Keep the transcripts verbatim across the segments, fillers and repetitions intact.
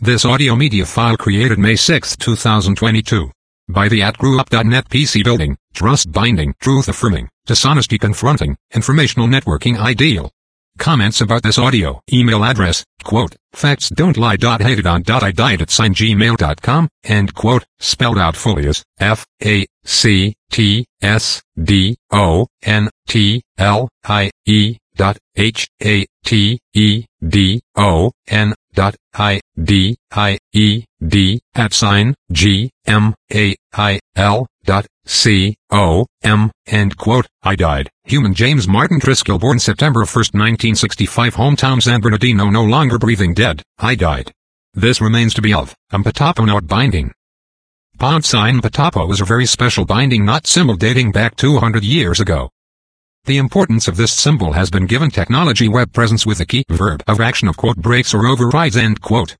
This audio media file created May sixth two thousand twenty-two. By the at grew up dot net P C building, trust binding, truth affirming, dishonesty confronting, informational networking ideal. Comments about this audio. Email address, quote, facts don't lie dot hated on dot I died at sign gmail dot com, end quote, spelled out fully as, F, A, C, T, S, D, O, N, T, L, I, E, dot, H, A, T, E, D, O, N, dot, I, D, I, E, D, at sign, G, M, A, I, L, dot, C, O, M, end quote. I died. Human James Martin Driscoll, born September first nineteen sixty-five, hometown San Bernardino, no longer breathing, dead. I died. This remains to be of, Mpatapo knot binding. Pound sign Mpatapo is a very special binding knot symbol dating back two hundred years ago. The importance of this symbol has been given technology web presence with the key verb of action of quote breaks or overrides end quote.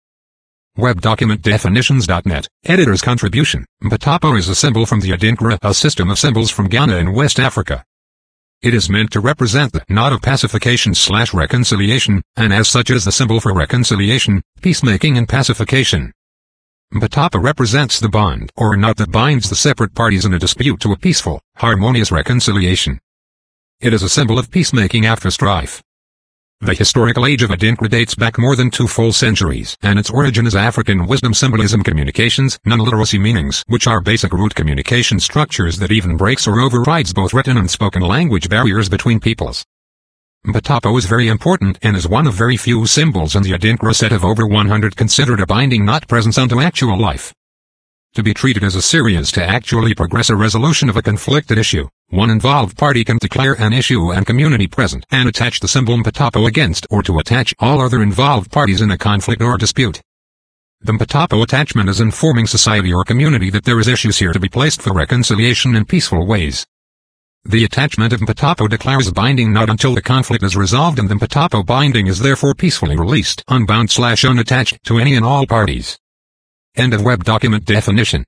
Web document definitions dot net, editor's contribution. Mpatapo is a symbol from the Adinkra, a system of symbols from Ghana in West Africa. It is meant to represent the knot of pacification slash reconciliation, and as such is the symbol for reconciliation, peacemaking and pacification. Mpatapo represents the bond or knot that binds the separate parties in a dispute to a peaceful, harmonious reconciliation. It is a symbol of peacemaking after strife. The historical age of Adinkra dates back more than two full centuries, and its origin is African wisdom symbolism communications, non-literacy meanings, which are basic root communication structures that even breaks or overrides both written and spoken language barriers between peoples. Mpatapo is very important and is one of very few symbols in the Adinkra set of over one hundred considered a binding knot presence unto actual life. To be treated as a series to actually progress a resolution of a conflicted issue, one involved party can declare an issue and community present and attach the symbol Mpatapo against or to attach all other involved parties in a conflict or dispute. The Mpatapo attachment is informing society or community that there is issues here to be placed for reconciliation in peaceful ways. The attachment of Mpatapo declares a binding knot until the conflict is resolved, and the Mpatapo binding is therefore peacefully released, unbound slash unattached to any and all parties. End of web document definition.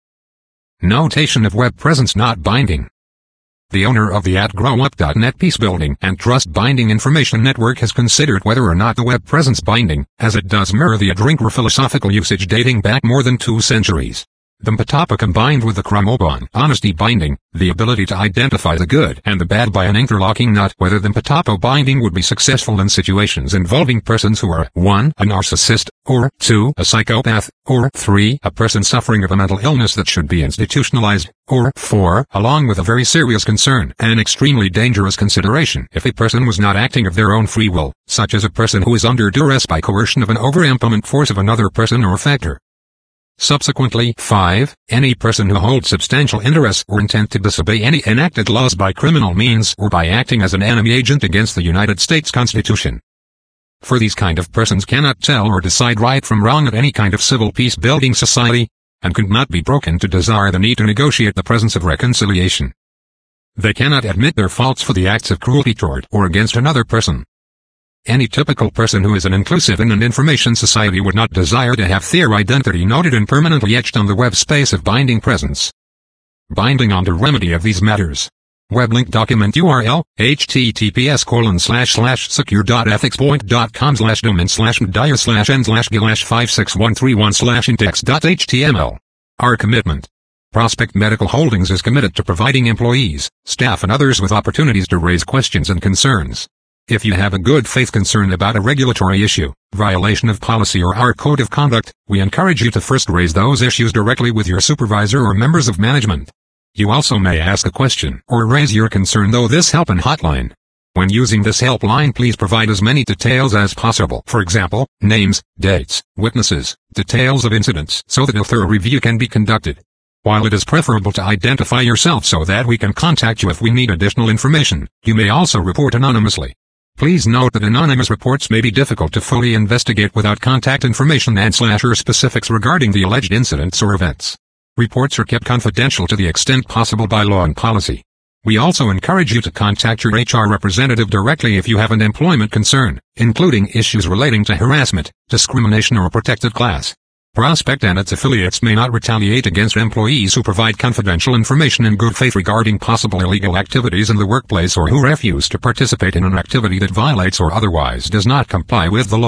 Notation of web presence knot binding. The owner of the at grow up dot net peace building and trust binding information network has considered whether or not the web presence binding, as it does mirror the Adinkra philosophical usage dating back more than two centuries. The Mpatapo combined with the Chromobon honesty binding, the ability to identify the good and the bad by an interlocking knot, whether the Mpatapo binding would be successful in situations involving persons who are one a narcissist, or two a psychopath, or three a person suffering of a mental illness that should be institutionalized, or four along with a very serious concern, an extremely dangerous consideration if a person was not acting of their own free will, such as a person who is under duress by coercion of an over-implement force of another person or factor. Subsequently, five any person who holds substantial interest or intent to disobey any enacted laws by criminal means or by acting as an enemy agent against the United States Constitution. For these kind of persons cannot tell or decide right from wrong at any kind of civil peace-building society, and could not be broken to desire the need to negotiate the presence of reconciliation. They cannot admit their faults for the acts of cruelty toward or against another person. Any typical person who is an inclusive in an information society would not desire to have their identity noted and permanently etched on the web space of binding presence. Binding on the remedy of these matters. Web link document U R L, https colon slash slash secure dot ethics point dot com slash domain slash mdire slash n slash g slash five six one three one slash index dot html. Our commitment. Prospect Medical Holdings is committed to providing employees, staff and others with opportunities to raise questions and concerns. If you have a good faith concern about a regulatory issue, violation of policy or our code of conduct, we encourage you to first raise those issues directly with your supervisor or members of management. You also may ask a question or raise your concern through this helpline hotline. When using this helpline, please provide as many details as possible. For example, names, dates, witnesses, details of incidents, so that a thorough review can be conducted. While it is preferable to identify yourself so that we can contact you if we need additional information, you may also report anonymously. Please note that anonymous reports may be difficult to fully investigate without contact information and slash or specifics regarding the alleged incidents or events. Reports are kept confidential to the extent possible by law and policy. We also encourage you to contact your H R representative directly if you have an employment concern, including issues relating to harassment, discrimination or protected class. Prospect and its affiliates may not retaliate against employees who provide confidential information in good faith regarding possible illegal activities in the workplace or who refuse to participate in an activity that violates or otherwise does not comply with the law.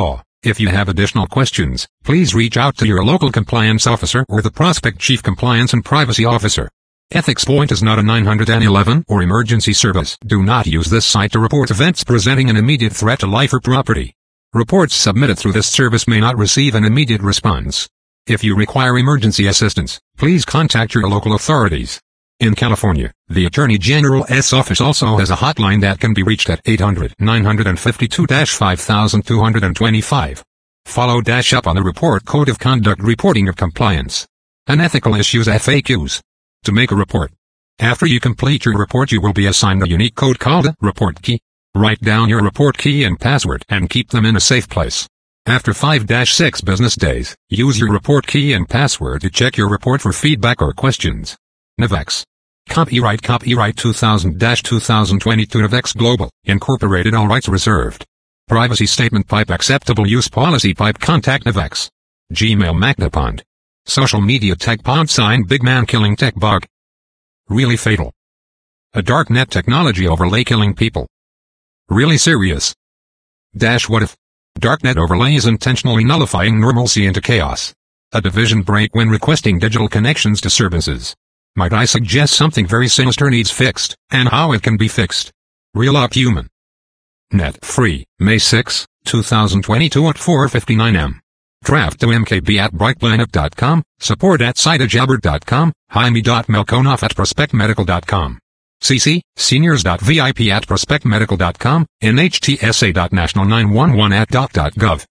If you have additional questions, please reach out to your local compliance officer or the prospect chief compliance and privacy officer. Ethics Point is not a nine one one or emergency service. Do not use this site to report events presenting an immediate threat to life or property. Reports submitted through this service may not receive an immediate response. If you require emergency assistance, please contact your local authorities. In California, the Attorney General's office also has a hotline that can be reached at eight hundred, nine five two, five two two five. Follow dash up on the Report Code of Conduct Reporting of Compliance. Unethical Issues F A Qs. To make a report. After you complete your report, you will be assigned a unique code called a report key. Write down your report key and password and keep them in a safe place. After five to six business days, use your report key and password to check your report for feedback or questions. Navex. Copyright Copyright two thousand to two thousand twenty-two Navex Global, Incorporated. All rights reserved. Privacy Statement Pipe Acceptable Use Policy Pipe Contact Navex. Gmail Magnapond. Social Media Tech Pod Sign Big Man Killing Tech Bug. Really fatal. A darknet technology overlay killing people. Really serious. Dash what if? Darknet overlays intentionally nullifying normalcy into chaos. A division break when requesting digital connections to services. Might I suggest something very sinister needs fixed, and how it can be fixed? Real Up Human. Net Free, May sixth, two thousand twenty-two at four fifty-nine a m Draft to M K B at brightlineup dot com, support at cytajabber dot com, jaime.melkonoff at prospectmedical dot com. C C, seniors.vip at prospectmedical dot com, nhtsa dot national nine one one at doc dot gov,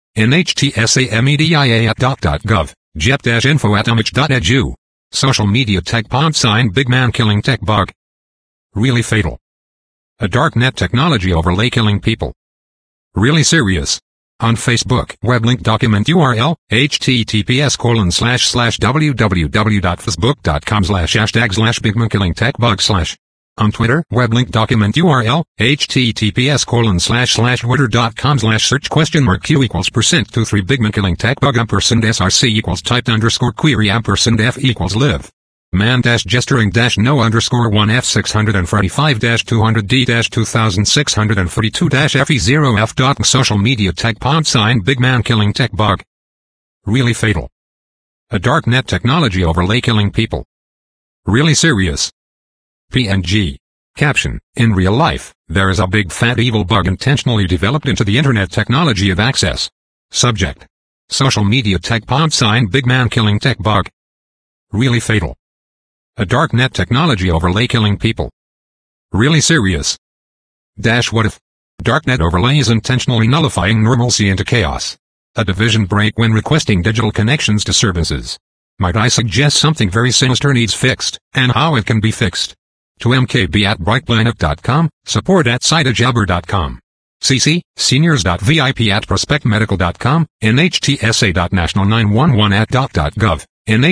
nhtsamedia at doc dot gov, jet-info at umich dot edu. Social Media Tech Pod Sign Big Man Killing Tech Bug. Really fatal. A darknet technology overlay killing people. Really serious. On Facebook, web link document U R L, https colon slash slash www.facebook.com slash hashtag slash bigmankillingtechbug slash. On Twitter, web link document U R L, https colon slash slash twitter.com slash search question mark q equals percent two three bigmankillingtechbug ampersand src equals typed underscore query ampersand f equals live. Man dash gesturing dash no underscore one f six forty-five dash two hundred d dash two thousand six hundred forty-two dash fe zero f dot social media tech pod sign big man killing tech bug. Really fatal. A darknet technology overlay killing people. Really serious. P N G. Caption, in real life, there is a big fat evil bug intentionally developed into the internet technology of access. Subject. Social media tech pod sign big man killing tech bug. Really fatal. A darknet technology overlay killing people. Really serious. Dash what if? Darknet overlays intentionally nullifying normalcy into chaos. A division break when requesting digital connections to services. Might I suggest something very sinister needs fixed, and how it can be fixed? To M K B at brightlineup dot com, support at cytajabber dot com. C C, seniors.vip at prospectmedical dot com, nhtsa dot national nine one one at doc dot gov,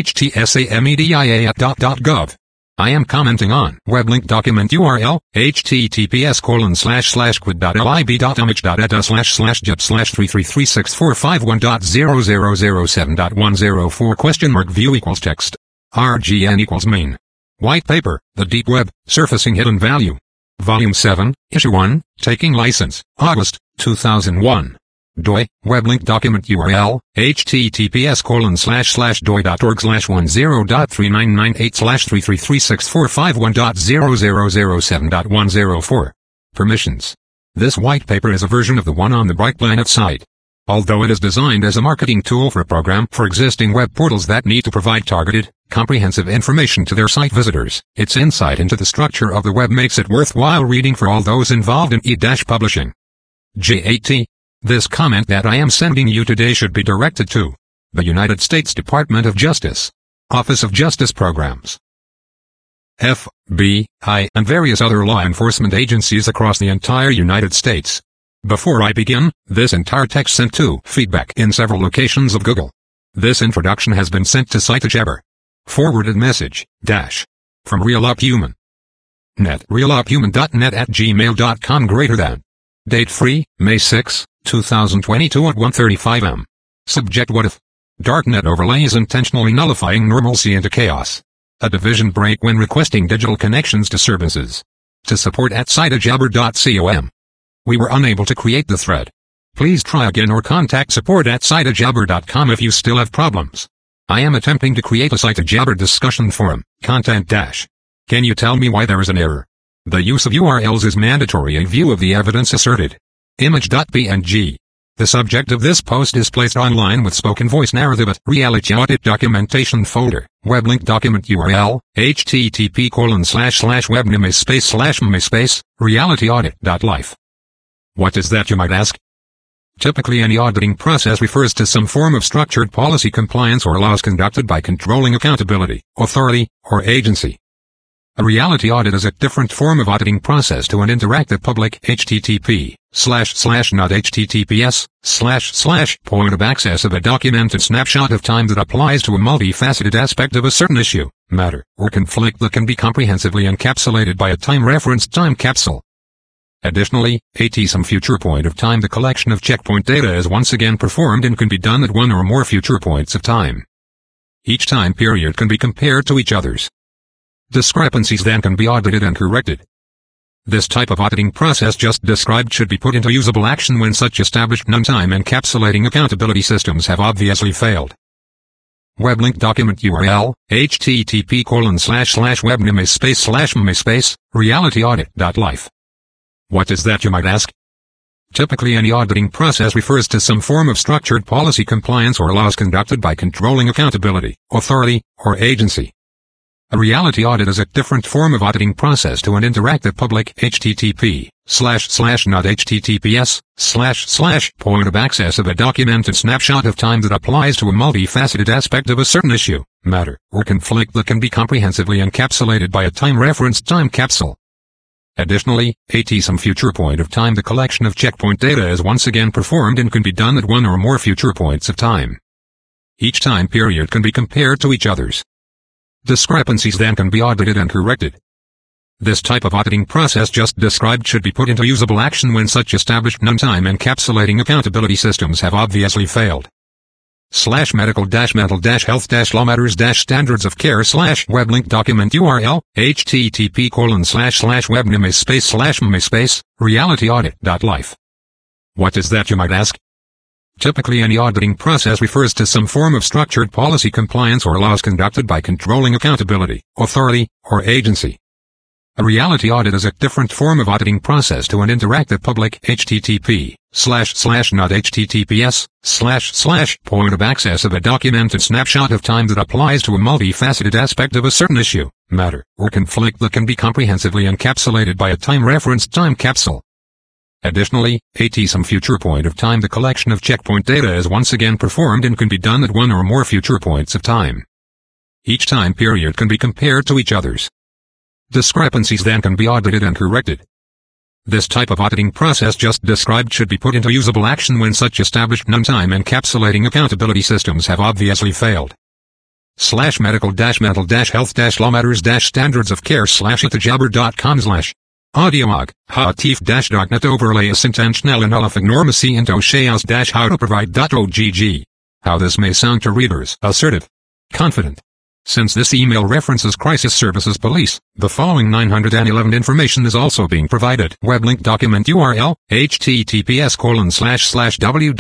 nhtsamedia at doc dot gov. I am commenting on web link document U R L, https colon slash slash quid.lib.umich.edu slash slash jet slash three three three six four five one dot zero zero zero seven dot one zero four question mark view equals text. R G N equals main. White Paper, The Deep Web, Surfacing Hidden Value. Volume seven, Issue one, Taking License, August, two thousand one. Doi, web link document U R L, https colon slash slash doi.org slash one zero dot three nine nine eight slash three three three six four five one dot zero zero zero seven dot one zero four. Permissions. This white paper is a version of the one on the Brightlineup site. Although it is designed as a marketing tool for a program for existing web portals that need to provide targeted, comprehensive information to their site visitors, its insight into the structure of the web makes it worthwhile reading for all those involved in e-publishing. J A T. This comment that I am sending you today should be directed to the United States Department of Justice, Office of Justice Programs, F B I, and various other law enforcement agencies across the entire United States. Before I begin, this entire text sent to feedback in several locations of Google. This introduction has been sent to cytajabber. Forwarded message, dash. From Real Up Human. Net realuphuman dot net at gmail dot com greater than. Date free, May sixth, two thousand twenty-two at one thirty-five a m Subject what if? Darknet overlays intentionally nullifying normalcy into chaos. A division break when requesting digital connections to services. To support at cytajabber dot com. We were unable to create the thread. Please try again or contact support at sitejabber dot com if you still have problems. I am attempting to create a Sitejabber discussion forum, content dash. Can you tell me why there is an error? The use of U R Ls is mandatory in view of the evidence asserted. Image.png. The subject of this post is placed online with spoken voice narrative at Reality Audit Documentation folder, weblink document U R L, http colon slash slash webname space slash space, realityaudit.life. What is that, you might ask? Typically any auditing process refers to some form of structured policy compliance or laws conducted by controlling accountability, authority, or agency. A reality audit is a different form of auditing process to an interactive public http slash slash not https slash slash point of access of a documented snapshot of time that applies to a multifaceted aspect of a certain issue, matter, or conflict that can be comprehensively encapsulated by a time-referenced time capsule. Additionally, at some future point of time the collection of checkpoint data is once again performed and can be done at one or more future points of time. Each time period can be compared to each other's. Discrepancies then can be audited and corrected. This type of auditing process just described should be put into usable action when such established non-time encapsulating accountability systems have obviously failed. Weblink document U R L, http colon slash slash webname space slash space, realityaudit.life. What is that, you might ask? Typically any auditing process refers to some form of structured policy compliance or laws conducted by controlling accountability, authority, or agency. A reality audit is a different form of auditing process to an interactive public http slash slash not https slash slash point of access of a documented snapshot of time that applies to a multifaceted aspect of a certain issue, matter, or conflict that can be comprehensively encapsulated by a time-referenced time capsule. Additionally, at some future point of time the collection of checkpoint data is once again performed and can be done at one or more future points of time. Each time period can be compared to each other's. Discrepancies then can be audited and corrected. This type of auditing process just described should be put into usable action when such established non-time encapsulating accountability systems have obviously failed. Slash medical dash mental dash health dash law matters dash standards of care slash weblink document U R L, http colon slash slash webname space slash space, realityaudit.life. What is that, you might ask? Typically any auditing process refers to some form of structured policy compliance or laws conducted by controlling accountability, authority, or agency. A reality audit is a different form of auditing process to an interactive public http slash slash not https slash slash point of access of a documented snapshot of time that applies to a multifaceted aspect of a certain issue, matter, or conflict that can be comprehensively encapsulated by a time-referenced time capsule. Additionally, at some future point of time the collection of checkpoint data is once again performed and can be done at one or more future points of time. Each time period can be compared to each other's. Discrepancies then can be audited and corrected. This type of auditing process just described should be put into usable action when such established non-time encapsulating accountability systems have obviously failed. Slash medical dash mental dash health dash law matters dash standards of care slash sitejabber.com slash audiolog, hatif dash darknet overlay is intentional and alpha normacy into chaos dash how to provide.ogg. How this may sound to readers: assertive, confident. Since this email references Crisis Services Police, the following nine hundred eleven information is also being provided. Weblink document U R L, https colon slash slash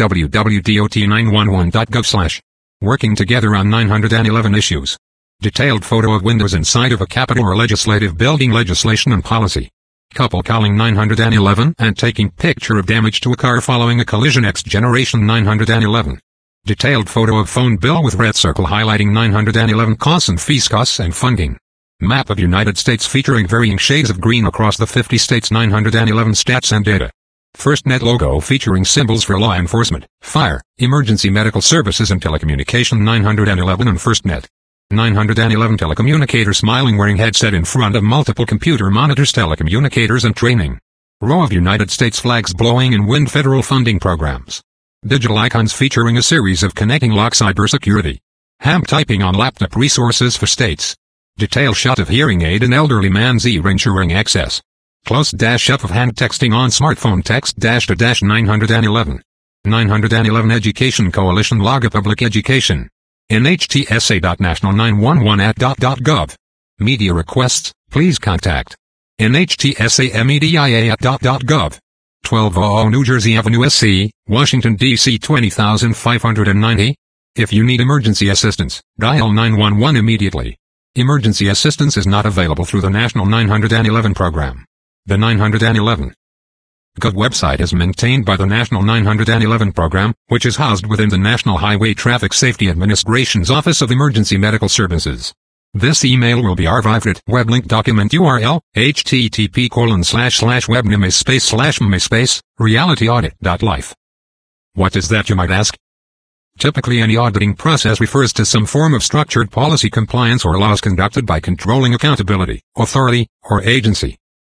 www.dot nine one one dot gov slash. Working together on nine hundred eleven issues. Detailed photo of windows inside of a Capitol or legislative building, legislation and policy. Couple calling nine hundred eleven and taking picture of damage to a car following a collision. Next generation nine hundred eleven. Detailed photo of phone bill with red circle highlighting nine hundred eleven costs and fees, costs and funding. Map of United States featuring varying shades of green across the fifty states. Nine hundred eleven stats and data. FirstNet logo featuring symbols for law enforcement, fire, emergency medical services and telecommunication. Nine hundred eleven and FirstNet. nine hundred eleven telecommunicator smiling wearing headset in front of multiple computer monitors. Telecommunicators and training. Row of United States flags blowing in wind federal funding programs. Digital icons featuring a series of connecting lock cybersecurity. Ham typing on laptop resources for states. Detail shot of hearing aid in elderly man's ear ensuring access. Close dash up of hand texting on smartphone. Text dash to dash nine hundred eleven. nine hundred eleven Education Coalition log of public education. N H T S A dot national nine one one at dot dot gov. Media requests, please contact N H T S A media at dot dot gov. twelve oh oh New Jersey Avenue S C, Washington, D C twenty thousand five hundred ninety. If you need emergency assistance, dial nine one one immediately. Emergency assistance is not available through the National nine one one program. The nine one one Gov website is maintained by the National nine one one program, which is housed within the National Highway Traffic Safety Administration's Office of Emergency Medical Services. This email will be archived at weblink document U R L, http colon slash slash webname space slash space, realityaudit.life. What is that, you might ask? Typically, any auditing process refers to some form of structured policy compliance or laws conducted by controlling accountability, authority, or agency.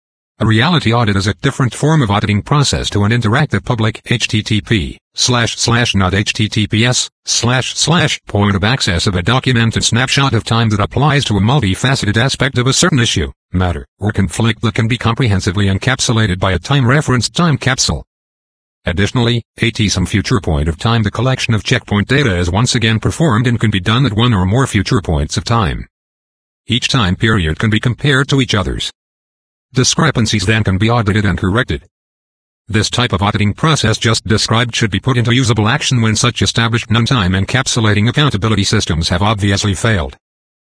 A reality audit is a different form of auditing process to an interactive public http slash slash not https slash slash point of access of a documented snapshot of time that applies to a multifaceted aspect of a certain issue, matter, or conflict that can be comprehensively encapsulated by a time-referenced time capsule. Additionally, at some future point of time the collection of checkpoint data is once again performed and can be done at one or more future points of time. Each time period can be compared to each other's. Discrepancies then can be audited and corrected. This type of auditing process just described should be put into usable action when such established non-time encapsulating accountability systems have obviously failed.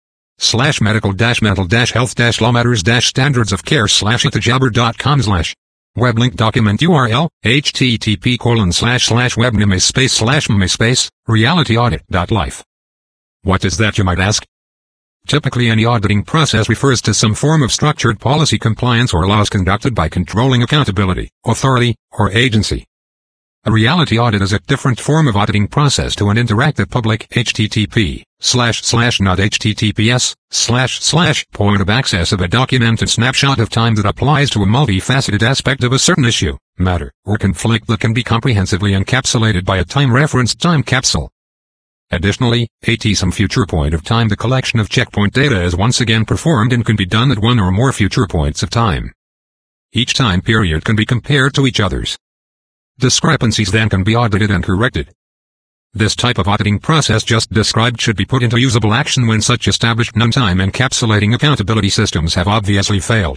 Slash medical dash mental dash health dash law matters dash standards of care slash itajabber dot com slash weblink document U R L, http colon slash slash webname space slash space, realityaudit.life. What is that, you might ask? Typically, any auditing process refers to some form of structured policy compliance or laws conducted by controlling accountability, authority, or agency. A reality audit is a different form of auditing process to an interactive public http slash slash not https slash slash point of access of a documented snapshot of time that applies to a multifaceted aspect of a certain issue, matter, or conflict that can be comprehensively encapsulated by a time-referenced time capsule. Additionally, at some future point of time the collection of checkpoint data is once again performed and can be done at one or more future points of time. Each time period can be compared to each other's. Discrepancies then can be audited and corrected. This type of auditing process just described should be put into usable action when such established non-time encapsulating accountability systems have obviously failed.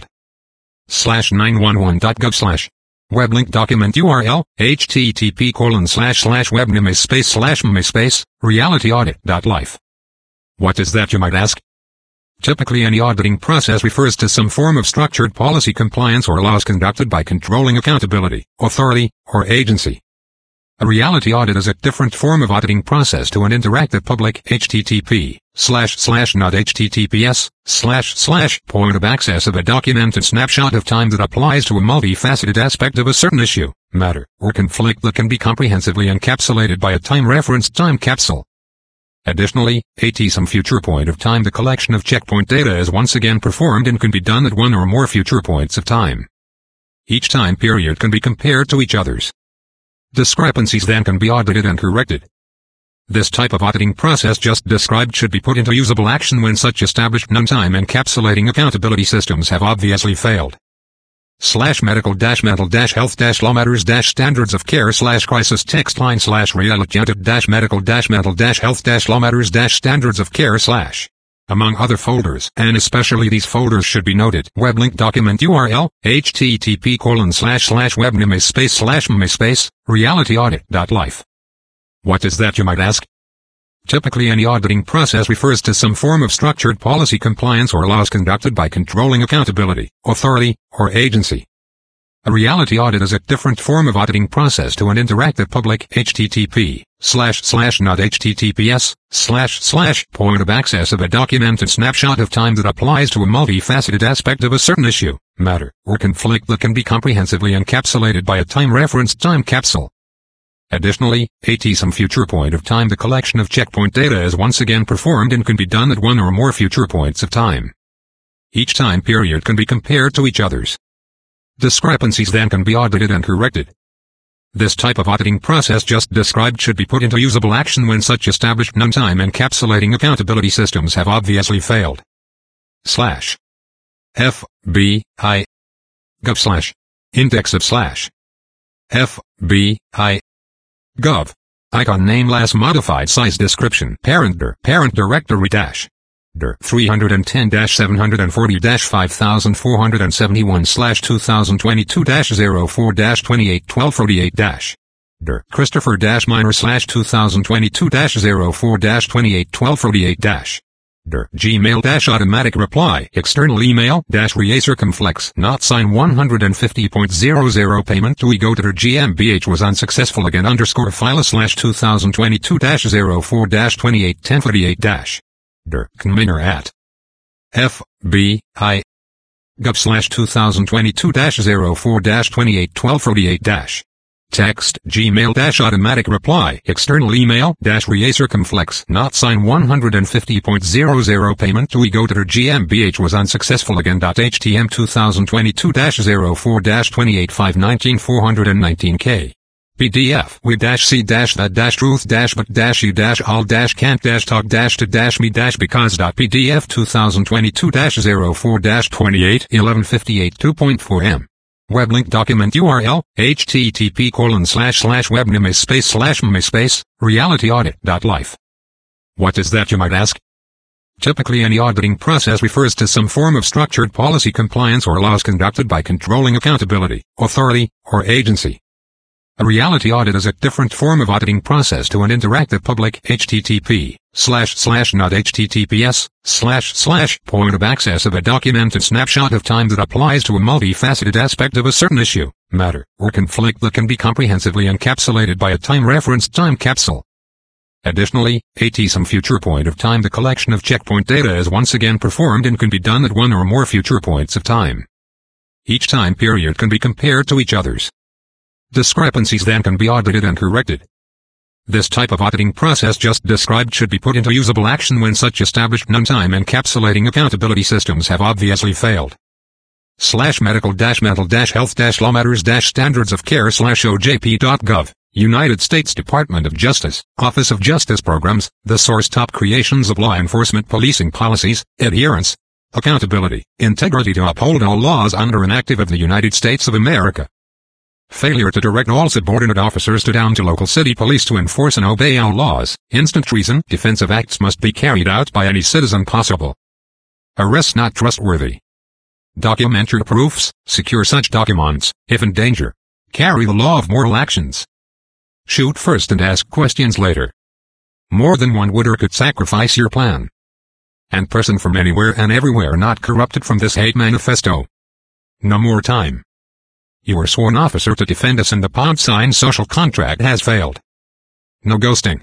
Slash nine one one dot gov slash weblink document U R L, http colon slash slash webname space slash space, realityaudit.life. What is that, you might ask? Typically, any auditing process refers to some form of structured policy compliance or laws conducted by controlling accountability, authority, or agency. A reality audit is a different form of auditing process to an interactive public http slash slash not https slash slash point of access of a documented snapshot of time that applies to a multifaceted aspect of a certain issue, matter, or conflict that can be comprehensively encapsulated by a time-referenced time capsule. Additionally, at some future point of time the collection of checkpoint data is once again performed and can be done at one or more future points of time. Each time period can be compared to each other's. Discrepancies then can be audited and corrected. This type of auditing process just described should be put into usable action when such established non-time encapsulating accountability systems have obviously failed. Slash medical dash mental dash health dash law matters dash standards of care slash crisis text line slash realityaudit dash medical dash mental dash health dash law matters dash standards of care slash. Among other folders, and especially these folders should be noted. Weblink document U R L, http colon slash slash webname space slash space, realityaudit.life. What is that, you might ask? Typically, any auditing process refers to some form of structured policy compliance or laws conducted by controlling accountability, authority, or agency. A reality audit is a different form of auditing process to an interactive public http slash slash not https slash slash point of access of a documented snapshot of time that applies to a multifaceted aspect of a certain issue, matter, or conflict that can be comprehensively encapsulated by a time-referenced time capsule. Additionally, at some future point of time the collection of checkpoint data is once again performed and can be done at one or more future points of time. Each time period can be compared to each other's. Discrepancies then can be audited and corrected. This type of auditing process just described should be put into usable action when such established non-time encapsulating accountability systems have obviously failed. Slash. F B I. Gov slash. Index of slash. F B I. Gov. Icon name last modified size description parent dir parent directory dash. D three ten dash seven forty dash five four seven one slash two thousand twenty-two dash zero four dash twenty-eight twelve forty-eight dash D Christopher dash minor slash two thousand twenty-two dash zero four dash twenty-eight twelve forty-eight dash D Gmail dash automatic reply external email dash rea circumflex not sign one hundred fifty point zero zero payment to egotator GmbH was unsuccessful again underscore file slash two thousand twenty-two dash zero four dash twenty-eight ten forty-eight dash D Conminer at F B I Gov slash two thousand twenty-two dash zero four dash twenty-eight twelve forty-eight dash Text Gmail dash automatic reply external email dash rea circumflex not sign one hundred fifty point zero zero payment to egotator GmbH was unsuccessful again. H T M two thousand twenty-two dash zero four dash twenty-eight five nineteen four nineteen K P D F we dash c dash that dash truth dash but dash you dash all dash can't dash talk dash to dash me dash because dot P D F two thousand twenty-two dash zero four dash twenty-eight eleven fifty-eight two point four M Web link document U R L http colon slash slash webname space slash space reality audit dot life. What is that, you might ask? Typically any auditing process refers to some form of structured policy compliance or laws conducted by controlling accountability, authority, or agency. A reality audit is a different form of auditing process to an interactive public http slash slash not https slash slash point of access of a documented snapshot of time that applies to a multifaceted aspect of a certain issue, matter, or conflict that can be comprehensively encapsulated by a time-referenced time capsule. Additionally, at some future point of time the collection of checkpoint data is once again performed and can be done at one or more future points of time. Each time period can be compared to each other's. Discrepancies then can be audited and corrected. This type of auditing process just described should be put into usable action when such established non-time encapsulating accountability systems have obviously failed. Slash medical dash mental dash health dash law matters dash standards of care slash O J P dot gov, United States Department of Justice, Office of Justice Programs, the source top creations of law enforcement policing policies, adherence, accountability, integrity to uphold all laws under and active of the United States of America. Failure to direct all subordinate officers to down to local city police to enforce and obey all laws, instant treason, defensive acts must be carried out by any citizen possible. Arrests not trustworthy. Document your proofs, secure such documents, if in danger. Carry the law of moral actions. Shoot first and ask questions later. More than one would or could sacrifice your plan. And person from anywhere and everywhere not corrupted from this hate manifesto. No more time. Your sworn officer to defend us and the pound sign social contract has failed. No ghosting.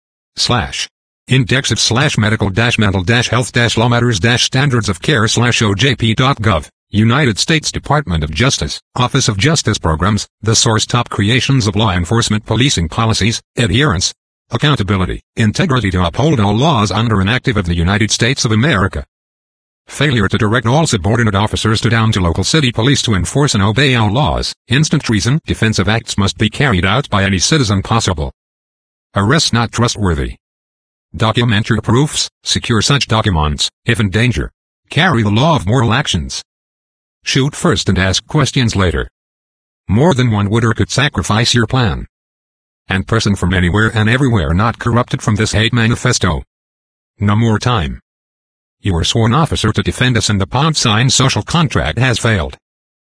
Slash. Index of slash medical dash mental dash health dash law matters dash standards of care slash O J P dot gov, United States Department of Justice, Office of Justice Programs, the source top creations of law enforcement policing policies, adherence, accountability, integrity to uphold all laws under and active of the United States of America. Failure to direct all subordinate officers to down to local city police to enforce and obey all laws, instant treason, defensive acts must be carried out by any citizen possible. Arrests not trustworthy. Document your proofs, secure such documents, if in danger. Carry the law of moral actions. Shoot first and ask questions later. More than one would or could sacrifice your plan. And person from anywhere and everywhere not corrupted from this hate manifesto. No more time. Your sworn officer to defend us and the pound sign social contract has failed.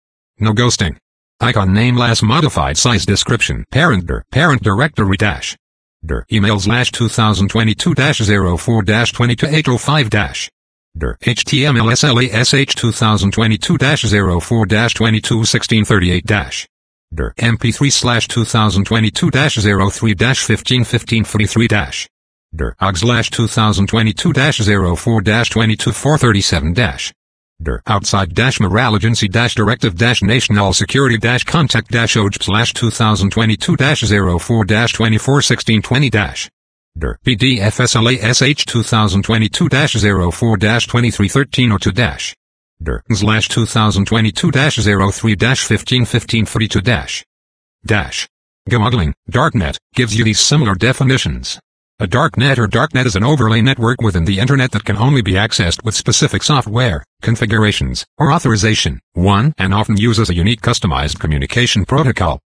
No ghosting. Icon name last modified size description parent dir parent directory dash dir email slash two thousand twenty-two dash zero four dash twenty-two eight oh five dash dir html slash two thousand twenty-two dash zero four dash twenty-two sixteen thirty-eight dash dir mp3 slash two thousand twenty-two dash zero three dash fifteen fifteen forty-three dash dir og slash two thousand twenty-two dash zero four dash twenty-two four thirty-seven dash dir outside dash morale agency dash directive dash national security dash contact dash oj slash two thousand twenty-two dash zero four dash twenty-four sixteen twenty dash dir pdf slash two thousand twenty-two dash zero four dash twenty-three thirteen oh two dash dir slash two thousand twenty-two dash zero three dash fifteen fifteen forty-two dash dash Googling darknet gives you these similar definitions. A darknet or darknet is an overlay network within the internet that can only be accessed with specific software, configurations, or authorization. one And often uses a unique customized communication protocol.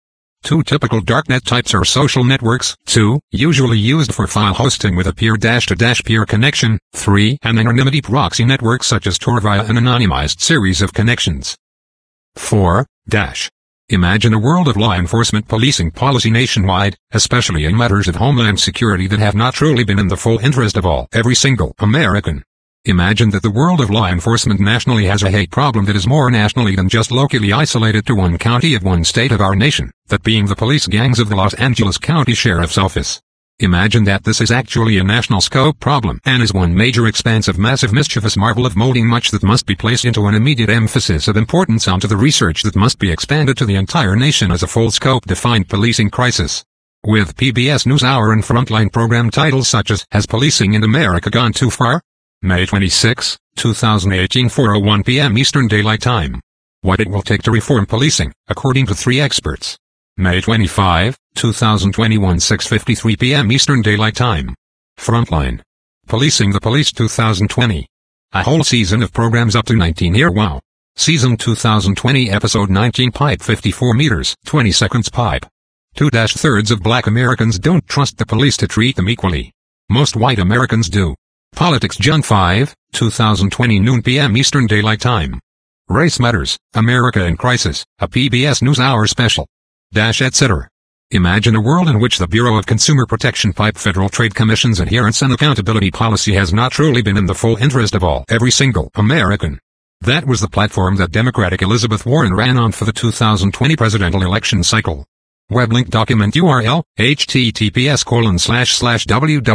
Two typical darknet types are social networks. Two, usually used for file hosting with a peer-to-peer connection. Three, an anonymity proxy network such as Tor via an anonymized series of connections. Four, dash. Imagine a world of law enforcement policing policy nationwide, especially in matters of homeland security that have not truly been in the full interest of all, every single American. Imagine that the world of law enforcement nationally has a hate problem that is more nationally than just locally isolated to one county of one state of our nation, that being the police gangs of the Los Angeles County Sheriff's Office. Imagine that this is actually a national scope problem and is one major expansive massive mischievous marvel of molding much that must be placed into an immediate emphasis of importance onto the research that must be expanded to the entire nation as a full scope defined policing crisis. With P B S NewsHour and Frontline program titles such as Has Policing in America Gone Too Far? May twenty-sixth, two thousand eighteen, four oh one p m Eastern Daylight Time. What it will take to reform policing, according to three experts. May twenty-fifth, two thousand twenty-one, six fifty-three p m Eastern Daylight Time. Frontline. Policing the Police two thousand twenty. A whole season of programs up to nineteen here. Wow. Season two thousand twenty Episode nineteen Pipe fifty-four meters, twenty seconds pipe. Two-thirds of black Americans don't trust the police to treat them equally. Most white Americans do. Politics June fifth, two thousand twenty noon p m Eastern Daylight Time. Race Matters, America in Crisis, a P B S NewsHour special. Dash et cetera. Imagine a world in which the Bureau of Consumer Protection pipe Federal Trade Commission's adherence and accountability policy has not truly been in the full interest of all, every single American. That was the platform that Democratic Elizabeth Warren ran on for the two thousand twenty presidential election cycle. Weblink document U R L, https colon slash slash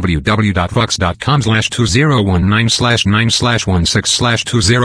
www.vox.com slash 2019 slash 9 slash 16 slash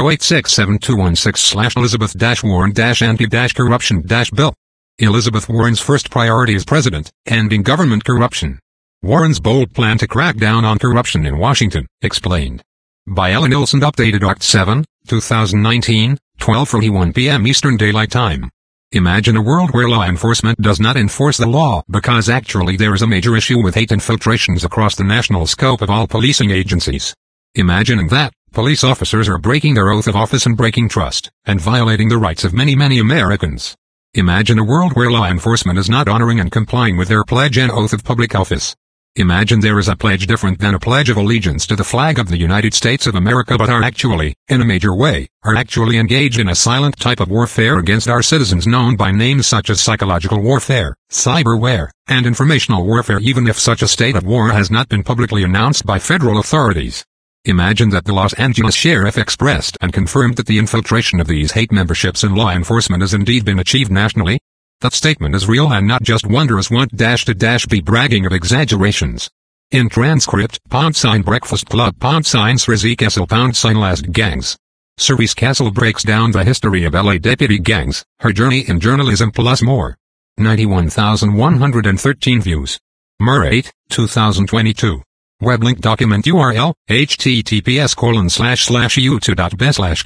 20867216 slash Elizabeth dash Warren dash anti dash corruption dash bill. Elizabeth Warren's first priority as president, ending government corruption. Warren's bold plan to crack down on corruption in Washington, explained. By Ellen Ilson, updated August seventh, two thousand nineteen, twelve forty-one p m Eastern Daylight Time. Imagine a world where law enforcement does not enforce the law because actually there is a major issue with hate infiltrations across the national scope of all policing agencies. Imagining that, police officers are breaking their oath of office and breaking trust, and violating the rights of many many Americans. Imagine a world where law enforcement is not honoring and complying with their pledge and oath of public office. Imagine there is a pledge different than a pledge of allegiance to the flag of the United States of America but are actually, in a major way, are actually engaged in a silent type of warfare against our citizens known by names such as psychological warfare, cyberware, and informational warfare even if such a state of war has not been publicly announced by federal authorities. Imagine that the Los Angeles Sheriff expressed and confirmed that the infiltration of these hate memberships in law enforcement has indeed been achieved nationally. That statement is real and not just wondrous want dash to dash be bragging of exaggerations. In transcript, pound sign Breakfast Club pound sign Cerise Castle pound sign Last Gangs. Cerise Castle breaks down the history of L A deputy gangs, her journey in journalism plus more. ninety-one thousand one hundred thirteen views. May eighth, two thousand twenty-two. Weblink document U R L, https colon slash slash u2.b slash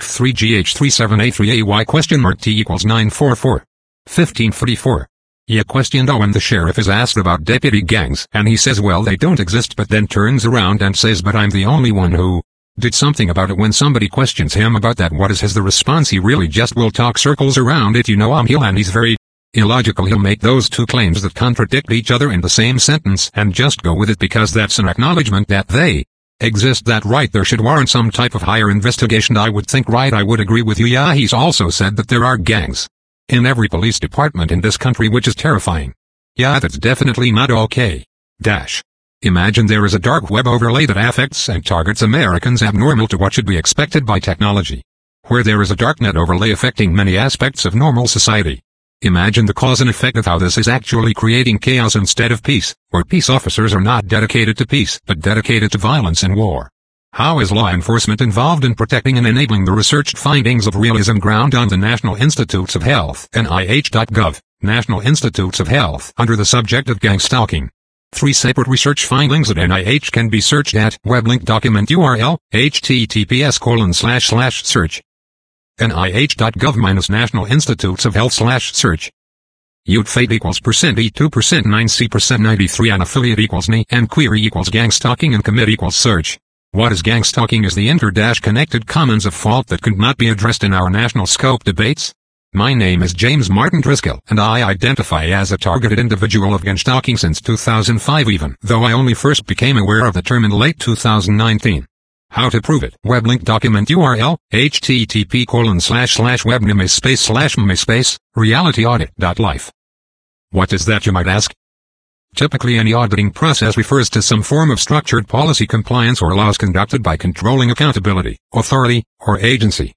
3gh37a3ay question mark t equals nine forty-four. fifteen forty-four. Yeah questioned when the sheriff is asked about deputy gangs and he says well they don't exist but then turns around and says but I'm the only one who did something about it. When somebody questions him about that what is his the response he really just will talk circles around it. You know I'm he'll and he's very illogical. He'll make those two claims that contradict each other in the same sentence and just go with it because that's an acknowledgement that they exist. That right there should warrant some type of higher investigation. I would think right I would agree with you. Yeah he's also said that there are gangs in every police department in this country which is terrifying. Yeah that's definitely not okay. Dash. Imagine there is a dark web overlay that affects and targets Americans abnormal to what should be expected by technology. Where there is a darknet overlay affecting many aspects of normal society. Imagine the cause and effect of how this is actually creating chaos instead of peace, where peace officers are not dedicated to peace but dedicated to violence and war. How is law enforcement involved in protecting and enabling the researched findings of realism ground on the National Institutes of Health N I H dot gov, National Institutes of Health under the subject of gang stalking? Three separate research findings at N I H can be searched at Weblink document U R L, https colon slash slash search. N I H dot gov minus National Institutes of Health slash search. U T F A T equals percent E two percent nine C percent ninety-three and affiliate equals N I and query equals gang stalking and commit equals search. What is gang stalking is the inter-connected commons of fault that could not be addressed in our national scope debates. My name is James Martin Driscoll, and I identify as a targeted individual of gang stalking since two thousand five, even though I only first became aware of the term in late two thousand nineteen. How to prove it? Web link document U R L, http colon slash slash webname space slash space, realityaudit.life. What is that, you might ask? Typically, any auditing process refers to some form of structured policy compliance or laws conducted by controlling accountability, authority, or agency.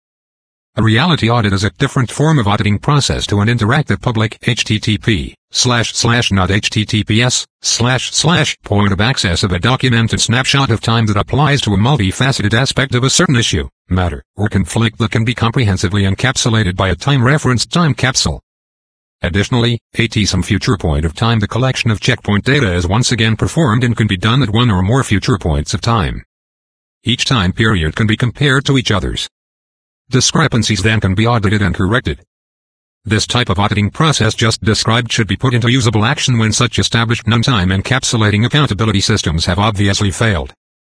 A reality audit is a different form of auditing process to an interactive public http slash slash not https slash slash point of access of a documented snapshot of time that applies to a multifaceted aspect of a certain issue, matter, or conflict that can be comprehensively encapsulated by a time-referenced time capsule. Additionally, at some future point of time the collection of checkpoint data is once again performed and can be done at one or more future points of time. Each time period can be compared to each other's. Discrepancies then can be audited and corrected. This type of auditing process just described should be put into usable action when such established non-time encapsulating accountability systems have obviously failed.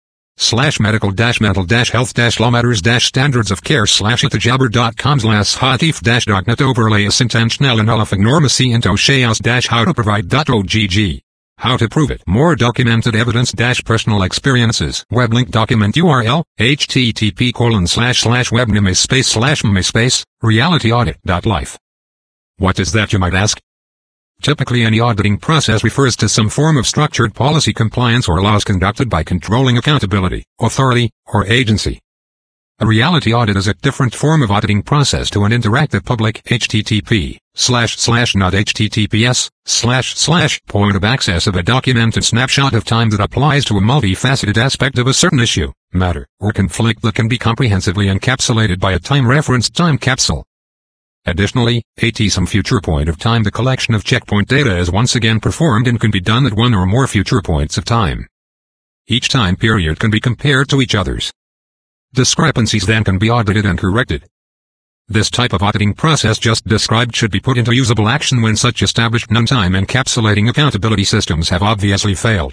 Slash medical dash mental dash health dash law matters dash standards of care slash itajabber dot com slash hatif dash dognet overlay is intentional and normacy into chaos dash how to provide dot ogg. How to prove it? More documented evidence dash personal experiences. Web link document U R L, http colon slash slash webname space slash space, realityaudit.life. What is that, you might ask? Typically, any auditing process refers to some form of structured policy compliance or laws conducted by controlling accountability, authority, or agency. A reality audit is a different form of auditing process to an interactive public http slash slash not https slash slash point of access of a documented snapshot of time that applies to a multifaceted aspect of a certain issue, matter, or conflict that can be comprehensively encapsulated by a time-referenced time capsule. Additionally, at some future point of time the collection of checkpoint data is once again performed and can be done at one or more future points of time. Each time period can be compared to each other's. Discrepancies then can be audited and corrected. This type of auditing process just described should be put into usable action when such established non-time encapsulating accountability systems have obviously failed.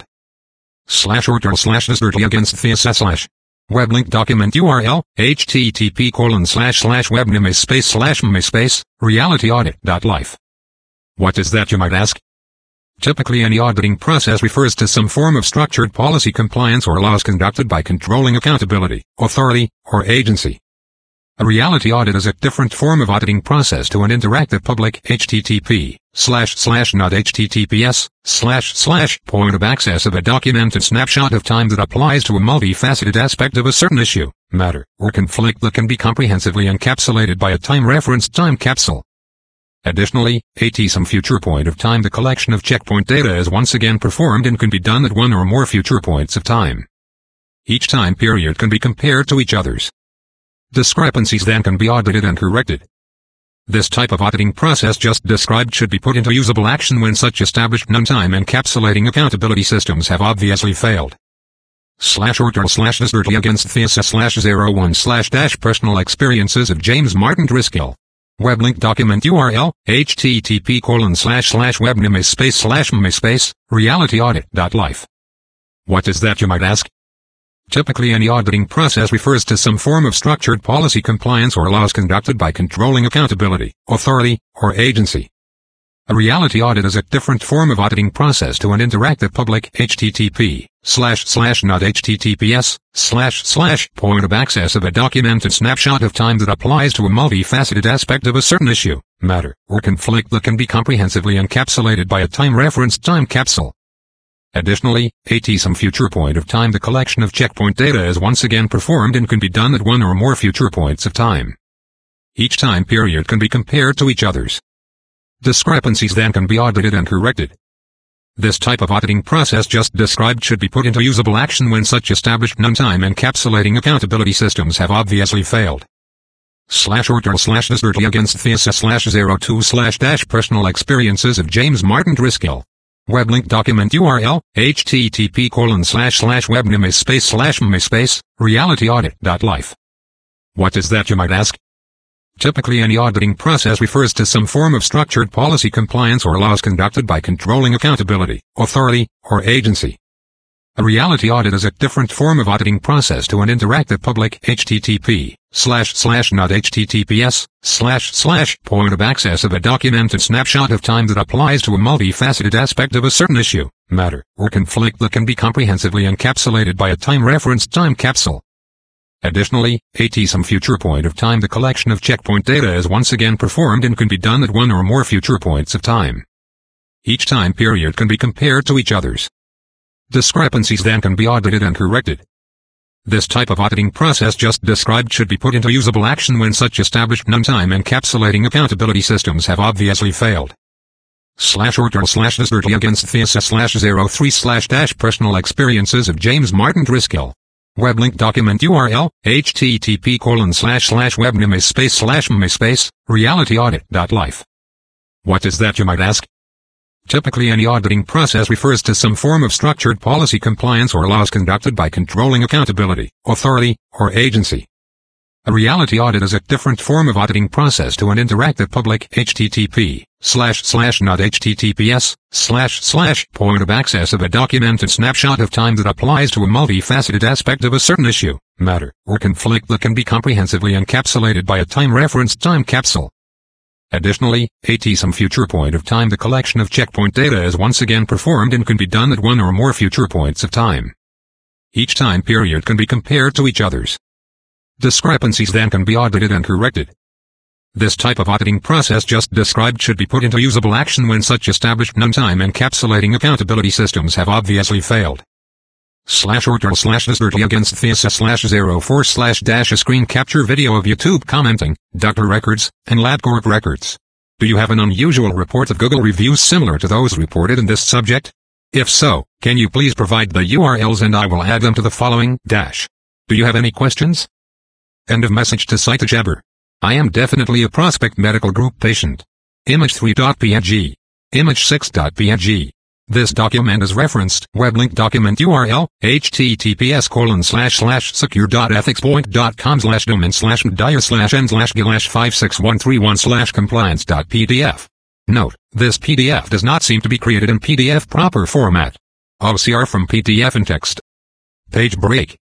Slash order slash dirty against the slash. Web link document U R L, http colon slash slash webname space slash space, realityaudit.life. What is that, you might ask? Typically, any auditing process refers to some form of structured policy compliance or laws conducted by controlling accountability, authority, or agency. A reality audit is a different form of auditing process to an interactive public http slash slash not https slash slash point of access of a documented snapshot of time that applies to a multifaceted aspect of a certain issue, matter, or conflict that can be comprehensively encapsulated by a time-referenced time capsule. Additionally, at some future point of time the collection of checkpoint data is once again performed and can be done at one or more future points of time. Each time period can be compared to each other's. Discrepancies then can be audited and corrected. This type of auditing process just described should be put into usable action when such established non-time encapsulating accountability systems have obviously failed. Slash order slash dirty against the slash zero one slash dash personal experiences of James Martin Driscoll. Web link document U R L, http colon slash slash webname space slash space, realityaudit.life. What is that, you might ask? Typically, any auditing process refers to some form of structured policy compliance or laws conducted by controlling accountability, authority, or agency. A reality audit is a different form of auditing process to an interactive public http slash slash not https slash slash point of access of a documented snapshot of time that applies to a multifaceted aspect of a certain issue, matter, or conflict that can be comprehensively encapsulated by a time-referenced time capsule. Additionally, at some future point of time the collection of checkpoint data is once again performed and can be done at one or more future points of time. Each time period can be compared to each other's. Discrepancies then can be audited and corrected. This type of auditing process just described should be put into usable action when such established non-time encapsulating accountability systems have obviously failed. Slash order slash dirty against the slash zero two slash dash personal experiences of James Martin Driscoll. Web link document U R L, http colon slash slash webname space slash space, realityaudit.life. What is that, you might ask? Typically, any auditing process refers to some form of structured policy compliance or laws conducted by controlling accountability, authority, or agency. A reality audit is a different form of auditing process to an interactive public http slash slash not https slash slash point of access of a documented snapshot of time that applies to a multifaceted aspect of a certain issue, matter, or conflict that can be comprehensively encapsulated by a time-referenced time capsule. Additionally, at some future point of time the collection of checkpoint data is once again performed and can be done at one or more future points of time. Each time period can be compared to each other's. Discrepancies then can be audited and corrected. This type of auditing process just described should be put into usable action when such established non-time encapsulating accountability systems have obviously failed. Slash order slash dirty against thesis slash zero three slash dash personal experiences of James Martin Driscoll. Web link document U R L, http colon slash slash webname space slash space, realityaudit.life. What is that, you might ask? Typically any auditing process refers to some form of structured policy compliance or laws conducted by controlling accountability, authority, or agency. A reality audit is a different form of auditing process to an interactive public http slash slash not https slash slash point of access of a documented snapshot of time that applies to a multifaceted aspect of a certain issue, matter, or conflict that can be comprehensively encapsulated by a time-referenced time capsule. Additionally, at some future point of time the collection of checkpoint data is once again performed and can be done at one or more future points of time. Each time period can be compared to each other's. Discrepancies then can be audited and corrected. This type of auditing process just described should be put into usable action when such established non-time encapsulating accountability systems have obviously failed. Slash order slash dirty against thesis slash zero four slash dash a screen capture video of YouTube commenting, Doctor Records, and LabCorp Records. Do you have an unusual report of Google reviews similar to those reported in this subject? If so, can you please provide the U R Ls and I will add them to the following dash. Do you have any questions? End of message to CytoJabber. I am definitely a Prospect Medical Group patient. Image three dot P N G. Image six dot P N G. This document is referenced web link document U R L https colon slash slash secure dot ethicspoint dot com slash domain slash dire slash n slash slash five six one three one slash compliance dot P D F. Note, this P D F does not seem to be created in P D F proper format. O C R from P D F in text. Page break.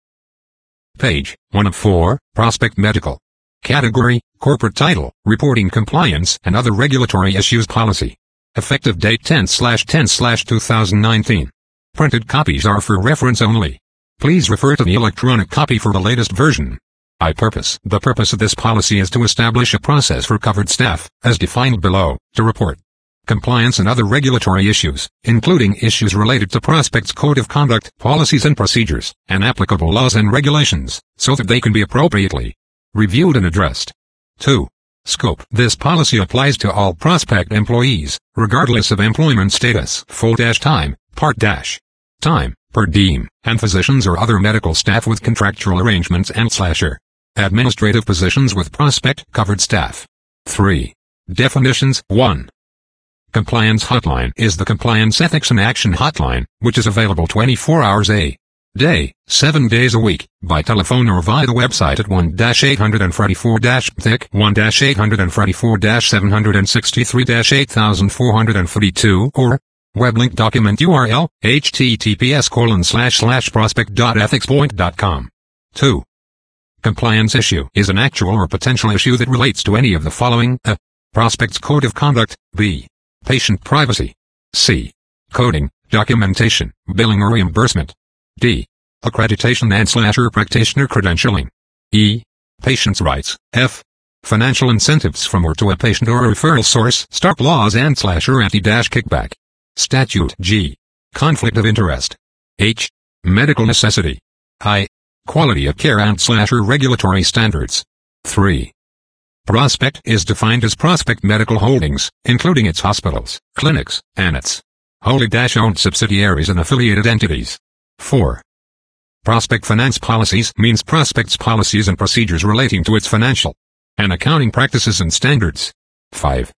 Page one of four, Prospect Medical. Category, Corporate Title, Reporting Compliance and Other Regulatory Issues Policy. Effective date ten slash ten slash two thousand nineteen. Printed copies are for reference only. Please refer to the electronic copy for the latest version. I purpose. The purpose of this policy is to establish a process for covered staff, as defined below, to report compliance and other regulatory issues, including issues related to Prospect's Code of Conduct, policies and procedures, and applicable laws and regulations, so that they can be appropriately reviewed and addressed. two. Scope. This policy applies to all Prospect employees, regardless of employment status, full-time, part-time, per diem, and physicians or other medical staff with contractual arrangements and slasher administrative positions with Prospect covered staff. three. Definitions. one. Compliance Hotline is the Compliance Ethics and Action Hotline, which is available twenty-four hours a day, seven days a week, by telephone or via the website at one eight four four P T I C one eight four four seven six three eight four three two or web link document U R L https colon slash slash prospect dot ethicspoint dot com. two. Compliance issue is an actual or potential issue that relates to any of the following: A. Prospect's Code of Conduct. B. Patient privacy. C. Coding, documentation, billing or reimbursement. D. Accreditation and slasher practitioner credentialing. E. Patient's rights. F. Financial incentives from or to a patient or a referral source. Stark laws and slasher anti-kickback statute. G. Conflict of interest. H. Medical necessity. I. Quality of care and slasher regulatory standards. three. Prospect is defined as Prospect Medical Holdings, including its hospitals, clinics, and its wholly-owned subsidiaries and affiliated entities. four. Prospect Finance Policies means Prospect's policies and procedures relating to its financial and accounting practices and standards. five.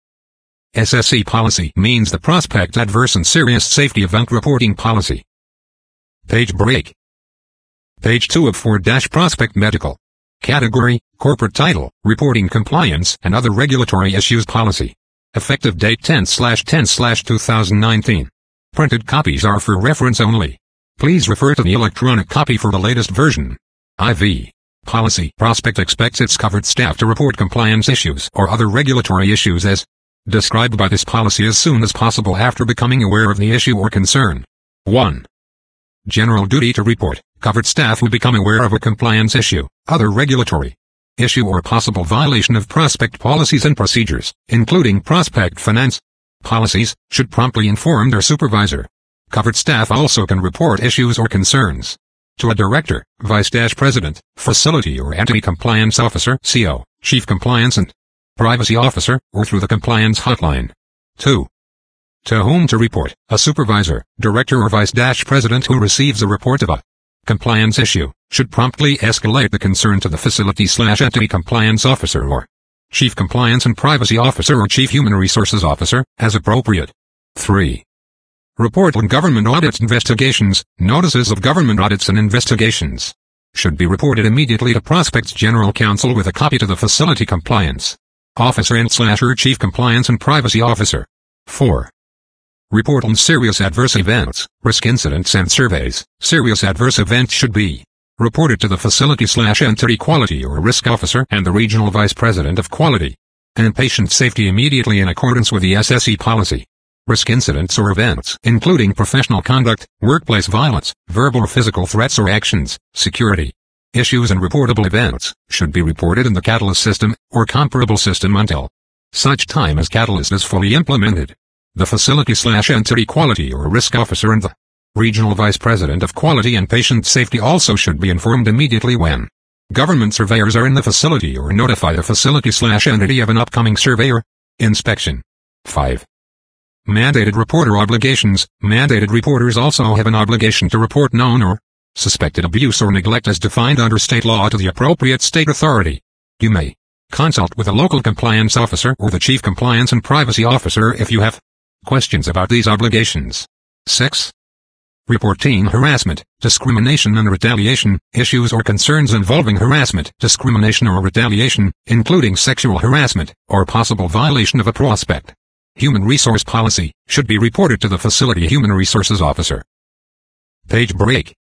S S E Policy means the Prospect Adverse and Serious Safety Event Reporting Policy. Page break. Page two of four Prospect Medical. Category, Corporate Title, Reporting Compliance and Other Regulatory Issues Policy. Effective date ten slash ten slash two thousand nineteen. Printed copies are for reference only. Please refer to the electronic copy for the latest version. four. Policy. Prospect expects its covered staff to report compliance issues or other regulatory issues as described by this policy as soon as possible after becoming aware of the issue or concern. one. General duty to report. Covered staff who become aware of a compliance issue, other regulatory issue or possible violation of prospect policies and procedures, including prospect finance policies, should promptly inform their supervisor. Covered staff also can report issues or concerns to a director, vice president, facility or entity compliance officer, C O, chief compliance and privacy officer, or through the compliance hotline. two. To whom to report. A supervisor, director or vice president who receives a report of a compliance issue should promptly escalate the concern to the facility slash entity compliance officer or chief compliance and privacy officer or chief human resources officer, as appropriate. three. Report on government audits investigations. Notices of government audits and investigations should be reported immediately to Prospect's General Counsel with a copy to the facility compliance officer and slash or chief compliance and privacy officer. four. Report on serious adverse events, risk incidents and surveys. Serious adverse events should be reported to the facility slash entity quality or risk officer and the regional vice president of quality and patient safety immediately in accordance with the S S E policy. Risk incidents or events, including professional conduct, workplace violence, verbal or physical threats or actions, security issues and reportable events, should be reported in the Catalyst system or comparable system until such time as Catalyst is fully implemented. The facility slash entity quality or risk officer and the regional vice president of quality and patient safety also should be informed immediately when government surveyors are in the facility or notify the facility slash entity of an upcoming survey or inspection. five. Mandated reporter obligations. Mandated reporters also have an obligation to report known or suspected abuse or neglect as defined under state law to the appropriate state authority. You may consult with a local compliance officer or the chief compliance and privacy officer if you have questions about these obligations. six. Report teen harassment, discrimination and retaliation, issues or concerns involving harassment, discrimination or retaliation, including sexual harassment, or possible violation of a prospect human resource policy, should be reported to the facility human resources officer. Page break.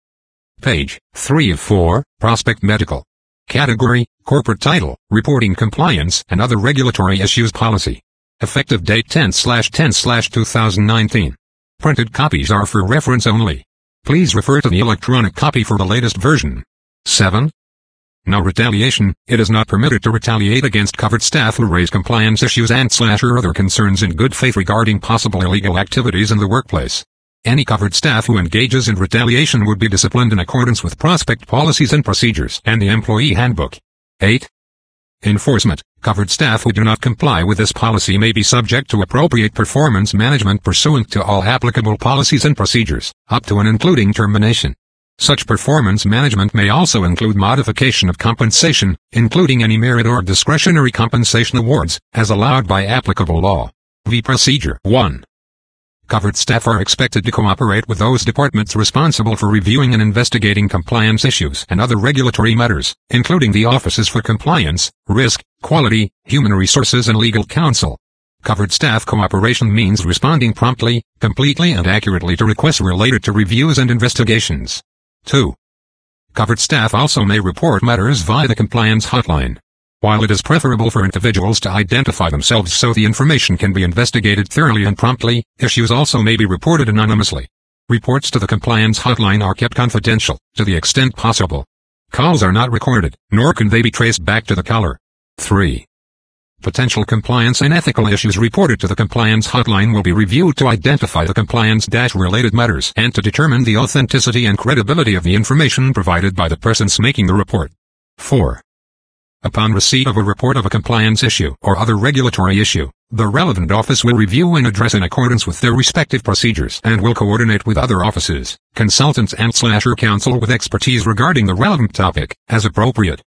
Page three of four, Prospect Medical. Category, Corporate Title, Reporting Compliance and Other Regulatory Issues Policy. Effective date ten ten twenty nineteen. Printed copies are for reference only. Please refer to the electronic copy for the latest version. seven. No retaliation. It is not permitted to retaliate against covered staff who raise compliance issues and slash or other concerns in good faith regarding possible illegal activities in the workplace. Any covered staff who engages in retaliation would be disciplined in accordance with Prospect policies and procedures and the employee handbook. eight. Enforcement. Covered staff who do not comply with this policy may be subject to appropriate performance management pursuant to all applicable policies and procedures, up to and including termination. Such performance management may also include modification of compensation, including any merit or discretionary compensation awards, as allowed by applicable law. V. Procedure one. Covered staff are expected to cooperate with those departments responsible for reviewing and investigating compliance issues and other regulatory matters, including the Offices for Compliance, Risk, Quality, Human Resources and Legal Counsel. Covered staff cooperation means responding promptly, completely and accurately to requests related to reviews and investigations. two. Covered staff also may report matters via the compliance hotline. While it is preferable for individuals to identify themselves so the information can be investigated thoroughly and promptly, issues also may be reported anonymously. Reports to the compliance hotline are kept confidential, to the extent possible. Calls are not recorded, nor can they be traced back to the caller. three. Potential compliance and ethical issues reported to the compliance hotline will be reviewed to identify the compliance-related matters and to determine the authenticity and credibility of the information provided by the persons making the report. four. Upon receipt of a report of a compliance issue or other regulatory issue, the relevant office will review and address in accordance with their respective procedures and will coordinate with other offices, consultants and slasher counsel with expertise regarding the relevant topic, as appropriate.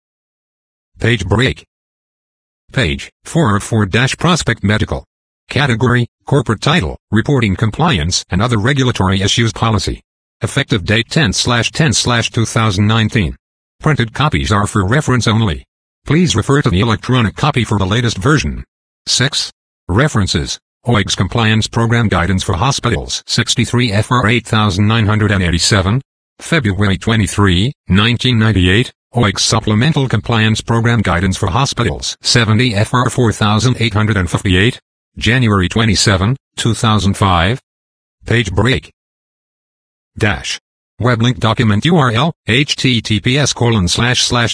Page break. Page four of four Prospect Medical. Category, Corporate Title, Reporting Compliance and Other Regulatory Issues Policy. Effective date ten ten twenty nineteen. Printed copies are for reference only. Please refer to the electronic copy for the latest version. six. References. O I G's Compliance Program Guidance for Hospitals sixty-three F R eight nine eight seven. February twenty-third, nineteen ninety-eight, O I G's Supplemental Compliance Program Guidance for Hospitals seventy F R four eight five eight. January twenty-seventh, two thousand five. Page break. Dash. Web link document U R L, https colon slash slash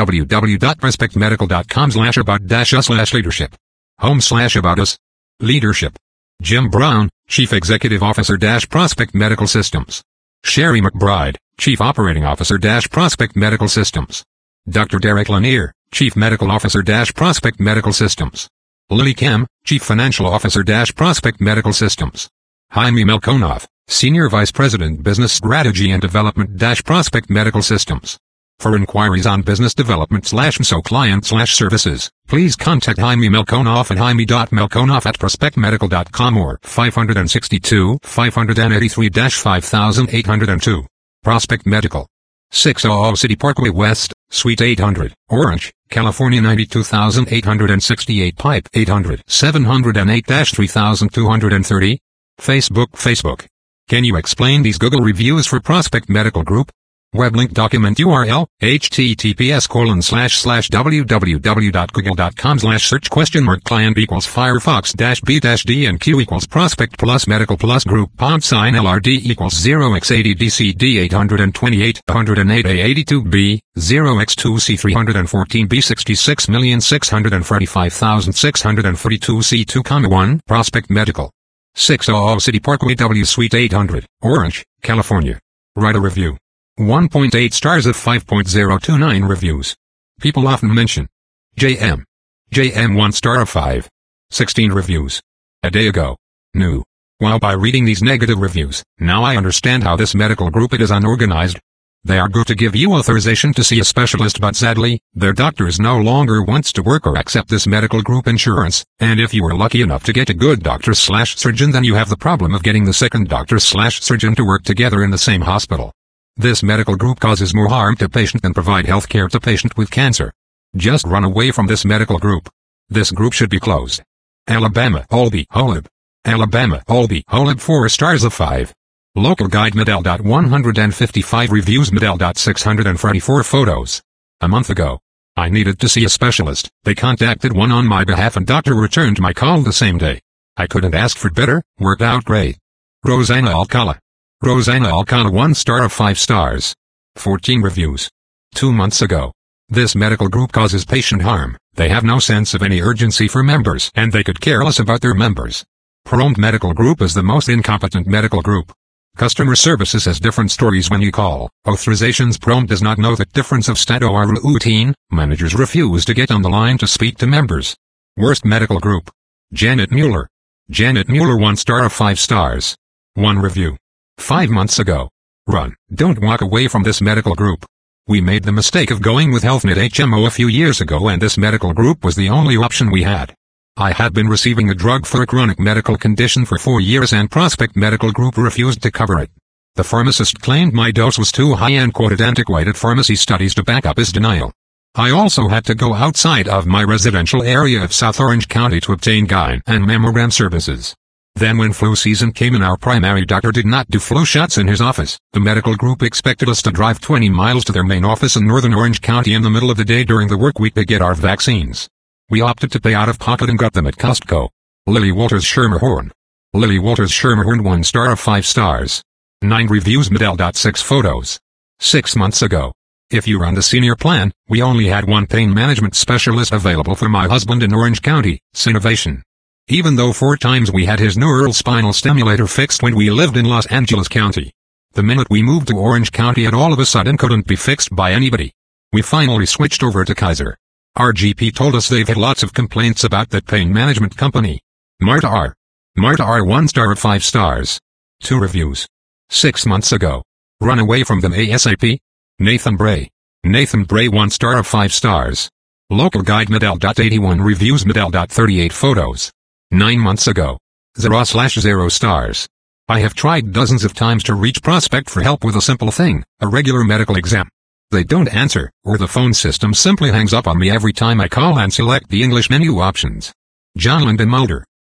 www.prospectmedical.com slash about dash us slash leadership. Home slash about us. Leadership. Jim Brown, Chief Executive Officer dash Prospect Medical Systems. Sherry McBride, Chief Operating Officer dash Prospect Medical Systems. Doctor Derek Lanier, Chief Medical Officer dash Prospect Medical Systems. Lily Kem, Chief Financial Officer dash Prospect Medical Systems. Jaime Melkonov, Senior Vice President Business Strategy and Development dash Prospect Medical Systems. For inquiries on business development slash M S O client slash services, please contact Jaime Melkonov at jaime.melkonov at prospectmedical dot com or five sixty-two, five eighty-three, five eight oh two. Prospect Medical. six hundred City Parkway West, Suite eight hundred, Orange, California ninety-two thousand eight hundred sixty-eight Pipe eight hundred, seven oh eight, three two three oh. Facebook Facebook. Can you explain these Google reviews for Prospect Medical Group? Web link document U R L, https colon slash slash www.google.com slash search question mark client equals Firefox dash B dash D and Q equals Prospect plus Medical plus Group pound sign L R D equals zero x eighty D C D eight twenty-eight, one oh eight A eighty-two B, zero x two C three fourteen B sixty-six million six hundred forty-five thousand six hundred forty-two C two, one. Prospect Medical. six hundred City Parkway W Suite eight hundred, Orange, California. Write a review. one point eight stars of five point zero two nine reviews. People often mention J M. J M one star of five. sixteen reviews. A day ago. New. Wow, by reading these negative reviews, now I understand how this medical group it is unorganized. They are good to give you authorization to see a specialist, but sadly, their doctors no longer wants to work or accept this medical group insurance, and if you are lucky enough to get a good doctor slash surgeon, then you have the problem of getting the second doctor slash surgeon to work together in the same hospital. This medical group causes more harm to patient than provide health care to patient with cancer. Just run away from this medical group. This group should be closed. Alabama, Holby, Holub. Alabama, Holby, Holub four stars of five. Local guide Medell. one fifty-five reviews Medell. six hundred forty-four photos. A month ago. I needed to see a specialist. They contacted one on my behalf and doctor returned my call the same day. I couldn't ask for better, worked out great. Rosanna Alcala. Rosanna Alcala one star of five stars. fourteen reviews. Two months ago. This medical group causes patient harm. They have no sense of any urgency for members and they could care less about their members. Prompt Medical Group is the most incompetent medical group. Customer services has different stories when you call. Authorizations Prompt does not know the difference of stat or routine. Managers refuse to get on the line to speak to members. Worst medical group. Janet Mueller. Janet Mueller one star of five stars. One review. Five months ago. Run. Don't walk away from this medical group. We made the mistake of going with HealthNet H M O a few years ago and this medical group was the only option we had. I had been receiving a drug for a chronic medical condition for four years and Prospect Medical Group refused to cover it. The pharmacist claimed my dose was too high and quoted antiquated pharmacy studies to back up his denial. I also had to go outside of my residential area of South Orange County to obtain gyne and mammogram services. Then when flu season came in, our primary doctor did not do flu shots in his office. The medical group expected us to drive twenty miles to their main office in northern Orange County in the middle of the day during the work week to get our vaccines. We opted to pay out of pocket and got them at Costco. Lily Walters Schermerhorn. Lily Walters Schermerhorn one star of five stars. Nine reviews Medell. Six photos. Six months ago. If you run the senior plan, we only had one pain management specialist available for my husband in Orange County, Synovation. Even though four times we had his neural spinal stimulator fixed when we lived in Los Angeles County. The minute we moved to Orange County it all of a sudden couldn't be fixed by anybody. We finally switched over to Kaiser. Our G P told us they've had lots of complaints about that pain management company. Marta R. Marta R. one star of five stars. Two reviews. Six months ago. Run away from them ASAP. Nathan Bray. Nathan Bray one star of five stars. Local guide Medell. eighty-one reviews Medell. thirty-eight photos. Nine months ago. Zero slash zero stars. I have tried dozens of times to reach Prospect for help with a simple thing, a regular medical exam. They don't answer, or the phone system simply hangs up on me every time I call and select the English menu options. John Lyndon Mulder.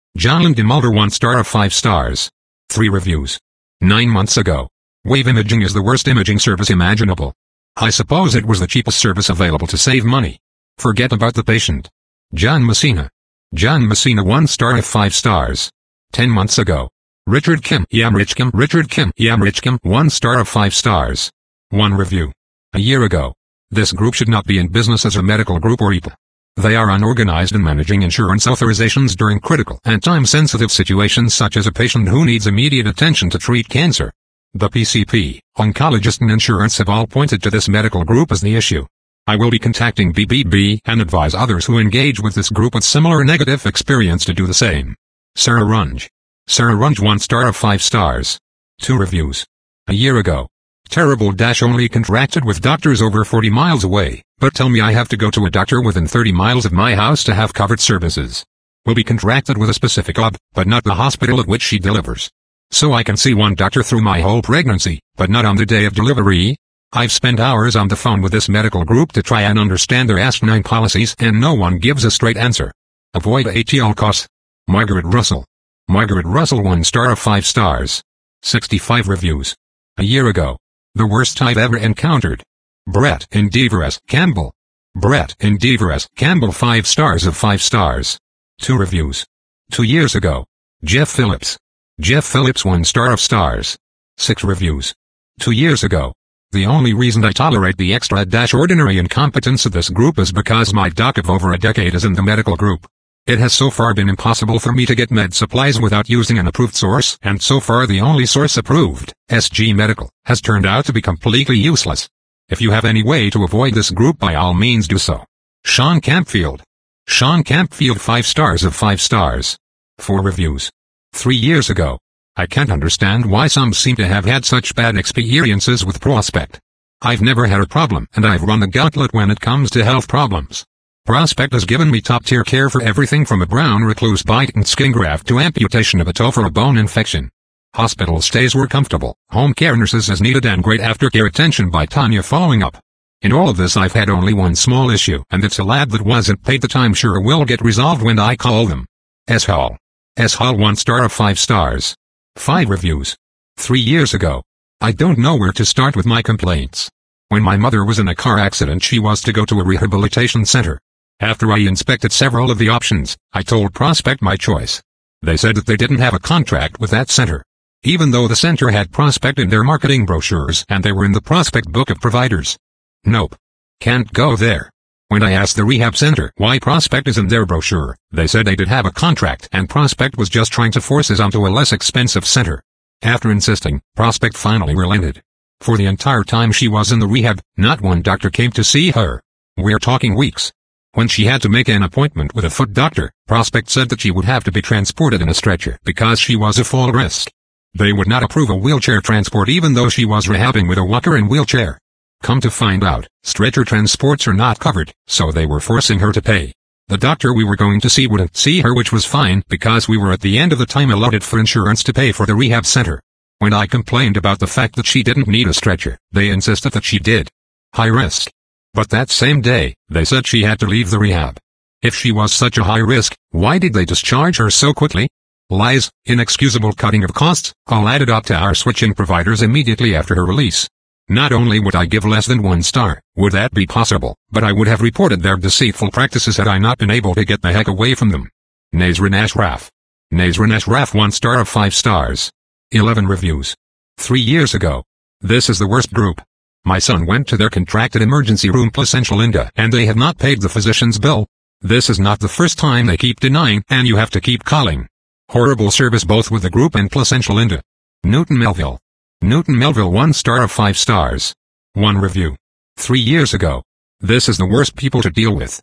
John DeMulder one star of five stars. three reviews. Nine months ago. Wave Imaging is the worst imaging service imaginable. I suppose it was the cheapest service available to save money. Forget about the patient. John Messina. John Messina one star of five stars. Ten months ago. Richard Kim Yam Rich Kim Richard Kim Yam Rich Kim one star of five stars. One review. A year ago. This group should not be in business as a medical group or I P A. They are unorganized in managing insurance authorizations during critical and time-sensitive situations such as a patient who needs immediate attention to treat cancer. The P C P, oncologist and insurance have all pointed to this medical group as the issue. I will be contacting B B B and advise others who engage with this group with similar negative experience to do the same. Sarah Runge. Sarah Runge one star of five stars. Two reviews. A year ago. Terrible dash only contracted with doctors over forty miles away, but tell me I have to go to a doctor within thirty miles of my house to have covered services. Will be contracted with a specific lab, but not the hospital at which she delivers. So I can see one doctor through my whole pregnancy, but not on the day of delivery. I've spent hours on the phone with this medical group to try and understand their asinine policies and no one gives a straight answer. Avoid at all costs. Margaret Russell. Margaret Russell one star of five stars. sixty-five reviews. A year ago. The worst I've ever encountered. Brett Endeavor S. Campbell. Brett Endeavor S. Campbell five stars of five stars. Two reviews. Two years ago. Jeff Phillips. Jeff Phillips one star of stars. Six reviews. Two years ago. The only reason I tolerate the extra-ordinary incompetence of this group is because my doc of over a decade is in the medical group. It has so far been impossible for me to get med supplies without using an approved source, and so far the only source approved, S G Medical, has turned out to be completely useless. If you have any way to avoid this group, by all means do so. Sean Campfield. Sean Campfield five stars of five stars. Four reviews. Three years ago. I can't understand why some seem to have had such bad experiences with Prospect. I've never had a problem and I've run the gauntlet when it comes to health problems. Prospect has given me top-tier care for everything from a brown recluse bite and skin graft to amputation of a toe for a bone infection. Hospital stays were comfortable, home care nurses as needed and great aftercare attention by Tanya following up. In all of this I've had only one small issue and it's a lab that wasn't paid the time. Sure will get resolved when I call them. S. Hall. S. Hall one star of five stars. Five reviews. Three years ago. I don't know where to start with my complaints. When my mother was in a car accident she was to go to a rehabilitation center. After I inspected several of the options, I told Prospect my choice. They said that they didn't have a contract with that center. Even though the center had Prospect in their marketing brochures and they were in the Prospect book of providers. Nope. Can't go there. When I asked the rehab center why Prospect is in their brochure, they said they did have a contract and Prospect was just trying to force us onto a less expensive center. After insisting, Prospect finally relented. For the entire time she was in the rehab, not one doctor came to see her. We're talking weeks. When she had to make an appointment with a foot doctor, Prospect said that she would have to be transported in a stretcher because she was a fall risk. They would not approve a wheelchair transport even though she was rehabbing with a walker and wheelchair. Come to find out, stretcher transports are not covered, so they were forcing her to pay. The doctor we were going to see wouldn't see her, which was fine because we were at the end of the time allotted for insurance to pay for the rehab center. When I complained about the fact that she didn't need a stretcher, they insisted that she did. High risk. But that same day, they said she had to leave the rehab. If she was such a high risk, why did they discharge her so quickly? Lies, inexcusable cutting of costs, all added up to our switching providers immediately after her release. Not only would I give less than one star, would that be possible, but I would have reported their deceitful practices had I not been able to get the heck away from them. Nazrin Ashraf. Nazrin Ashraf one star of five stars. Eleven reviews. Three years ago. This is the worst group. My son went to their contracted emergency room Placentia Linda and they have not paid the physician's bill. This is not the first time they keep denying and you have to keep calling. Horrible service both with the group and Placentia Linda. Newton Melville. Newton Melville one star of five stars. One review. Three years ago. This is the worst people to deal with.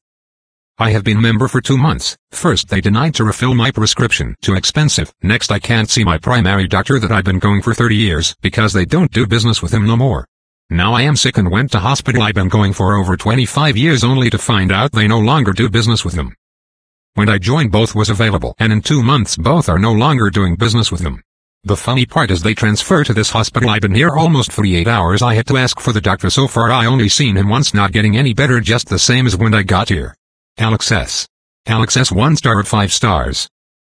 I have been member for two months. First they denied to refill my prescription, too expensive. Next I can't see my primary doctor that I've been going for thirty years because they don't do business with him no more. Now I am sick and went to hospital I've been going for over twenty-five years only to find out they no longer do business with them. When I joined both was available and in two months both are no longer doing business with them. The funny part is they transfer to this hospital I've been here almost forty-eight hours I had to ask for the doctor so far I only seen him once not getting any better just the same as when I got here. Alex S. Alex S one star of five stars.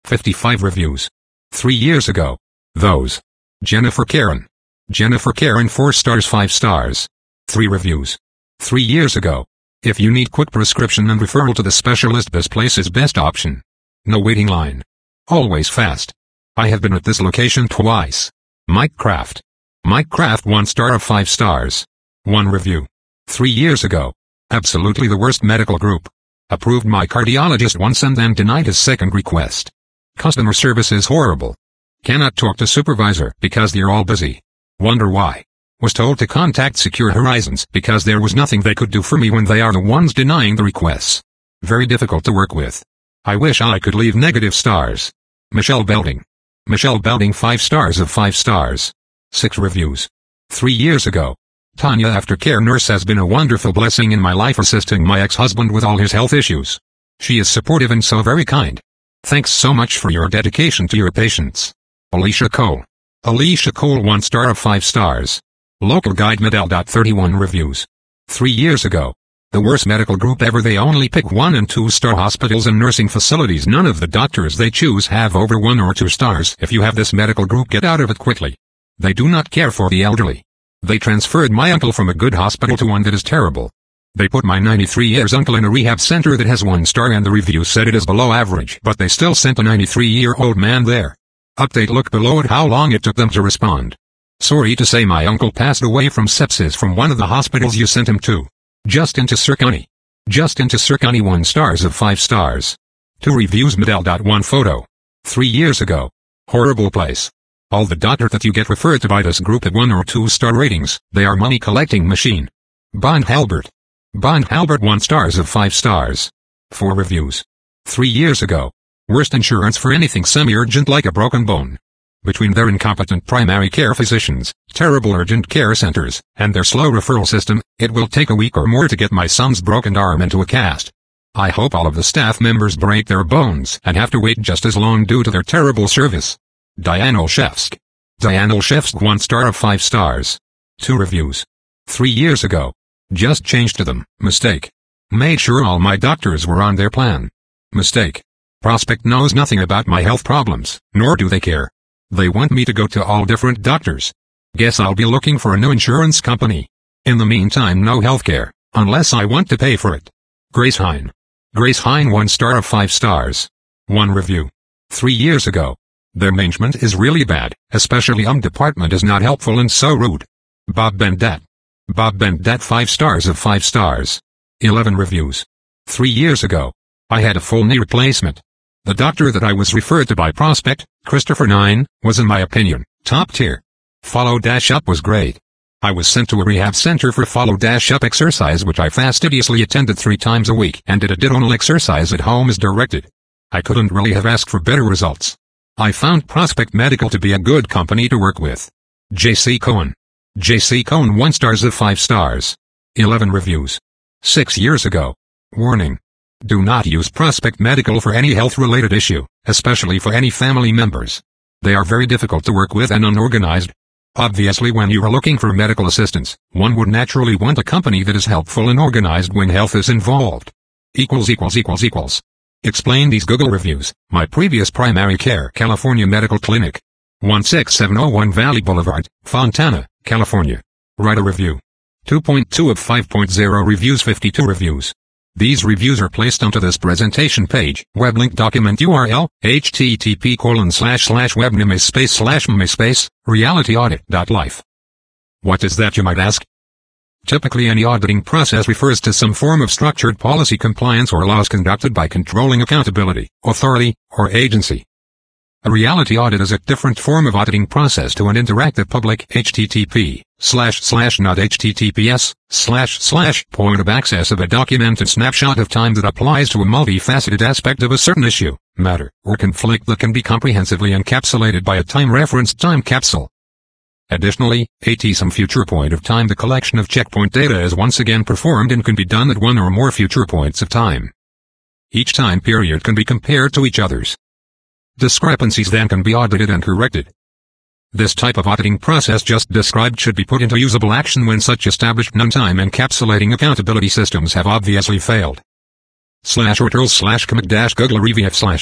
fifty-five reviews. Three years ago. Those. Jennifer Karen. Jennifer Karen four stars five stars. Three reviews. Three years ago. If you need quick prescription and referral to the specialist, this place is best option. No waiting line. Always fast. I have been at this location twice. Mike Kraft. Mike Kraft one star of five stars. One review. Three years ago. Absolutely the worst medical group. Approved my cardiologist once and then denied his second request. Customer service is horrible. Cannot talk to supervisor because they're all busy. Wonder why. Was told to contact Secure Horizons because there was nothing they could do for me when they are the ones denying the requests. Very difficult to work with. I wish I could leave negative stars. Michelle Belding. Michelle Belding five stars of five stars. Six reviews. Three years ago. Tanya aftercare nurse has been a wonderful blessing in my life, assisting my ex-husband with all his health issues. She is supportive and so very kind. Thanks so much for your dedication to your patients. Alicia Cole. Alicia Cole one star of five stars. Local Guide Medell. thirty-one reviews. Three years ago. The worst medical group ever. They only pick one and two star hospitals and nursing facilities. None of the doctors they choose have over one or two stars. If you have this medical group, get out of it quickly. They do not care for the elderly. They transferred my uncle from a good hospital to one that is terrible. They put my ninety-three years uncle in a rehab center that has one star and the review said it is below average, but they still sent a ninety-three year old man there. Update: look below at how long it took them to respond. Sorry to say my uncle passed away from sepsis from one of the hospitals you sent him to. Justin to Sircani. Justin to Sircani one stars of five stars. Two reviews. Medell. One photo. Three years ago. Horrible place. All the doctors that you get referred to by this group at one or two star ratings, they are money collecting machine. Bond Halbert. Bond Halbert one stars of five stars. Four reviews. Three years ago. Worst insurance for anything semi-urgent like a broken bone. Between their incompetent primary care physicians, terrible urgent care centers, and their slow referral system, it will take a week or more to get my son's broken arm into a cast. I hope all of the staff members break their bones and have to wait just as long due to their terrible service. Diane Olszewsk. Diane Olszewsk one star of five stars. Two reviews. Three years ago. Just changed to them. Mistake. Made sure all my doctors were on their plan. Mistake. Prospect knows nothing about my health problems, nor do they care. They want me to go to all different doctors. Guess I'll be looking for a new insurance company. In the meantime, no healthcare, unless I want to pay for it. Grace Hine. Grace Hine one star of five stars. One review. Three years ago. Their management is really bad, especially um department is not helpful and so rude. Bob Bendet. Bob Bendet five stars of five stars. Eleven reviews. Three years ago. I had a full knee replacement. The doctor that I was referred to by Prospect, Christopher Nine, was in my opinion, top tier. Follow Dash Up was great. I was sent to a rehab center for Follow Dash Up exercise which I fastidiously attended three times a week and did a diurnal exercise at home as directed. I couldn't really have asked for better results. I found Prospect Medical to be a good company to work with. J C Cohen. J C Cohen one stars of five stars. Eleven reviews. Six years ago. Warning. Do not use Prospect Medical for any health-related issue, especially for any family members. They are very difficult to work with and unorganized. Obviously, when you are looking for medical assistance, one would naturally want a company that is helpful and organized when health is involved. Equals equals equals equals. Explain these Google reviews. My previous primary care California Medical Clinic. one six seven oh one Valley Boulevard, Fontana, California. Write a review. two point two of five point oh reviews. fifty-two reviews. These reviews are placed onto this presentation page. Web link document U R L, http colon slash slash webname space slash space, realityaudit.life. What is that, you might ask? Typically any auditing process refers to some form of structured policy compliance or laws conducted by controlling accountability, authority, or agency. A reality audit is a different form of auditing process to an interactive public http slash slash not https slash slash point of access of a documented snapshot of time that applies to a multifaceted aspect of a certain issue, matter, or conflict that can be comprehensively encapsulated by a time-referenced time capsule. Additionally, at some future point of time the collection of checkpoint data is once again performed and can be done at one or more future points of time. Each time period can be compared to each other's. Discrepancies then can be audited and corrected. This type of auditing process just described should be put into usable action when such established non-time encapsulating accountability systems have obviously failed. Slash ortl slash comic dash google revf slash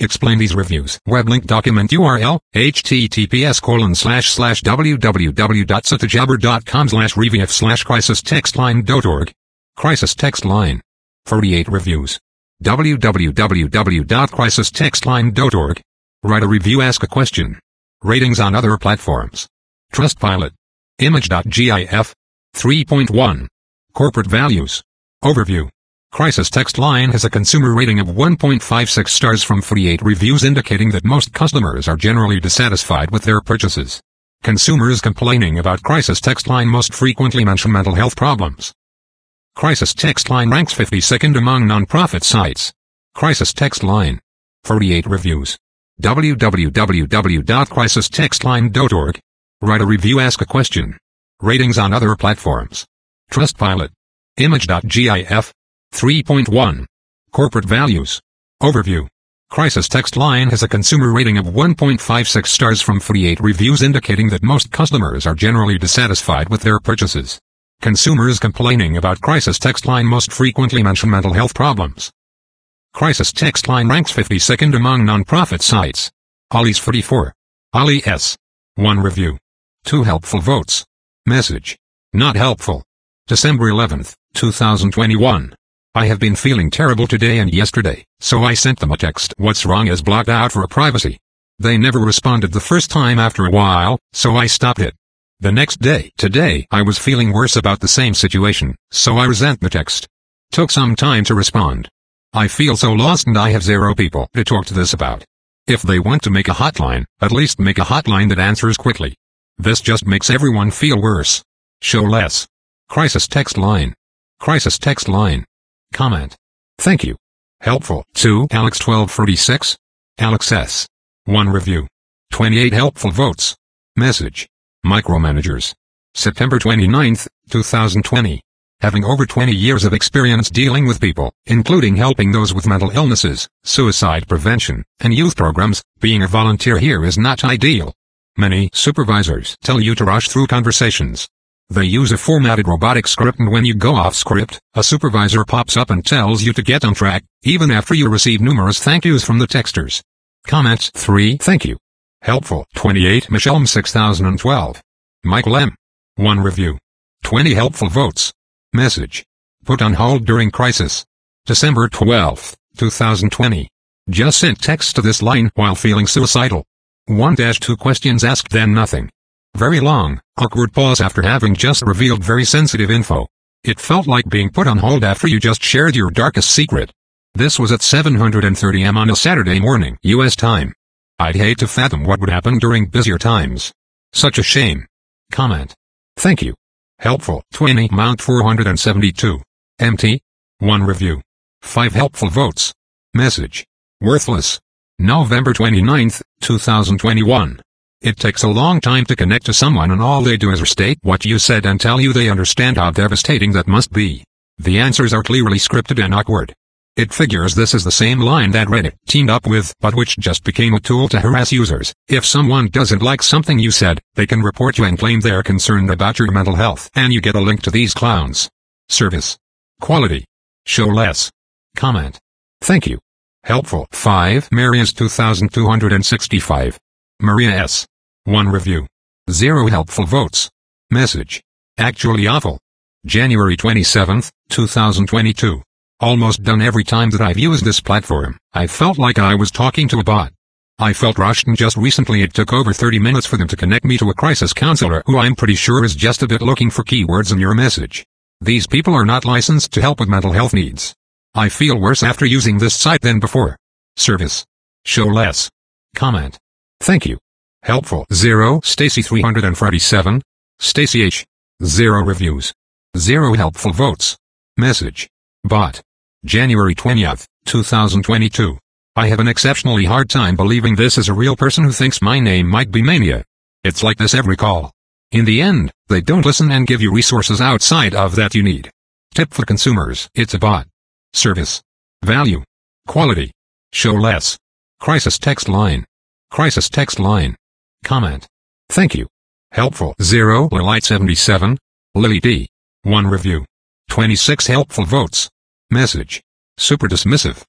Explain these reviews. Web link document U R L, https colon slash slash www.satajabber.com slash review slash crisistextline.org. Crisis Text Line. forty-eight reviews. www.crisistextline.org. Write a review, ask a question. Ratings on other platforms. Trustpilot. Image.gif. three point one. Corporate values. Overview. Crisis Text Line has a consumer rating of one point five six stars from forty-eight reviews, indicating that most customers are generally dissatisfied with their purchases. Consumers complaining about Crisis Text Line most frequently mention mental health problems. Crisis Text Line ranks fifty-second among non-profit sites. Crisis Text Line. forty-eight reviews. www.crisistextline.org. Write a review, ask a question. Ratings on other platforms. Trustpilot. Image.gif. three point one. Corporate values. Overview. Crisis Text Line has a consumer rating of one point five six stars from forty-eight reviews, indicating that most customers are generally dissatisfied with their purchases. Consumers complaining about Crisis Text Line most frequently mention mental health problems. Crisis Text Line ranks fifty-second among non-profit sites. Ollie's forty-four. Ollie S. one review. two helpful votes. Message. Not helpful. December eleventh, two thousand twenty-one. I have been feeling terrible today and yesterday, so I sent them a text. What's wrong is blocked out for privacy. They never responded the first time. After a while, so I stopped it. The next day, today, I was feeling worse about the same situation, so I resent the text. Took some time to respond. I feel so lost and I have zero people to talk to this about. If they want to make a hotline, at least make a hotline that answers quickly. This just makes everyone feel worse. Show less. Crisis Text Line. Crisis Text Line. Comment. Thank you. Helpful. two. Alex twelve forty-six. Alex S. one review. twenty-eight helpful votes. Message. Micromanagers. September twenty-ninth, two thousand twenty. Having over twenty years of experience dealing with people, including helping those with mental illnesses, suicide prevention, and youth programs, being a volunteer here is not ideal. Many supervisors tell you to rush through conversations. They use a formatted robotic script, and when you go off script, a supervisor pops up and tells you to get on track, even after you receive numerous thank yous from the texters. Comments. three. Thank you. Helpful. twenty-eight. Michelle M. six thousand twelve. Michael M. one review. twenty helpful votes. Message. Put on hold during crisis. December twelfth, two thousand twenty. Just sent text to this line while feeling suicidal. one dash two questions asked, then nothing. Very long, awkward pause after having just revealed very sensitive info. It felt like being put on hold after you just shared your darkest secret. This was at seven thirty a m on a Saturday morning, U S time. I'd hate to fathom what would happen during busier times. Such a shame. Comment. Thank you. Helpful. twenty. Mount four hundred seventy-two. M T. one review. five helpful votes. Message. Worthless. November twenty-ninth, two thousand twenty-one. It takes a long time to connect to someone and all they do is restate what you said and tell you they understand how devastating that must be. The answers are clearly scripted and awkward. It figures this is the same line that Reddit teamed up with, but which just became a tool to harass users. If someone doesn't like something you said, they can report you and claim they're concerned about your mental health, and you get a link to these clowns. Service. Quality. Show less. Comment. Thank you. Helpful. five. Maria's two thousand two hundred sixty-five. Maria S. one review. zero helpful votes. Message. Actually awful. January twenty-seventh, two thousand twenty-two. Almost done. Every time that I've used this platform, I felt like I was talking to a bot. I felt rushed, and just recently it took over thirty minutes for them to connect me to a crisis counselor who I'm pretty sure is just a bit looking for keywords in your message. These people are not licensed to help with mental health needs. I feel worse after using this site than before. Service. Show less. Comment. Thank you. Helpful. zero. Stacy three hundred forty-seven. Stacy H. zero reviews. zero helpful votes. Message. Bot. January twentieth, two thousand twenty-two. I have an exceptionally hard time believing this is a real person who thinks my name might be Mania. It's like this every call. In the end, they don't listen and give you resources outside of that you need. Tip for consumers. It's a bot. Service. Value. Quality. Show less. Crisis Text Line. Crisis Text Line. Comment. Thank you. Helpful. zero. Lilite seventy-seven. Lily D. one review. twenty-six helpful votes. Message. Super dismissive.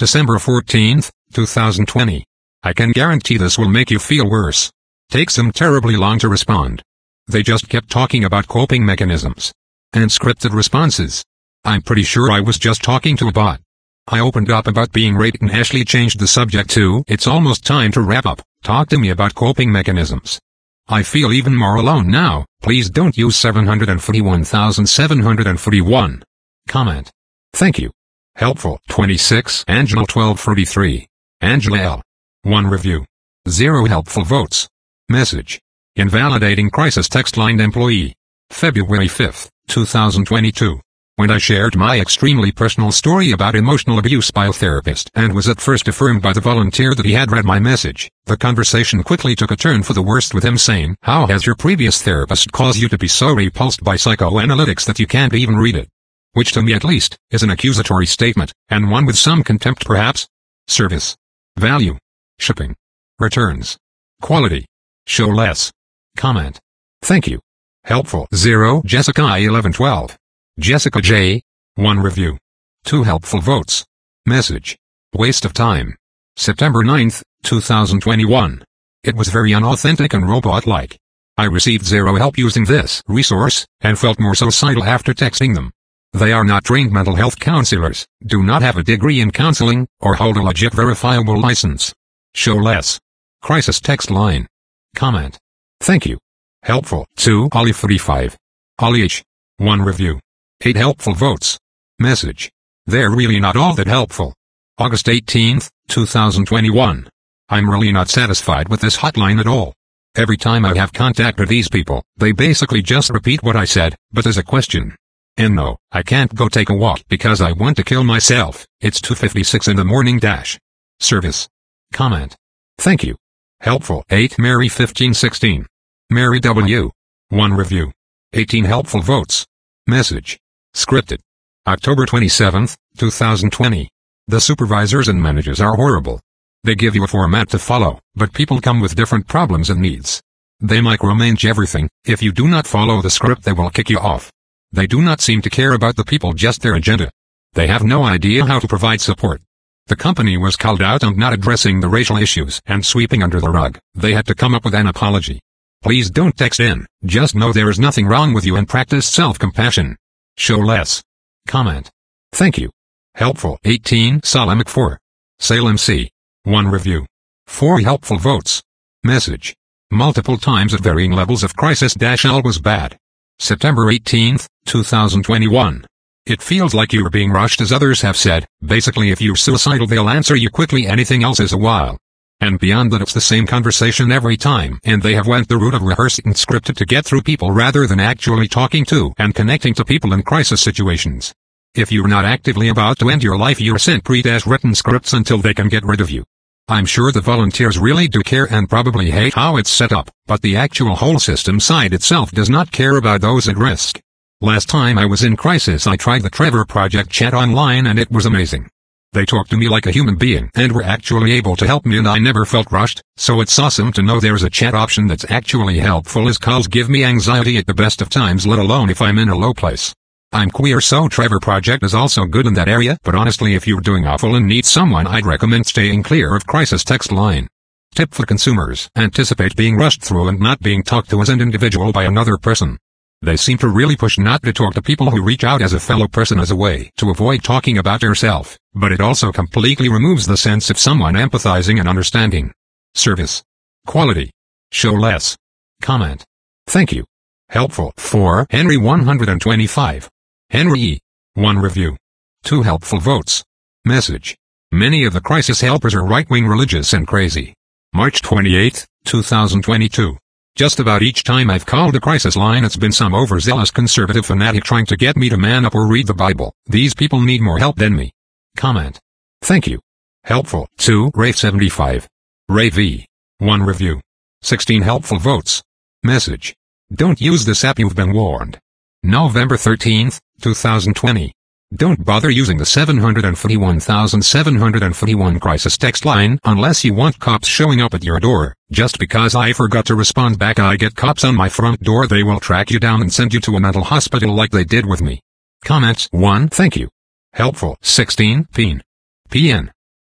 December fourteenth, two thousand twenty. I can guarantee this will make you feel worse. Takes them terribly long to respond. They just kept talking about coping mechanisms and scripted responses. I'm pretty sure I was just talking to a bot. I opened up about being raped and Ashley changed the subject to, "It's almost time to wrap up. Talk to me about coping mechanisms." I feel even more alone now. Please don't use seven hundred forty-one thousand seven hundred forty-one. Comment. Thank you. Helpful. twenty-six. Angela twelve forty-three. Angela L. one review. Zero helpful votes. Message. Invalidating crisis text line employee. February fifth, two thousand twenty-two. When I shared my extremely personal story about emotional abuse by a therapist and was at first affirmed by the volunteer that he had read my message, the conversation quickly took a turn for the worst with him saying, "How has your previous therapist caused you to be so repulsed by psychoanalytics that you can't even read it?" Which to me at least, is an accusatory statement, and one with some contempt perhaps. Service. Value. Shipping. Returns. Quality. Show less. Comment. Thank you. Helpful. zero. Jessica I eleven twelve. Jessica J. one review. two helpful votes. Message. Waste of time. September ninth, two thousand twenty-one. It was very unauthentic and robot-like. I received zero help using this resource, and felt more suicidal after texting them. They are not trained mental health counselors, do not have a degree in counseling, or hold a legit verifiable license. Show less. Crisis text line. Comment. Thank you. Helpful. two. Ollie thirty-five. Ollie H. one review. eight helpful votes. Message. They're really not all that helpful. August eighteenth, two thousand twenty-one. I'm really not satisfied with this hotline at all. Every time I have contacted these people, they basically just repeat what I said, but as a question. And no, I can't go take a walk because I want to kill myself. It's two fifty-six in the morning dash. Service. Comment. Thank you. Helpful. eight. Mary fifteen sixteen. Mary W. one review. eighteen helpful votes. Message. Scripted. October twenty-seventh, two thousand twenty. The supervisors and managers are horrible. They give you a format to follow, but people come with different problems and needs. They micromanage everything. If you do not follow the script, they will kick you off. They do not seem to care about the people, just their agenda. They have no idea how to provide support. The company was called out on not addressing the racial issues and sweeping under the rug. They had to come up with an apology. Please don't text in, just know there is nothing wrong with you and practice self-compassion. Show less. Comment. Thank you. Helpful. eighteen. Salem four. Salem C. one review. four helpful votes. Message. Multiple times at varying levels of crisis dash all was bad. September eighteenth, two thousand twenty-one. It feels like you are being rushed, as others have said. Basically, if you're suicidal, they'll answer you quickly, anything else is a while. And beyond that, it's the same conversation every time, and they have went the route of rehearsed and scripted to get through people rather than actually talking to and connecting to people in crisis situations. If you're not actively about to end your life, you're sent pre-written scripts until they can get rid of you. I'm sure the volunteers really do care and probably hate how it's set up, but the actual whole system side itself does not care about those at risk. Last time I was in crisis, I tried the Trevor Project chat online and it was amazing. They talked to me like a human being and were actually able to help me, and I never felt rushed, so it's awesome to know there's a chat option that's actually helpful, as calls give me anxiety at the best of times, let alone if I'm in a low place. I'm queer, so Trevor Project is also good in that area, but honestly, if you're doing awful and need someone, I'd recommend staying clear of crisis text line. Tip for consumers: anticipate being rushed through and not being talked to as an individual by another person. They seem to really push not to talk to people who reach out as a fellow person as a way to avoid talking about yourself, but it also completely removes the sense of someone empathizing and understanding. Service. Quality. Show less. Comment. Thank you. Helpful. four. Henry one twenty-five. Henry E. one review. two helpful votes. Message. Many of the crisis helpers are right-wing, religious and crazy. March twenty-eighth, two thousand twenty-two. Just about each time I've called the crisis line, it's been some overzealous conservative fanatic trying to get me to man up or read the Bible. These people need more help than me. Comment. Thank you. Helpful. two. Ray seventy-five. Ray V. one review. sixteen helpful votes. Message. Don't use this app, you've been warned. November thirteenth, two thousand twenty. Don't bother using the seven hundred forty-one thousand seven hundred forty-one crisis text line unless you want cops showing up at your door. Just because I forgot to respond back, I get cops on my front door. They will track you down and send you to a mental hospital like they did with me. Comments. one. Thank you. Helpful. sixteen. Peen. P N.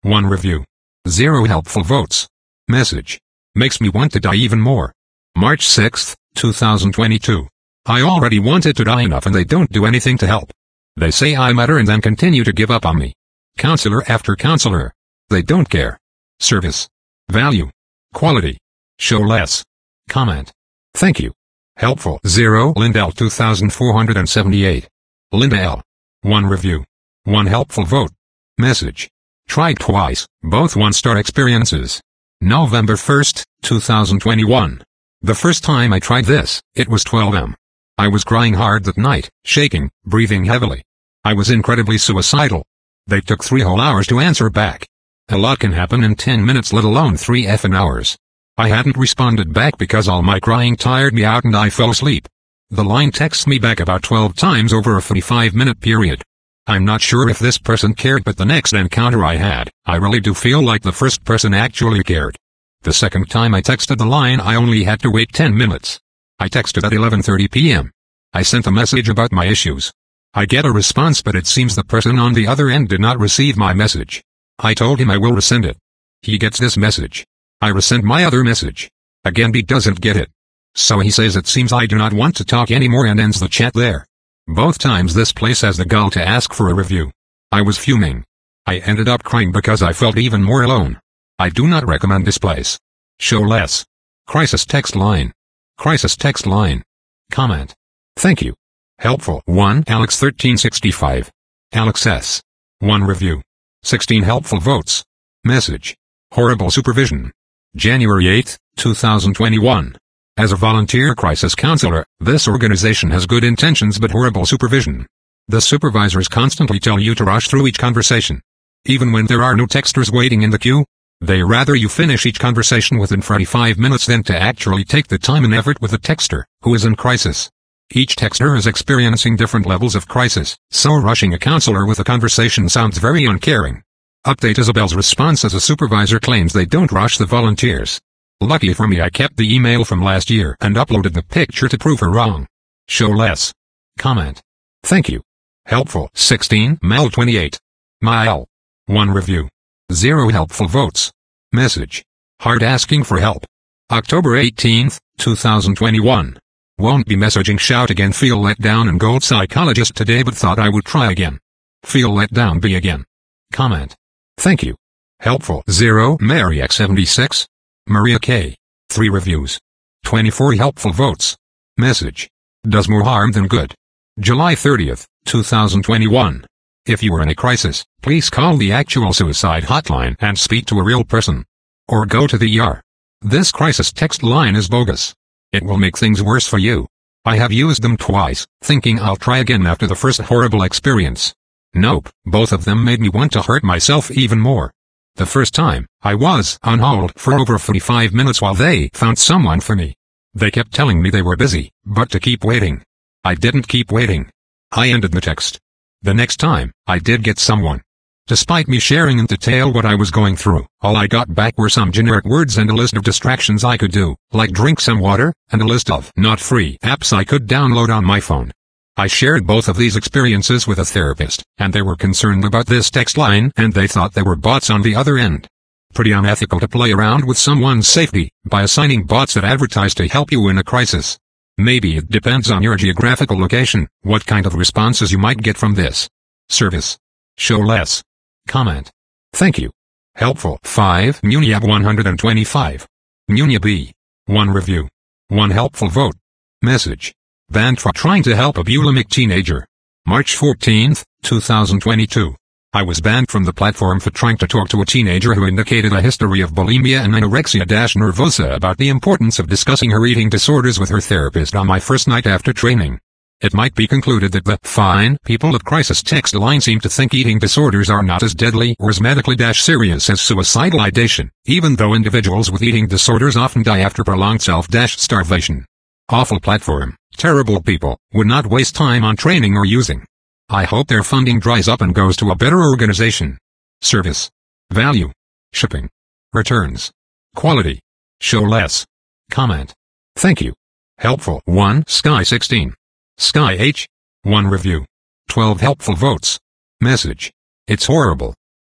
one review. zero helpful votes. Message. Makes me want to die even more. March sixth, two thousand twenty-two. I already wanted to die enough and they don't do anything to help. They say I matter and then continue to give up on me. Counselor after counselor. They don't care. Service. Value. Quality. Show less. Comment. Thank you. Helpful. zero Linda L two thousand four hundred seventy-eight. Linda L. one review. one helpful vote. Message. Tried twice, both one-star experiences. November first, two thousand twenty-one. The first time I tried this, it was twelve a m I was crying hard that night, shaking, breathing heavily. I was incredibly suicidal. They took three whole hours to answer back. A lot can happen in ten minutes, let alone three effing hours. I hadn't responded back because all my crying tired me out and I fell asleep. The line texts me back about twelve times over a forty-five minute period. I'm not sure if this person cared, but the next encounter I had, I really do feel like the first person actually cared. The second time I texted the line I only had to wait ten minutes. I texted at eleven thirty p m I sent a message about my issues. I get a response but it seems the person on the other end did not receive my message. I told him I will resend it. He gets this message. I resend my other message. Again he doesn't get it. So he says it seems I do not want to talk anymore and ends the chat there. Both times this place has the gall to ask for a review. I was fuming. I ended up crying because I felt even more alone. I do not recommend this place. Show less. Crisis text line. Crisis text line. Comment. Thank you. Helpful. one Alex thirteen sixty-five. Alex S. one review. sixteen helpful votes. Message. Horrible supervision. January eighth, two thousand twenty-one. As a volunteer crisis counselor, this organization has good intentions but horrible supervision. The supervisors constantly tell you to rush through each conversation. Even when there are no texters waiting in the queue, they rather you finish each conversation within forty-five minutes than to actually take the time and effort with a texter who is in crisis. Each texter is experiencing different levels of crisis, so rushing a counselor with a conversation sounds very uncaring. Update Isabel's response as a supervisor claims they don't rush the volunteers. Lucky for me I kept the email from last year and uploaded the picture to prove her wrong. Show less. Comment. Thank you. Helpful. sixteen Mel twenty-eight. Mile. one review. zero helpful votes. Message. Hard asking for help. October eighteenth, two thousand twenty-one. Won't be messaging shout again, feel let down and gold psychologist today but thought I would try again. Feel let down be again. Comment. Thank you. Helpful. zero Mary X seventy-six. Maria K. three reviews. twenty-four helpful votes. Message. Does more harm than good. July thirtieth, two thousand twenty-one. If you are in a crisis, please call the actual suicide hotline and speak to a real person. Or go to the E R. This crisis text line is bogus. It will make things worse for you. I have used them twice, thinking I'll try again after the first horrible experience. Nope, both of them made me want to hurt myself even more. The first time, I was on hold for over forty-five minutes while they found someone for me. They kept telling me they were busy, but to keep waiting. I didn't keep waiting. I ended the text. The next time, I did get someone. Despite me sharing in detail what I was going through, all I got back were some generic words and a list of distractions I could do, like drink some water, and a list of not free apps I could download on my phone. I shared both of these experiences with a therapist, and they were concerned about this text line and they thought they were bots on the other end. Pretty unethical to play around with someone's safety by assigning bots that advertise to help you in a crisis. Maybe it depends on your geographical location, what kind of responses you might get from this service. Show less. Comment. Thank you. Helpful. five Muniab one hundred twenty-five. Munia B. one review. one helpful vote. Message. Banned for trying to help a bulimic teenager. March fourteenth, two thousand twenty-two. I was banned from the platform for trying to talk to a teenager who indicated a history of bulimia and anorexia nervosa about the importance of discussing her eating disorders with her therapist on my first night after training. It might be concluded that the fine people at crisis text line seem to think eating disorders are not as deadly or as medically serious as suicidal ideation, even though individuals with eating disorders often die after prolonged self-starvation. Awful platform, terrible people, would not waste time on training or using. I hope their funding dries up and goes to a better organization. Service. Value. Shipping. Returns. Quality. Show less. Comment. Thank you. Helpful. one Sky sixteen. Sky H. one review. twelve helpful votes. Message. It's horrible.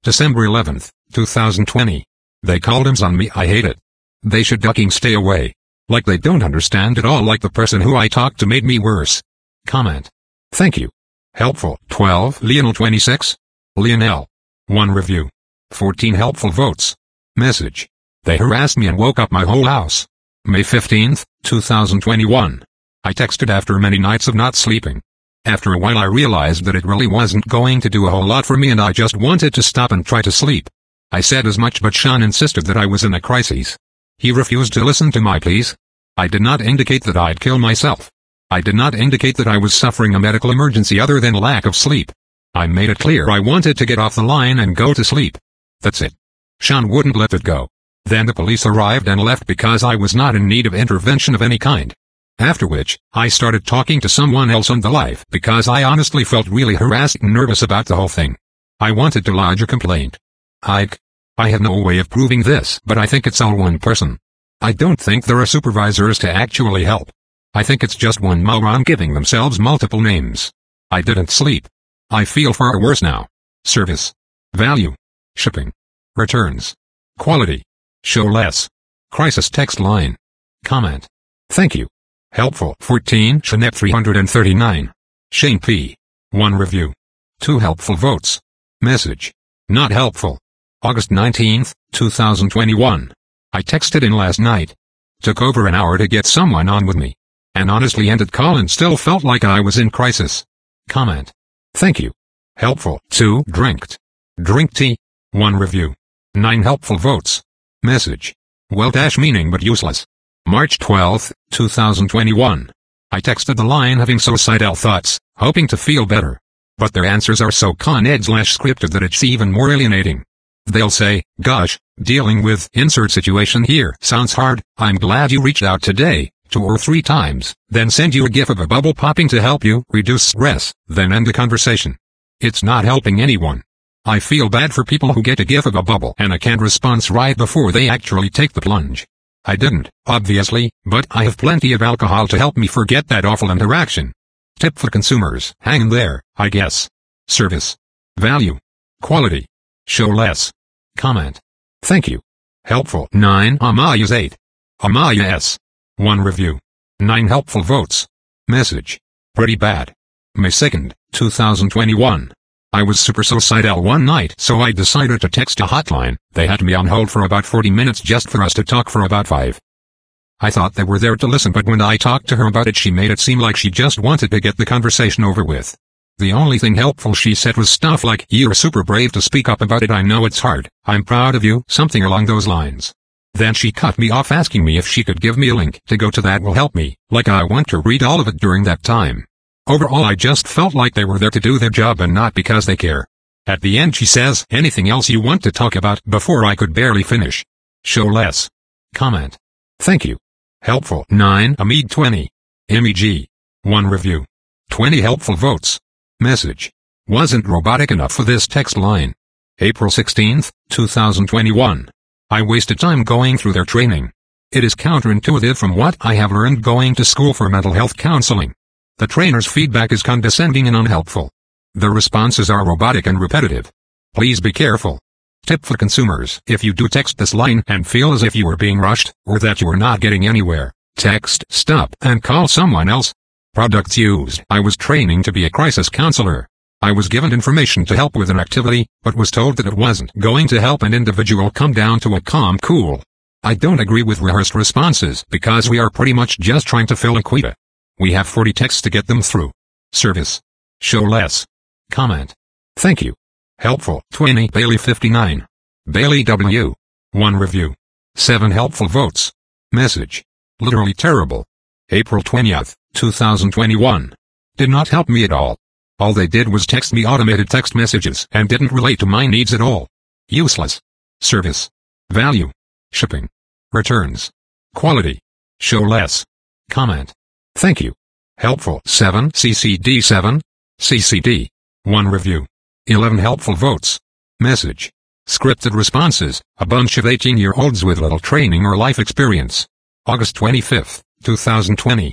December eleventh, two thousand twenty. They called him on me. I hate it. They should ducking stay away. Like they don't understand at all, like the person who I talked to made me worse. Comment. Thank you. Helpful. twelve. Lionel twenty-six. Lionel. one review. fourteen helpful votes. Message. They harassed me and woke up my whole house. May fifteenth, two thousand twenty-one. I texted after many nights of not sleeping. After a while I realized that it really wasn't going to do a whole lot for me and I just wanted to stop and try to sleep. I said as much, but Sean insisted that I was in a crisis. He refused to listen to my pleas. I did not indicate that I'd kill myself. I did not indicate that I was suffering a medical emergency other than lack of sleep. I made it clear I wanted to get off the line and go to sleep. That's it. Sean wouldn't let it go. Then the police arrived and left because I was not in need of intervention of any kind. After which, I started talking to someone else on the live because I honestly felt really harassed and nervous about the whole thing. I wanted to lodge a complaint. I, I have no way of proving this, but I think it's all one person. I don't think there are supervisors to actually help. I think it's just one moron giving themselves multiple names. I didn't sleep. I feel far worse now. Service. Value. Shipping. Returns. Quality. Show less. Crisis text line. Comment. Thank you. Helpful. fourteen. Jeanette three hundred thirty-nine. Shane P. one review. two helpful votes. Message. Not helpful. August nineteenth, two thousand twenty-one. I texted in last night. Took over an hour to get someone on with me. And honestly ended call and still felt like I was in crisis. Comment. Thank you. Helpful. two. Drinked. Drink tea. one review. nine helpful votes. Message. Well dash meaning but useless. March twelfth, two thousand twenty-one. I texted the line having suicidal thoughts, hoping to feel better. But their answers are so con-ed slash scripted that it's even more alienating. They'll say, gosh, dealing with insert situation here sounds hard, I'm glad you reached out today, two or three times, then send you a gif of a bubble popping to help you reduce stress, then end the conversation. It's not helping anyone. I feel bad for people who get a gif of a bubble and a canned response right before they actually take the plunge. I didn't, obviously, but I have plenty of alcohol to help me forget that awful interaction. Tip for consumers, hang in there, I guess. Service. Value. Quality. Show less. Comment. Thank you. Helpful. nine. Amaya's eight. Amaya S. one review. nine helpful votes. Message. Pretty bad. May second, two thousand twenty-one. I was super suicidal one night, so I decided to text a hotline. They had me on hold for about forty minutes just for us to talk for about five. I thought they were there to listen, but when I talked to her about it, she made it seem like she just wanted to get the conversation over with. The only thing helpful she said was stuff like, "You're super brave to speak up about it, I know it's hard, I'm proud of you," something along those lines. Then she cut me off asking me if she could give me a link to go to that will help me, like I want to read all of it during that time. Overall I just felt like they were there to do their job and not because they care. At the end she says, "Anything else you want to talk about?" before I could barely finish. Show less. Comment. Thank you. Helpful. nine. Amid twenty. M E G. one review. twenty helpful votes. Message. Wasn't robotic enough for this text line. April sixteenth, two thousand twenty-one. I wasted time going through their training. It is counterintuitive from what I have learned going to school for mental health counseling. The trainer's feedback is condescending and unhelpful. The responses are robotic and repetitive. Please be careful. Tip for consumers: if you do text this line and feel as if you are being rushed, or that you are not getting anywhere, text, stop, and call someone else. Products used. I was training to be a crisis counselor. I was given information to help with an activity, but was told that it wasn't going to help an individual come down to a calm cool. I don't agree with rehearsed responses because we are pretty much just trying to fill a quota. We have forty texts to get them through. Service. Show less. Comment. Thank you. Helpful. twenty. Bailey fifty-nine. Bailey W. one review. seven helpful votes. Message. Literally terrible. April twentieth, two thousand twenty-one. Did not help me at all. All they did was text me automated text messages and didn't relate to my needs at all. Useless. Service. Value. Shipping. Returns. Quality. Show less. Comment. Thank you. Helpful. seven. C C D seven. C C D. one review. eleven helpful votes. Message. Scripted responses, a bunch of eighteen-year-olds with little training or life experience. August twenty-fifth, two thousand twenty.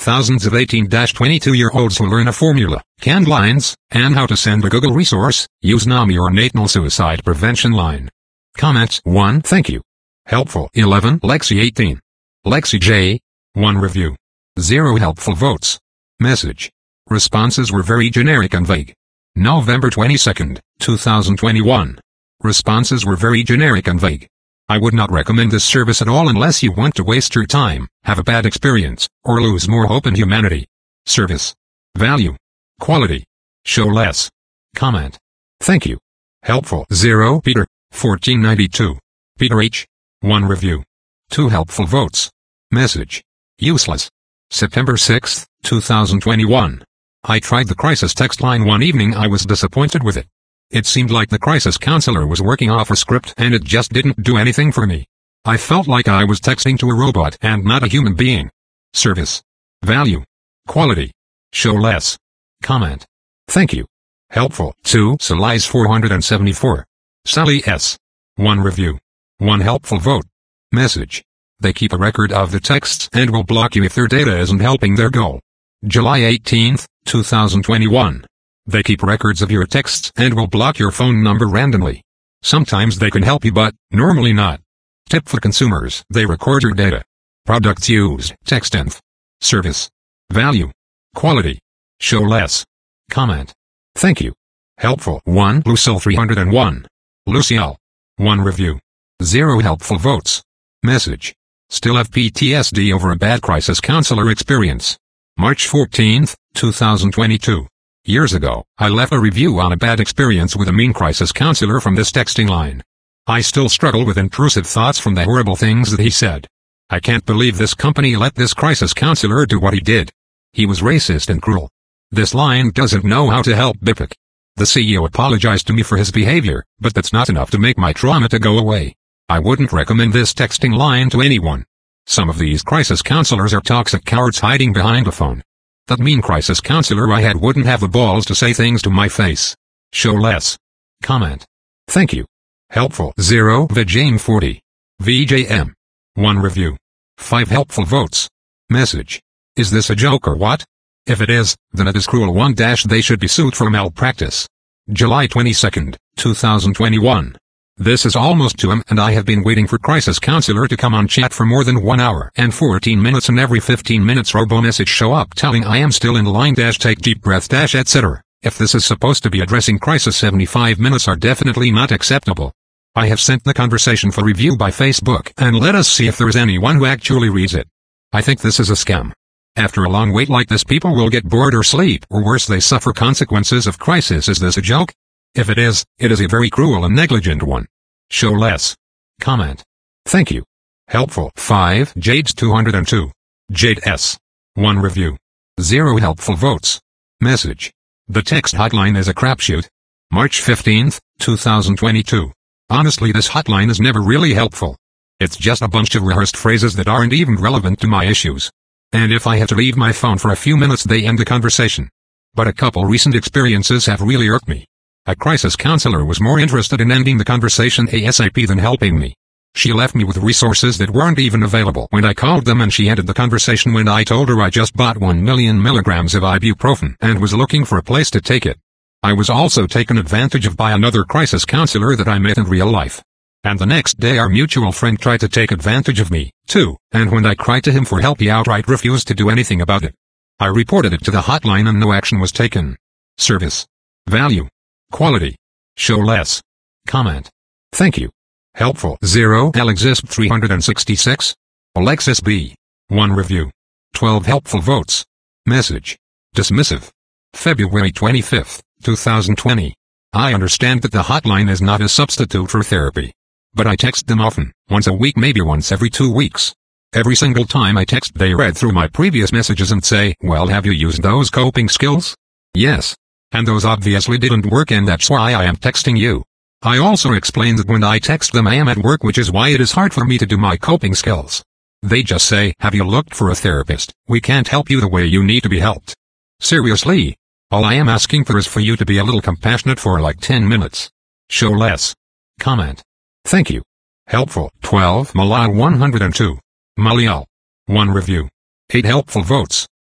Thousands of eighteen to twenty-two-year-olds who learn a formula, canned lines, and how to send a Google resource, use NAMI or National Suicide Prevention Line. Comments one. Thank you. Helpful eleven. Lexi eighteen. Lexi J. one review. zero helpful votes. Message. Responses were very generic and vague. November twenty-second, two thousand twenty-one. Responses were very generic and vague. I would not recommend this service at all unless you want to waste your time, have a bad experience, or lose more hope in humanity. Service. Value. Quality. Show less. Comment. Thank you. Helpful zero. Peter, fourteen ninety-two. Peter H. one review. two helpful votes. Message. Useless. September sixth, two thousand twenty-one. I tried the crisis text line one evening. I was disappointed with it. It seemed like the crisis counselor was working off a script and it just didn't do anything for me. I felt like I was texting to a robot and not a human being. Service. Value. Quality. Show less. Comment. Thank you. Helpful two. Salise four hundred seventy-four. Sally S. one review. one helpful vote. Message. They keep a record of the texts and will block you if their data isn't helping their goal. July eighteenth, two thousand twenty-one. They keep records of your texts and will block your phone number randomly. Sometimes they can help you but, normally not. Tip for consumers. They record your data. Products used. Textinf. Service. Value. Quality. Show less. Comment. Thank you. Helpful one. Lucille three hundred one. Lucille. one review. zero helpful votes. Message. Still have P T S D over a bad crisis counselor experience. March fourteenth, two thousand twenty-two. Years ago, I left a review on a bad experience with a mean crisis counselor from this texting line. I still struggle with intrusive thoughts from the horrible things that he said. I can't believe this company let this crisis counselor do what he did. He was racist and cruel. This line doesn't know how to help B I P C. The C E O apologized to me for his behavior, but that's not enough to make my trauma to go away. I wouldn't recommend this texting line to anyone. Some of these crisis counselors are toxic cowards hiding behind a phone. That mean crisis counselor I had wouldn't have the balls to say things to my face. Show less. Comment. Thank you. Helpful zero. Vijane forty. V J M. one review. five helpful votes. Message. Is this a joke or what? If it is, then it is cruel one dash they should be sued for malpractice. July twenty-second, two thousand twenty-one. This is almost two a m and I have been waiting for crisis counselor to come on chat for more than one hour and fourteen minutes, and every fifteen minutes robo message show up telling I am still in line dash take deep breath dash et cetera. If this is supposed to be addressing crisis, seventy-five minutes are definitely not acceptable. I have sent the conversation for review by Facebook and let us see if there is anyone who actually reads it. I think this is a scam. After a long wait like this, people will get bored or sleep, or worse, they suffer consequences of crisis. Is this a joke? If it is, it is a very cruel and negligent one. Show less. Comment. Thank you. Helpful five. Jades two hundred two. Jade S. one review. zero helpful votes. Message. The text hotline is a crapshoot. March fifteenth, two thousand twenty-two. Honestly, this hotline is never really helpful. It's just a bunch of rehearsed phrases that aren't even relevant to my issues. And if I have to leave my phone for a few minutes, they end the conversation. But a couple recent experiences have really irked me. A crisis counselor was more interested in ending the conversation ASAP than helping me. She left me with resources that weren't even available when I called them, and she ended the conversation when I told her I just bought one million milligrams of ibuprofen and was looking for a place to take it. I was also taken advantage of by another crisis counselor that I met in real life. And the next day our mutual friend tried to take advantage of me, too, and when I cried to him for help he outright refused to do anything about it. I reported it to the hotline and no action was taken. Service. Value. Quality. Show less. Comment. Thank you. Helpful zero. Alexis three hundred sixty-six. Alexis B. one review. twelve helpful votes. Message. Dismissive. February twenty-fifth, two thousand twenty. I understand that the hotline is not a substitute for therapy. But I text them often, once a week, maybe once every two weeks. Every single time I text they read through my previous messages and say, well, have you used those coping skills? Yes. And those obviously didn't work, and that's why I am texting you. I also explain that when I text them I am at work, which is why it is hard for me to do my coping skills. They just say, have you looked for a therapist? We can't help you the way you need to be helped. Seriously. All I am asking for is for you to be a little compassionate for like ten minutes. Show less. Comment. Thank you. Helpful twelve. Malal one hundred two. Malial. one review. eight helpful votes.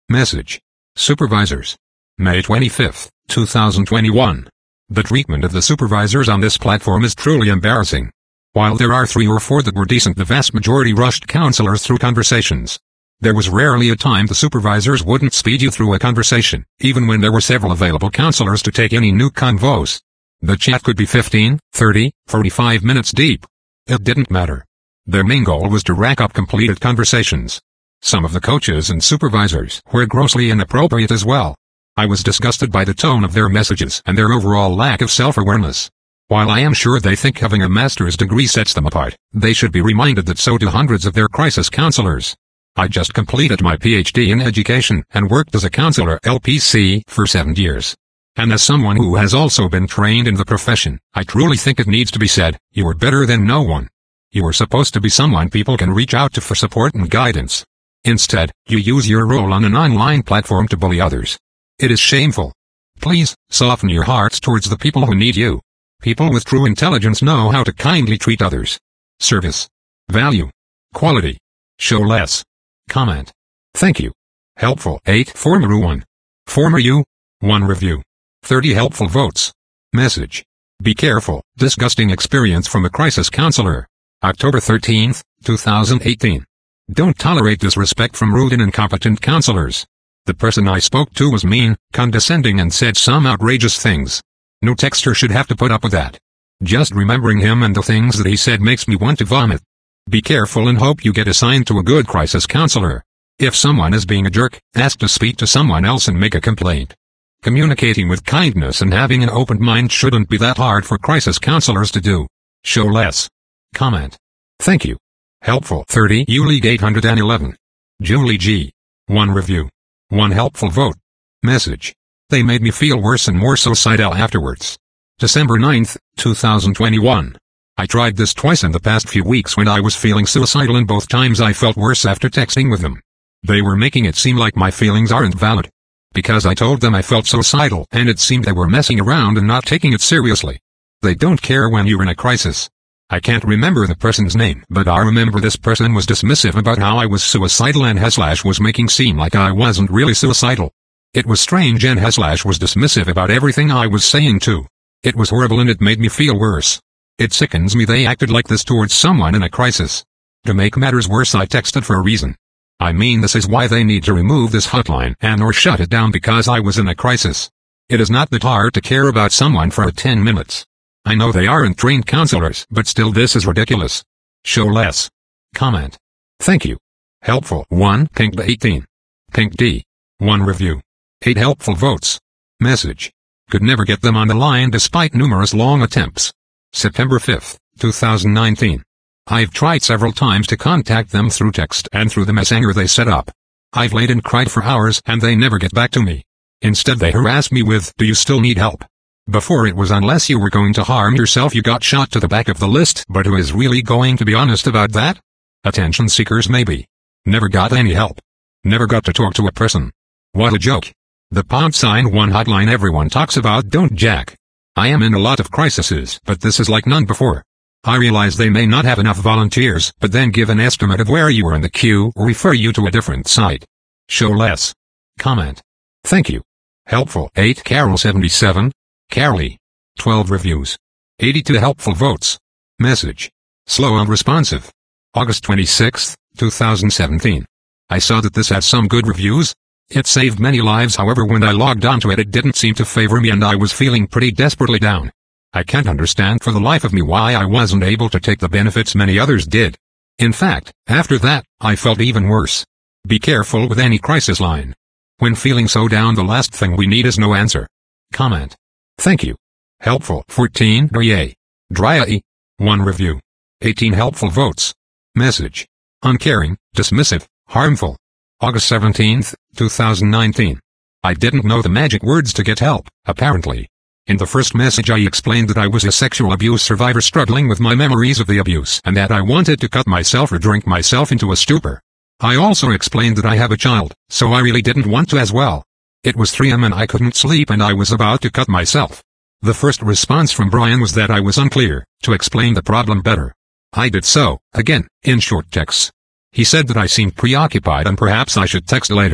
Message. Supervisors. May twenty-fifth, two thousand twenty-one. The treatment of the supervisors on this platform is truly embarrassing. While there are three or four that were decent, the vast majority rushed counselors through conversations. There was rarely a time the supervisors wouldn't speed you through a conversation, even when there were several available counselors to take any new convos. The chat could be fifteen, thirty, forty-five minutes deep. It didn't matter. Their main goal was to rack up completed conversations. Some of the coaches and supervisors were grossly inappropriate as well. I was disgusted by the tone of their messages and their overall lack of self-awareness. While I am sure they think having a master's degree sets them apart, they should be reminded that so do hundreds of their crisis counselors. I just completed my P H D in education and worked as a counselor L P C for seven years. And as someone who has also been trained in the profession, I truly think it needs to be said, you are better than no one. You are supposed to be someone people can reach out to for support and guidance. Instead, you use your role on an online platform to bully others. It is shameful. Please, soften your hearts towards the people who need you. People with true intelligence know how to kindly treat others. Service. Value. Quality. Show less. Comment. Thank you. Helpful. eight. Former one. Former you. one review. thirty helpful votes. Message. Be careful. Disgusting experience from a crisis counselor. October thirteenth, two thousand eighteen. Don't tolerate disrespect from rude and incompetent counselors. The person I spoke to was mean, condescending and said some outrageous things. No texter should have to put up with that. Just remembering him and the things that he said makes me want to vomit. Be careful and hope you get assigned to a good crisis counselor. If someone is being a jerk, ask to speak to someone else and make a complaint. Communicating with kindness and having an open mind shouldn't be that hard for crisis counselors to do. Show less. Comment. Thank you. Helpful. thirty U League eight hundred eleven. Julie G. one review. one helpful vote. Message. They made me feel worse and more suicidal afterwards. December ninth, two thousand twenty-one. I tried this twice in the past few weeks when I was feeling suicidal, and both times I felt worse after texting with them. They were making it seem like my feelings aren't valid. Because I told them I felt suicidal, and it seemed they were messing around and not taking it seriously. They don't care when you're in a crisis. I can't remember the person's name, but I remember this person was dismissive about how I was suicidal and Haslash was making seem like I wasn't really suicidal. It was strange, and Haslash was dismissive about everything I was saying too. It was horrible and it made me feel worse. It sickens me they acted like this towards someone in a crisis. To make matters worse, I texted for a reason. I mean, this is why they need to remove this hotline and or shut it down, because I was in a crisis. It is not that hard to care about someone for ten minutes. I know they aren't trained counselors, but still this is ridiculous. Show less. Comment. Thank you. Helpful. one. Pink eighteen. Pink D. one review. eight helpful votes. Message. Could never get them on the line despite numerous long attempts. September fifth, two thousand nineteen. I've tried several times to contact them through text and through the messenger they set up. I've laid and cried for hours and they never get back to me. Instead they harass me with, "Do you still need help?" Before it was, "Unless you were going to harm yourself you got shot," to the back of the list, but who is really going to be honest about that? Attention seekers maybe. Never got any help. Never got to talk to a person. What a joke. The pound sign one hotline everyone talks about don't jack. I am in a lot of crises, but this is like none before. I realize they may not have enough volunteers, but then give an estimate of where you are in the queue or refer you to a different site. Show less. Comment. Thank you. Helpful. eight. Carol seventy-seven. Carolee. twelve reviews. eighty-two helpful votes. Message. Slow and responsive. August twenty-sixth, two thousand seventeen. I saw that this had some good reviews. It saved many lives, however when I logged onto it it didn't seem to favor me and I was feeling pretty desperately down. I can't understand for the life of me why I wasn't able to take the benefits many others did. In fact, after that, I felt even worse. Be careful with any crisis line. When feeling so down, the last thing we need is no answer. Comment. Thank you. Helpful. fourteen. Dryay. Dryay. one review. eighteen helpful votes. Message. Uncaring, dismissive, harmful. August seventeenth, two thousand nineteen. I didn't know the magic words to get help, apparently. In the first message I explained that I was a sexual abuse survivor struggling with my memories of the abuse and that I wanted to cut myself or drink myself into a stupor. I also explained that I have a child, so I really didn't want to as well. It was three a m and I couldn't sleep and I was about to cut myself. The first response from Brian was that I was unclear, to explain the problem better. I did so, again, in short texts. He said that I seemed preoccupied and perhaps I should text later.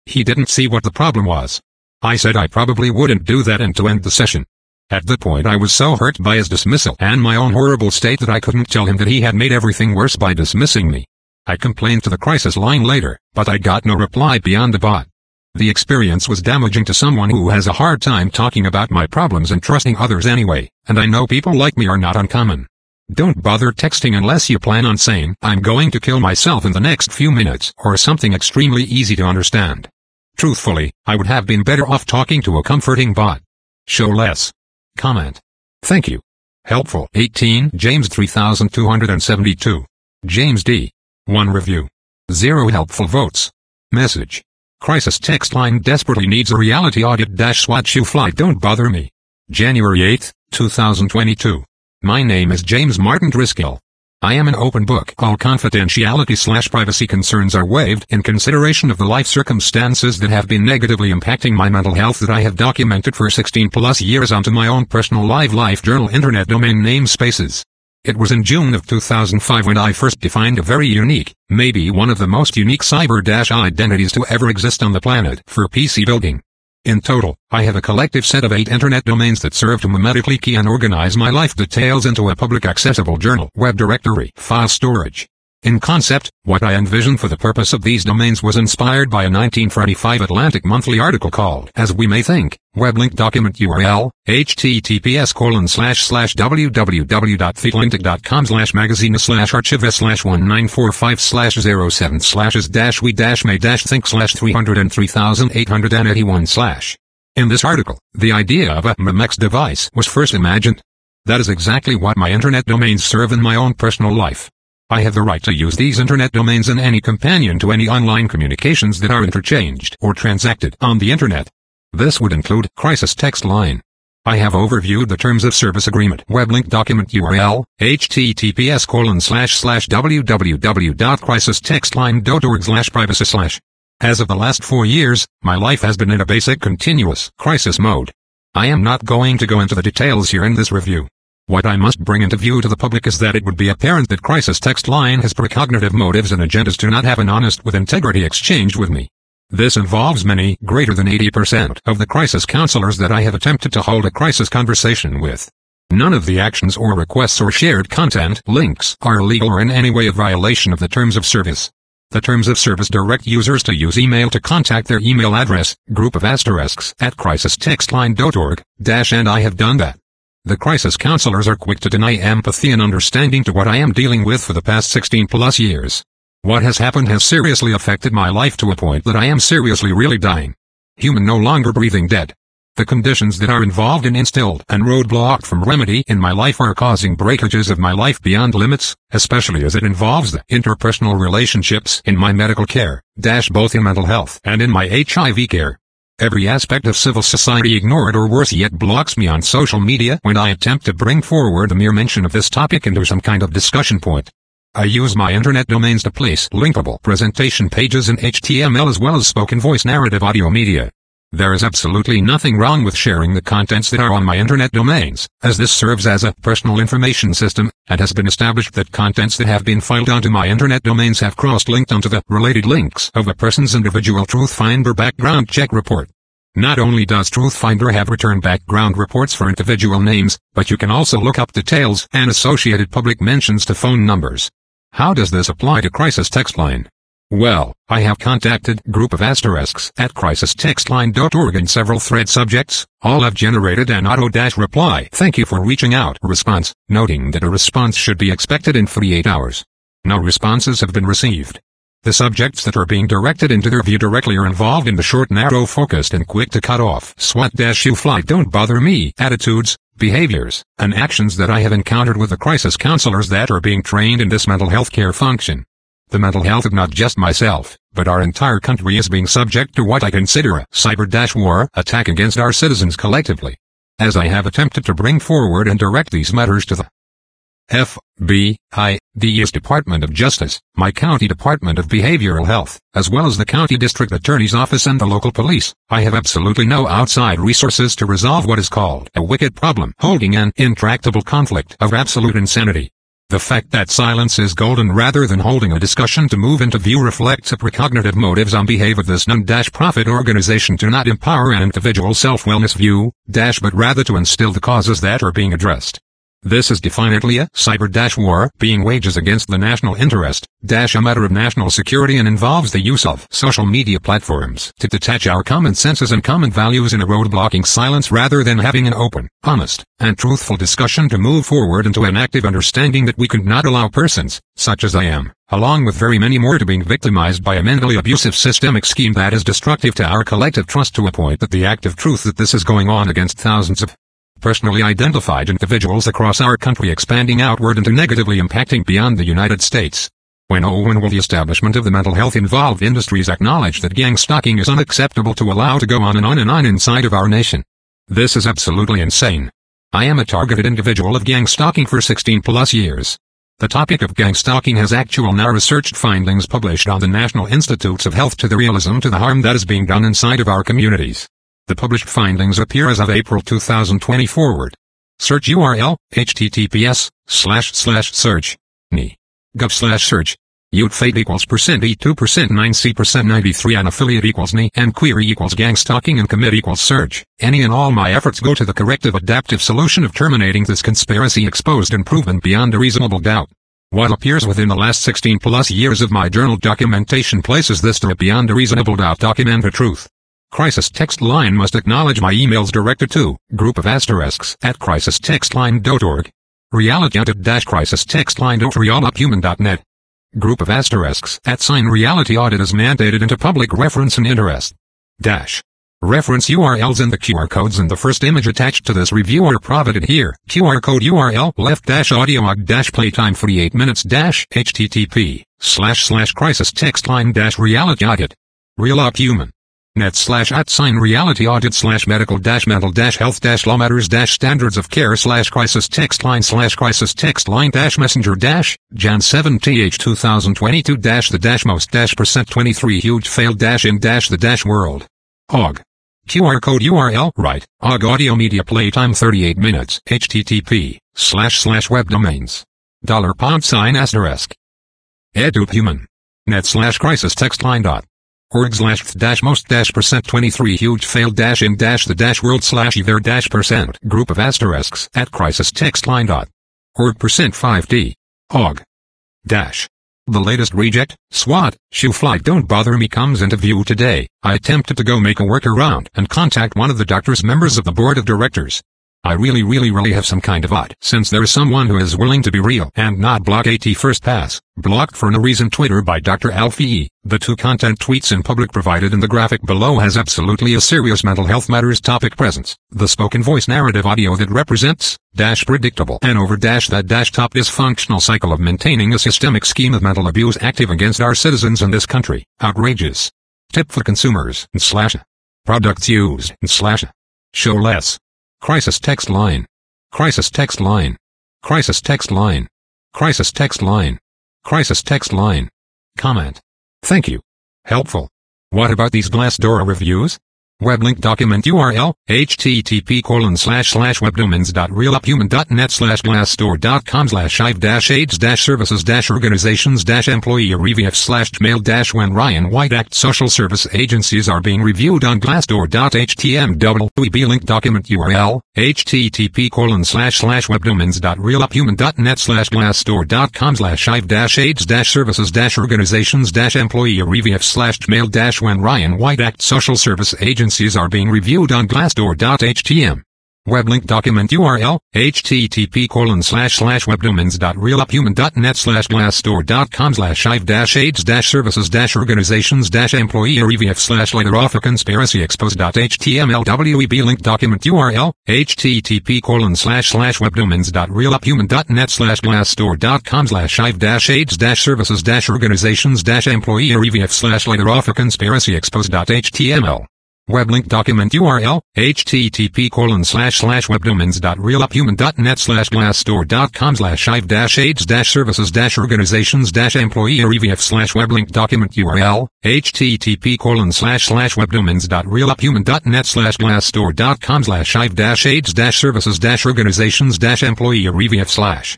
He didn't see what the problem was. I said I probably wouldn't do that and to end the session. At that point I was so hurt by his dismissal and my own horrible state that I couldn't tell him that he had made everything worse by dismissing me. I complained to the crisis line later, but I got no reply beyond the bot. The experience was damaging to someone who has a hard time talking about my problems and trusting others anyway, and I know people like me are not uncommon. Don't bother texting unless you plan on saying, "I'm going to kill myself in the next few minutes," or something extremely easy to understand. Truthfully, I would have been better off talking to a comforting bot. Show less. Comment. Thank you. Helpful. eighteen James three thousand two hundred seventy-two. James D. one review. zero helpful votes. Message. Crisis text line desperately needs a reality audit dash swat you fly don't bother me. January eighth, two thousand twenty-two. My name is James Martin Driscoll. I am an open book. All confidentiality slash privacy concerns are waived in consideration of the life circumstances that have been negatively impacting my mental health that I have documented for sixteen plus years onto my own personal live life journal internet domain namespaces. It was in June of two thousand five when I first defined a very unique, maybe one of the most unique cyber-identities to ever exist on the planet for P C building. In total, I have a collective set of eight internet domains that serve to memetically key and organize my life details into a public accessible journal web directory file storage. In concept, what I envisioned for the purpose of these domains was inspired by a nineteen forty-five Atlantic Monthly article called As We May Think, Weblink document U R L, https colon slash slash www.theatlantic.com slash magazine slash archive slash one nine four five slash zero seven slash as dash we dash may dash think slash three hundred three thousand eight hundred eighty-one slash. In this article, the idea of a Memex device was first imagined. That is exactly what my internet domains serve in my own personal life. I have the right to use these internet domains and any companion to any online communications that are interchanged or transacted on the internet. This would include crisis text line. I have overviewed the terms of service agreement weblink document U R L, https colon slash slash www.crisistextline.org slash privacy slash. As of the last four years, my life has been in a basic continuous crisis mode. I am not going to go into the details here in this review. What I must bring into view to the public is that it would be apparent that Crisis Text Line has precognitive motives and agendas to not have an honest with integrity exchange with me. This involves many, greater than eighty percent, of the crisis counselors that I have attempted to hold a crisis conversation with. None of the actions or requests or shared content links are illegal or in any way a violation of the terms of service. The terms of service direct users to use email to contact their email address, group of asterisks, at crisistextline dot org, dash and I have done that. The crisis counselors are quick to deny empathy and understanding to what I am dealing with for the past sixteen plus years. What has happened has seriously affected my life to a point that I am seriously really dying. Human no longer breathing dead. The conditions that are involved in instilled and roadblocked from remedy in my life are causing breakages of my life beyond limits, especially as it involves the interpersonal relationships in my medical care, dash both in mental health and in my H I V care. Every aspect of civil society ignored or worse yet blocks me on social media when I attempt to bring forward the mere mention of this topic into some kind of discussion point. I use my internet domains to place linkable presentation pages in H T M L as well as spoken voice narrative audio media. There is absolutely nothing wrong with sharing the contents that are on my internet domains, as this serves as a personal information system, and has been established that contents that have been filed onto my internet domains have cross-linked onto the related links of a person's individual Truthfinder background check report. Not only does Truthfinder have returned background reports for individual names, but you can also look up details and associated public mentions to phone numbers. How does this apply to Crisis Text Line? Well, I have contacted group of asterisks at crisistextline dot org in several thread subjects. All have generated an auto-reply "Thank you for reaching out" response, noting that a response should be expected in forty-eight hours. No responses have been received. The subjects that are being directed into their view directly are involved in the short, narrow, focused and quick to cut off swat-you fly don't bother me attitudes, behaviors, and actions that I have encountered with the crisis counselors that are being trained in this mental health care function. The mental health of not just myself, but our entire country is being subject to what I consider a cyber-war attack against our citizens collectively. As I have attempted to bring forward and direct these matters to the F B I, the U S Department of Justice, my county Department of Behavioral Health, as well as the county district attorney's office and the local police, I have absolutely no outside resources to resolve what is called a wicked problem holding an intractable conflict of absolute insanity. The fact that silence is golden rather than holding a discussion to move into view reflects a precognitive motives on behalf of this non-profit organization to not empower an individual self-wellness view, dash but rather to instill the causes that are being addressed. This is definitely a cyber-war being waged against the national interest, dash a matter of national security and involves the use of social media platforms to detach our common senses and common values in a road-blocking silence rather than having an open, honest, and truthful discussion to move forward into an active understanding that we could not allow persons, such as I am, along with very many more to being victimized by a mentally abusive systemic scheme that is destructive to our collective trust to a point that the active truth that this is going on against thousands of personally identified individuals across our country expanding outward into negatively impacting beyond the United States. When oh when will the establishment of the mental health involved industries acknowledge that gang stalking is unacceptable to allow to go on and on and on inside of our nation? This is absolutely insane. I am a targeted individual of gang stalking for sixteen plus years. The topic of gang stalking has actual now researched findings published on the National Institutes of Health to the realism to the harm that is being done inside of our communities. The published findings appear as of April two thousand twenty forward. Search U R L, https, slash slash search, N I, gov slash search, utfate equals percent E two percent nine C percent ninety-three and affiliate equals N I and query equals gang stalking and commit equals search. Any and all my efforts go to the corrective adaptive solution of terminating this conspiracy exposed and proven beyond a reasonable doubt. What appears within the last sixteen plus years of my journal documentation places this to a beyond a reasonable doubt documented truth. Crisis text line must acknowledge my emails directed to group of asterisks at crisis text line dot org. Reality audit dash crisis text line dot realuphuman dot net. Group of asterisks at sign reality audit is mandated into public reference and interest. Dash. Reference U R Ls and the Q R codes in the first image attached to this review are provided here. Q R code U R L left dash audio og dash playtime forty-eight minutes dash http slash slash crisis text line dash reality audit. Realuphuman. Net slash at sign reality audit slash medical dash mental dash health dash law matters dash standards of care slash crisis text line slash crisis text line dash messenger dash Jan seven th two thousand twenty-two dash the dash most dash percent twenty-three huge fail dash in dash the dash world. Og. Q R code U R L right. Og audio media playtime thirty-eight minutes. http slash slash web domains. Dollar pound sign asterisk. Edupuman. Net slash crisis text line dot. Org slash dash most dash percent twenty-three huge fail dash in dash the dash world slash either dash percent group of asterisks at crisis text line dot org percent five D. Og. Dash. The latest reject, SWAT, shoe flight don't bother me comes into view today. I attempted to go make a workaround and contact one of the doctor's members of the board of directors. I really really really have some kind of odd since there is someone who is willing to be real and not block AT first pass, blocked for no reason Twitter by Doctor Alfie. The two content tweets in public provided in the graphic below has absolutely a serious mental health matters topic presence. The spoken voice narrative audio that represents, dash predictable and over dash that dash top dysfunctional cycle of maintaining a systemic scheme of mental abuse active against our citizens in this country. Outrageous. Tip for consumers and slash products used and slash show less. Crisis text line. Crisis text line. Crisis text line. Crisis text line. Crisis text line. Comment. Thank you. Helpful. What about these Glassdoor reviews? Web link document U R L, http colon slash slash webdomains dot realuphuman dot net slash glassdoor dot com slash ive dash aids dash services dash organizations dash employee revf slash gmail dash when Ryan White Act social service agencies are being reviewed on glassdoor dot html. Web link document U R L, http colon slash slash webdomains dot realuphuman dot net slash glassdoor dot com slash ive dash aids dash services dash organizations dash employee revf slash gmail dash when Ryan White Act social service agencies are being reviewed on glassdoor dot html. Web link document U R L, http colon slash slash webdomains dot realuphuman dot net slash glassdoor dot com slash ive dash aids dash services dash organizations dash employee revf slash later off a conspiracy exposed dot html. Web link document U R L, http colon slash slash webdomains dot realuphuman dot net slash glassdoor dot com slash ive dash aids dash services dash organizations dash employee revf slash later off a conspiracy exposed dot html. Web link document U R L, http colon slash slash webdomains dot realuphuman dot net slash glassdoor dot com slash ive dash aids dash services dash organizations dash employee revf slash web link document U R L, http colon slash slash webdomains dot realuphuman dot net slash glassdoor dot com slash ive dash aids dash services dash organizations dash employee revf slash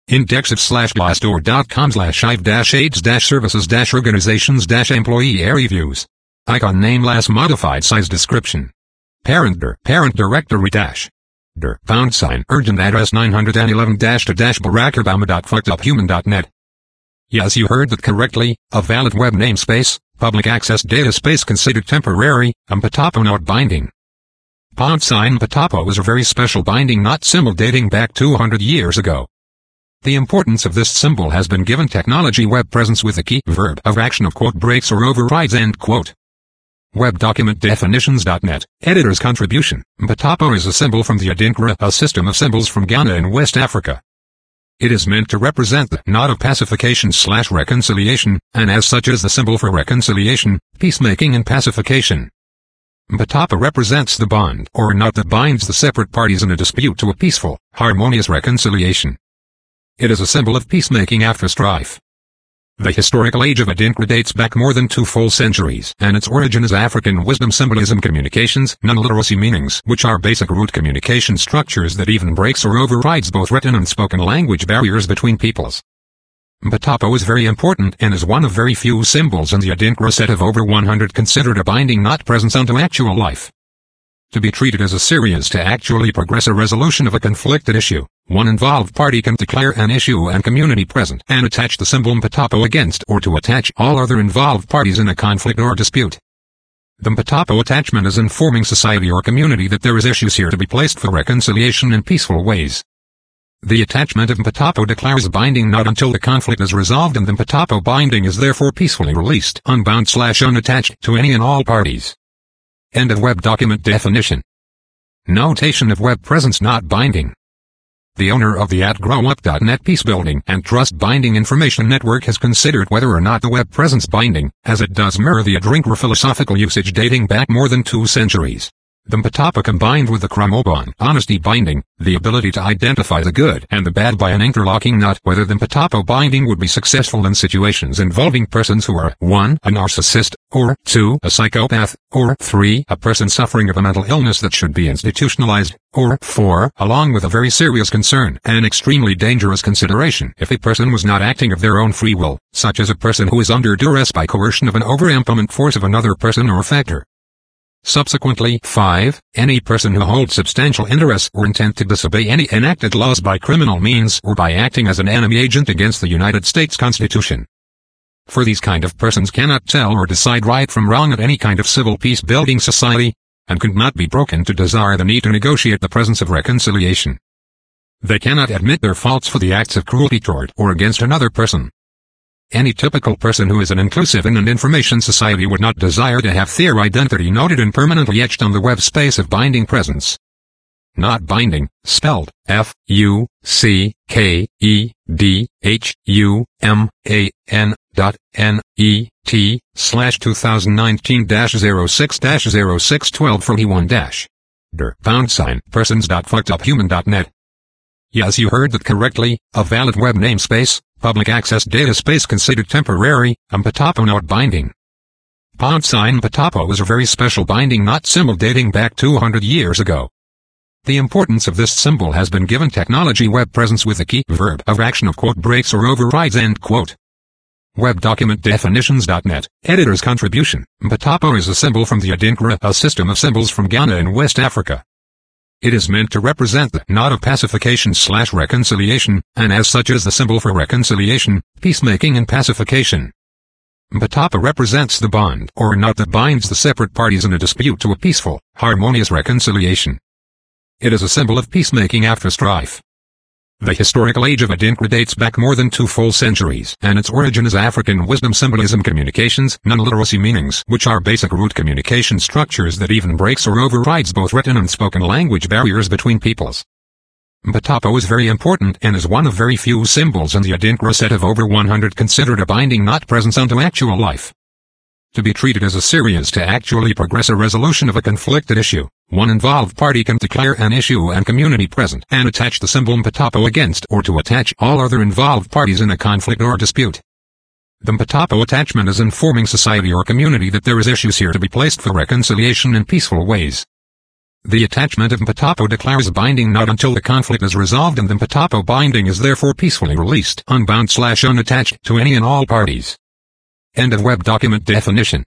Index of slash glassdoor dot com slash I V dash AIDS dash services dash organizations dash employee area views. Icon name last modified size description. Parent dir, parent directory dash. dir, pound sign, urgent address nine eleven dash to dash Barack Obama dot fucked up human dot net. Yes, you heard that correctly. A valid web namespace, public access data space considered temporary, and Patapo not binding. Pound sign Patapo is a very special binding not symbol dating back two hundred years ago. The importance of this symbol has been given technology web presence with a key verb of action of quote breaks or overrides end quote. Web document definitions dot net, editor's contribution. Patapo is a symbol from the Adinkra, a system of symbols from Ghana in West Africa. It is meant to represent the knot of pacification slash reconciliation, and as such is the symbol for reconciliation, peacemaking and pacification. Patapo represents the bond or knot that binds the separate parties in a dispute to a peaceful, harmonious reconciliation. It is a symbol of peacemaking after strife. The historical age of Adinkra dates back more than two full centuries, and its origin is African wisdom symbolism communications, non-literacy meanings, which are basic root communication structures that even breaks or overrides both written and spoken language barriers between peoples. Patapo is very important and is one of very few symbols in the Adinkra set of over one hundred considered a binding not presence unto actual life. To be treated as a series to actually progress a resolution of a conflicted issue, one involved party can declare an issue and community present and attach the symbol Patapo against or to attach all other involved parties in a conflict or dispute. The Patapo attachment is informing society or community that there is issues here to be placed for reconciliation in peaceful ways. The attachment of Patapo declares a binding not until the conflict is resolved, and the Patapo binding is therefore peacefully released, unbound slash unattached to any and all parties. End of web document definition. Notation of web presence not binding. The owner of the at grow up dot net Peace Building and Trust Binding Information Network has considered whether or not the web presence binding, as it does mirror the Adinkra philosophical usage dating back more than two centuries. The Patapo combined with the Chromobon honesty binding, the ability to identify the good and the bad by an interlocking knot, whether the Patapo binding would be successful in situations involving persons who are one a narcissist, or two a psychopath, or three a person suffering of a mental illness that should be institutionalized, or four along with a very serious concern and extremely dangerous consideration if a person was not acting of their own free will, such as a person who is under duress by coercion of an over-implement force of another person or factor. Subsequently, five Any person who holds substantial interest or intent to disobey any enacted laws by criminal means or by acting as an enemy agent against the United States Constitution. For these kind of persons cannot tell or decide right from wrong at any kind of civil peace-building society, and could not be broken to desire the need to negotiate the presence of reconciliation. They cannot admit their faults for the acts of cruelty toward or against another person. Any typical person who is an inclusive in an information society would not desire to have their identity noted and permanently etched on the web space of binding presence. Not binding, spelled F U C K E D H U M A N dot N E T slash twenty nineteen dash zero six dash zero six twelve from E one dash dir pound sign persons dot fucked up human dot net. Yes, you heard that correctly. A valid web namespace, public access data space considered temporary, and Patapo not binding. Pound sign Patapo was a very special binding not symbol dating back two hundred years ago. The importance of this symbol has been given technology web presence with a key verb of action of quote breaks or overrides end quote. Web document definitions dot net, editor's contribution. Patapo is a symbol from the Adinkra, a system of symbols from Ghana in West Africa. It is meant to represent the knot of pacification slash reconciliation, and as such is the symbol for reconciliation, peacemaking and pacification. Patapo represents the bond or knot that binds the separate parties in a dispute to a peaceful, harmonious reconciliation. It is a symbol of peacemaking after strife. The historical age of Adinkra dates back more than two full centuries, and its origin is African wisdom symbolism communications, non-literacy meanings, which are basic root communication structures that even breaks or overrides both written and spoken language barriers between peoples. Patapo is very important and is one of very few symbols in the Adinkra set of over one hundred considered a binding not presence unto actual life. To be treated as a series to actually progress a resolution of a conflicted issue, one involved party can declare an issue and community present and attach the symbol Patapo against or to attach all other involved parties in a conflict or dispute. The Patapo attachment is informing society or community that there is issues here to be placed for reconciliation in peaceful ways. The attachment of Mpatapo declares binding not until the conflict is resolved, and the Mpatapo binding is therefore peacefully released, unbound slash unattached to any and all parties. End of web document definition.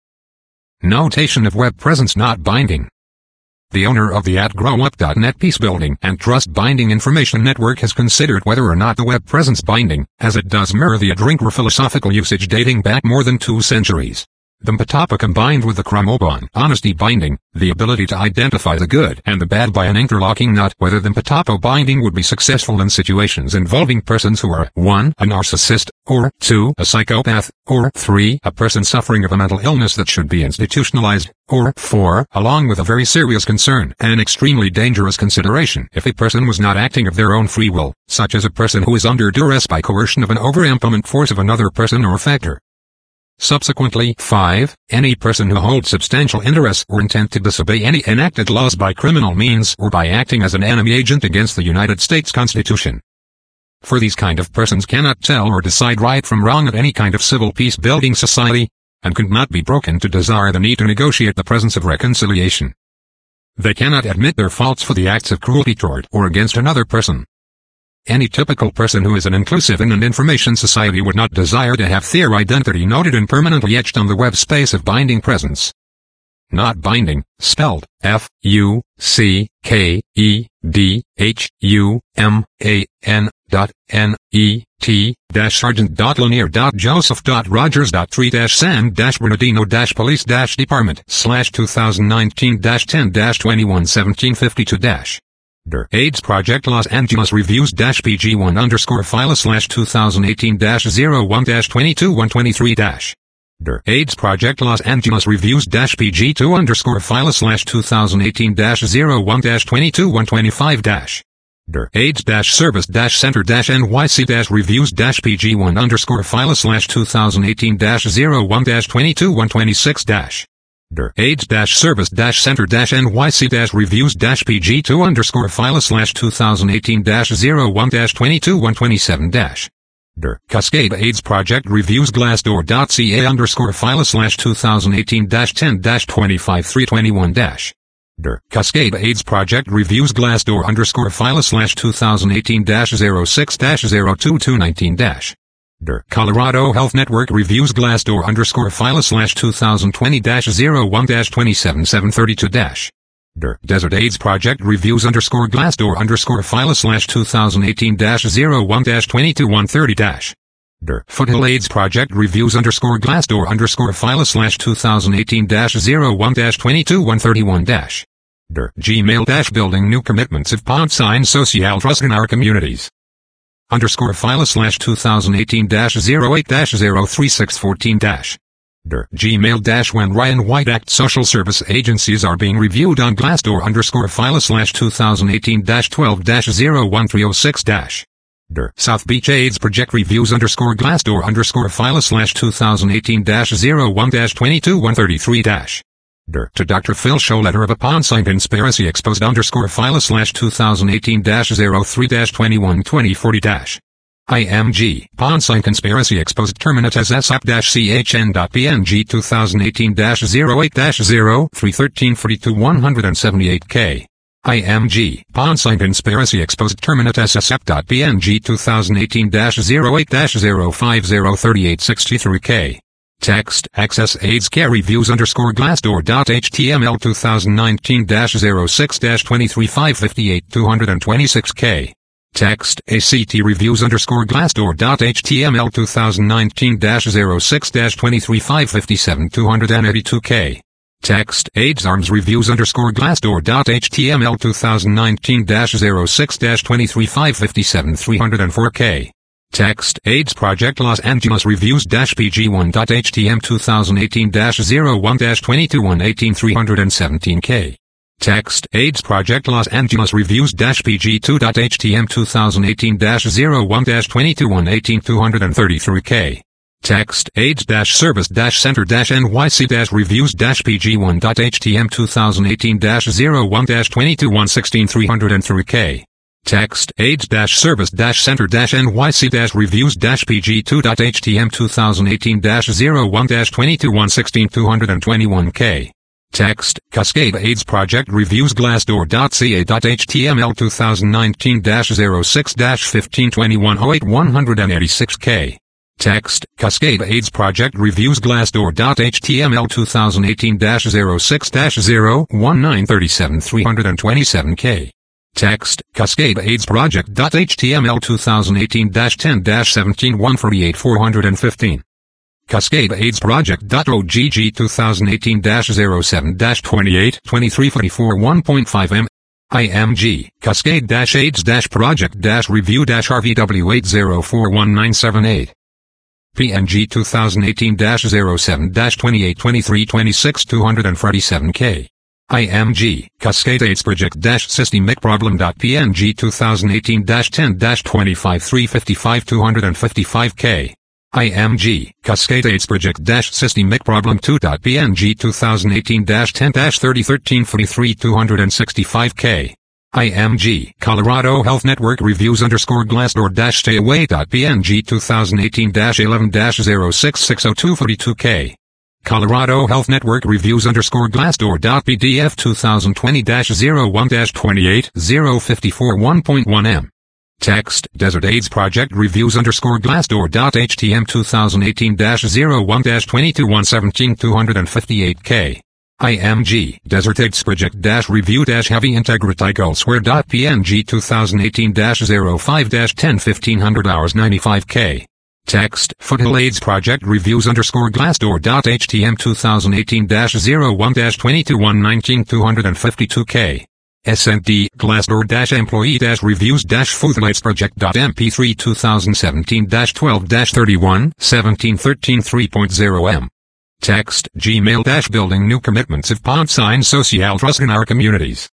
Notation of web presence not binding. The owner of the at grow up dot net Peace Building and Trust Binding Information Network has considered whether or not the web presence binding, as it does mirror the Adinkra philosophical usage dating back more than two centuries. The Mpatapo combined with the Chromobon honesty binding, the ability to identify the good and the bad by an interlocking knot, whether the Mpatapo binding would be successful in situations involving persons who are one a narcissist, or two a psychopath, or three a person suffering of a mental illness that should be institutionalized, or four along with a very serious concern, an extremely dangerous consideration if a person was not acting of their own free will, such as a person who is under duress by coercion of an over-implement force of another person or factor. Subsequently, five Any person who holds substantial interest or intent to disobey any enacted laws by criminal means or by acting as an enemy agent against the United States Constitution. For these kind of persons cannot tell or decide right from wrong at any kind of civil peace-building society, and could not be broken to desire the need to negotiate the presence of reconciliation. They cannot admit their faults for the acts of cruelty toward or against another person. Any typical person who is an inclusive in an information society would not desire to have their identity noted and permanently etched on the web space of binding presence. Not binding, spelled F U C K E D H U M A N dot N E T dash sergeant dot lanier dot joseph dot rogers dot three dash san dash bernardino dash police dash department slash two thousand nineteen dash ten dash twenty-one seventeen fifty-two dash Der AIDS Project Los Angeles Reviews dash P G one underscore file slash two thousand eighteen dash zero one dash twenty-two one twenty-three dash Der AIDS Project Los Angeles Reviews dash P G two underscore file slash two thousand eighteen dash zero one dash twenty-two one twenty-five dash Der AIDS dash service dash center dash N Y C dash reviews dash P G one underscore file slash two thousand eighteen dash zero one dash twenty-two one twenty-six dash Der AIDS dash service dash center dash N Y C dash reviews dash P G two underscore file slash two thousand eighteen dash zero one dash twenty-two one twenty-seven dash Der Cascade AIDS Project Reviews Glassdoor dot C A underscore file slash two thousand eighteen dash ten dash twenty-five three twenty-one dash Der Cascade AIDS Project Reviews Glassdoor underscore file slash two thousand eighteen dash zero six dash zero two two nineteen dash Der Colorado Health Network Reviews Glassdoor underscore file slash two thousand twenty dash zero one dash twenty-seven seven thirty-two dash Der Desert AIDS Project Reviews underscore Glassdoor underscore file slash two thousand eighteen dash zero one dash twenty-two one thirty dash Der Foothill AIDS Project Reviews underscore Glassdoor underscore file slash two thousand eighteen dash zero one dash twenty-two one thirty-one dash Der Gmail dash Building New Commitments of Pound Sign Social Trust in Our Communities underscore file slash two thousand eighteen dash zero eight dash zero three six fourteen dash Der Gmail dash When Ryan White Act Social Service Agencies are being reviewed on Glassdoor underscore file slash two thousand eighteen dash twelve dash zero one three oh six dash Der South Beach AIDS Project Reviews underscore Glassdoor underscore file slash two thousand eighteen dash zero one dash twenty-two one thirty-three dash Der To Doctor Phil Show Letter of a Pawn Sign Conspiracy Exposed underscore file slash two thousand eighteen dash zero three dash twenty-one twenty forty dash I M G Pawn Sign Conspiracy Exposed Terminatus S A P dash C H N dot P N G two thousand eighteen dash zero eight dash zero three thirteen forty-two one seventy-eight K I M G Pawn Sign Conspiracy Exposed Terminatus S A P dot P N G two thousand eighteen dash zero eight dash zero five zero thirty-eight sixty-three K Text Access AIDS Care Reviews underscore Glassdoor dot H T M L two thousand nineteen dash zero six dash twenty-three five fifty-eight two twenty-six K Text A C T Reviews underscore Glassdoor dot H T M L two thousand nineteen dash zero six dash twenty-three five fifty-seven two eighty-two K Text AIDS Arms Reviews underscore Glassdoor dot H T M L two thousand nineteen dash zero six dash twenty-three five fifty-seven three oh four K Text AIDS Project Los Angeles Reviews dash P G one dot H T M two thousand eighteen dash zero one dash twenty-two one eighteen three seventeen K Text AIDS Project Los Angeles Reviews dash P G two dot H T M two thousand eighteen dash zero one dash twenty-two one eighteen two thirty-three K Text AIDS dash service dash center dash N Y C dash reviews dash P G one dot H T M two thousand eighteen dash zero one dash twenty-two one sixteen three oh three K Text AIDS dash service dash center dash N Y C dash reviews dash P G two dot H T M two thousand eighteen dash zero one dash twenty-two one sixteen two twenty-one K Text, Cascade AIDS Project Reviews Glassdoor dot c a dot h t m l twenty nineteen dash oh six dash fifteen twenty-one oh eight one eighty-six K. Text, Cascade AIDS Project Reviews Glassdoor dot h t m l twenty eighteen dash oh six dash oh one nine thirty-seven three twenty-seven K. Text, Cascade AIDS Project dot h t m l twenty eighteen dash ten dash seventeen one forty-eight four fifteen. Cascade AIDS Project dot o g g twenty eighteen dash oh seven dash twenty-eight twenty-three forty-four one point five m. I M G, Cascade AIDS Project Review R V W eight zero four one nine seven eight. P N G twenty eighteen dash oh seven dash twenty-eight twenty-three twenty-six two forty-seven K. I M G, Cascade AIDS Project Systemic Problem. P N G twenty eighteen dash ten dash twenty-five three fifty-five two fifty-five K. I M G, Cascade AIDS Project Systemic Problem two. P N G twenty eighteen dash ten dash thirty thirteen forty-three two sixty-five K. I M G, Colorado Health Network Reviews underscore Glassdoor dash stay away. P N G twenty eighteen dash eleven dash oh six six oh two forty-two K. Colorado Health Network Reviews underscore Glassdoor dot P D F twenty twenty dash oh one dash twenty-eight oh fifty-four one point one m. Text, Desert AIDS Project Reviews underscore Glassdoor dot h t m twenty eighteen dash oh one dash twenty-two one seventeen two fifty-eight K. I M G, Desert AIDS Project Review Heavy Integrity Elsewhere. P N G twenty eighteen dash oh five dash ten fifteen hundred hours ninety-five K. Text, Foothill AIDS Project Reviews underscore Glassdoor dot h t m twenty eighteen dash oh one dash twenty-two one nineteen two fifty-two K. S N D, Glassdoor Employee Reviews Foothill AIDS Project M P three twenty seventeen dash twelve dash thirty-one seventeen thirteen three point oh m. Text, Gmail Building New Commitments of Pondsine Social Trust in Our Communities.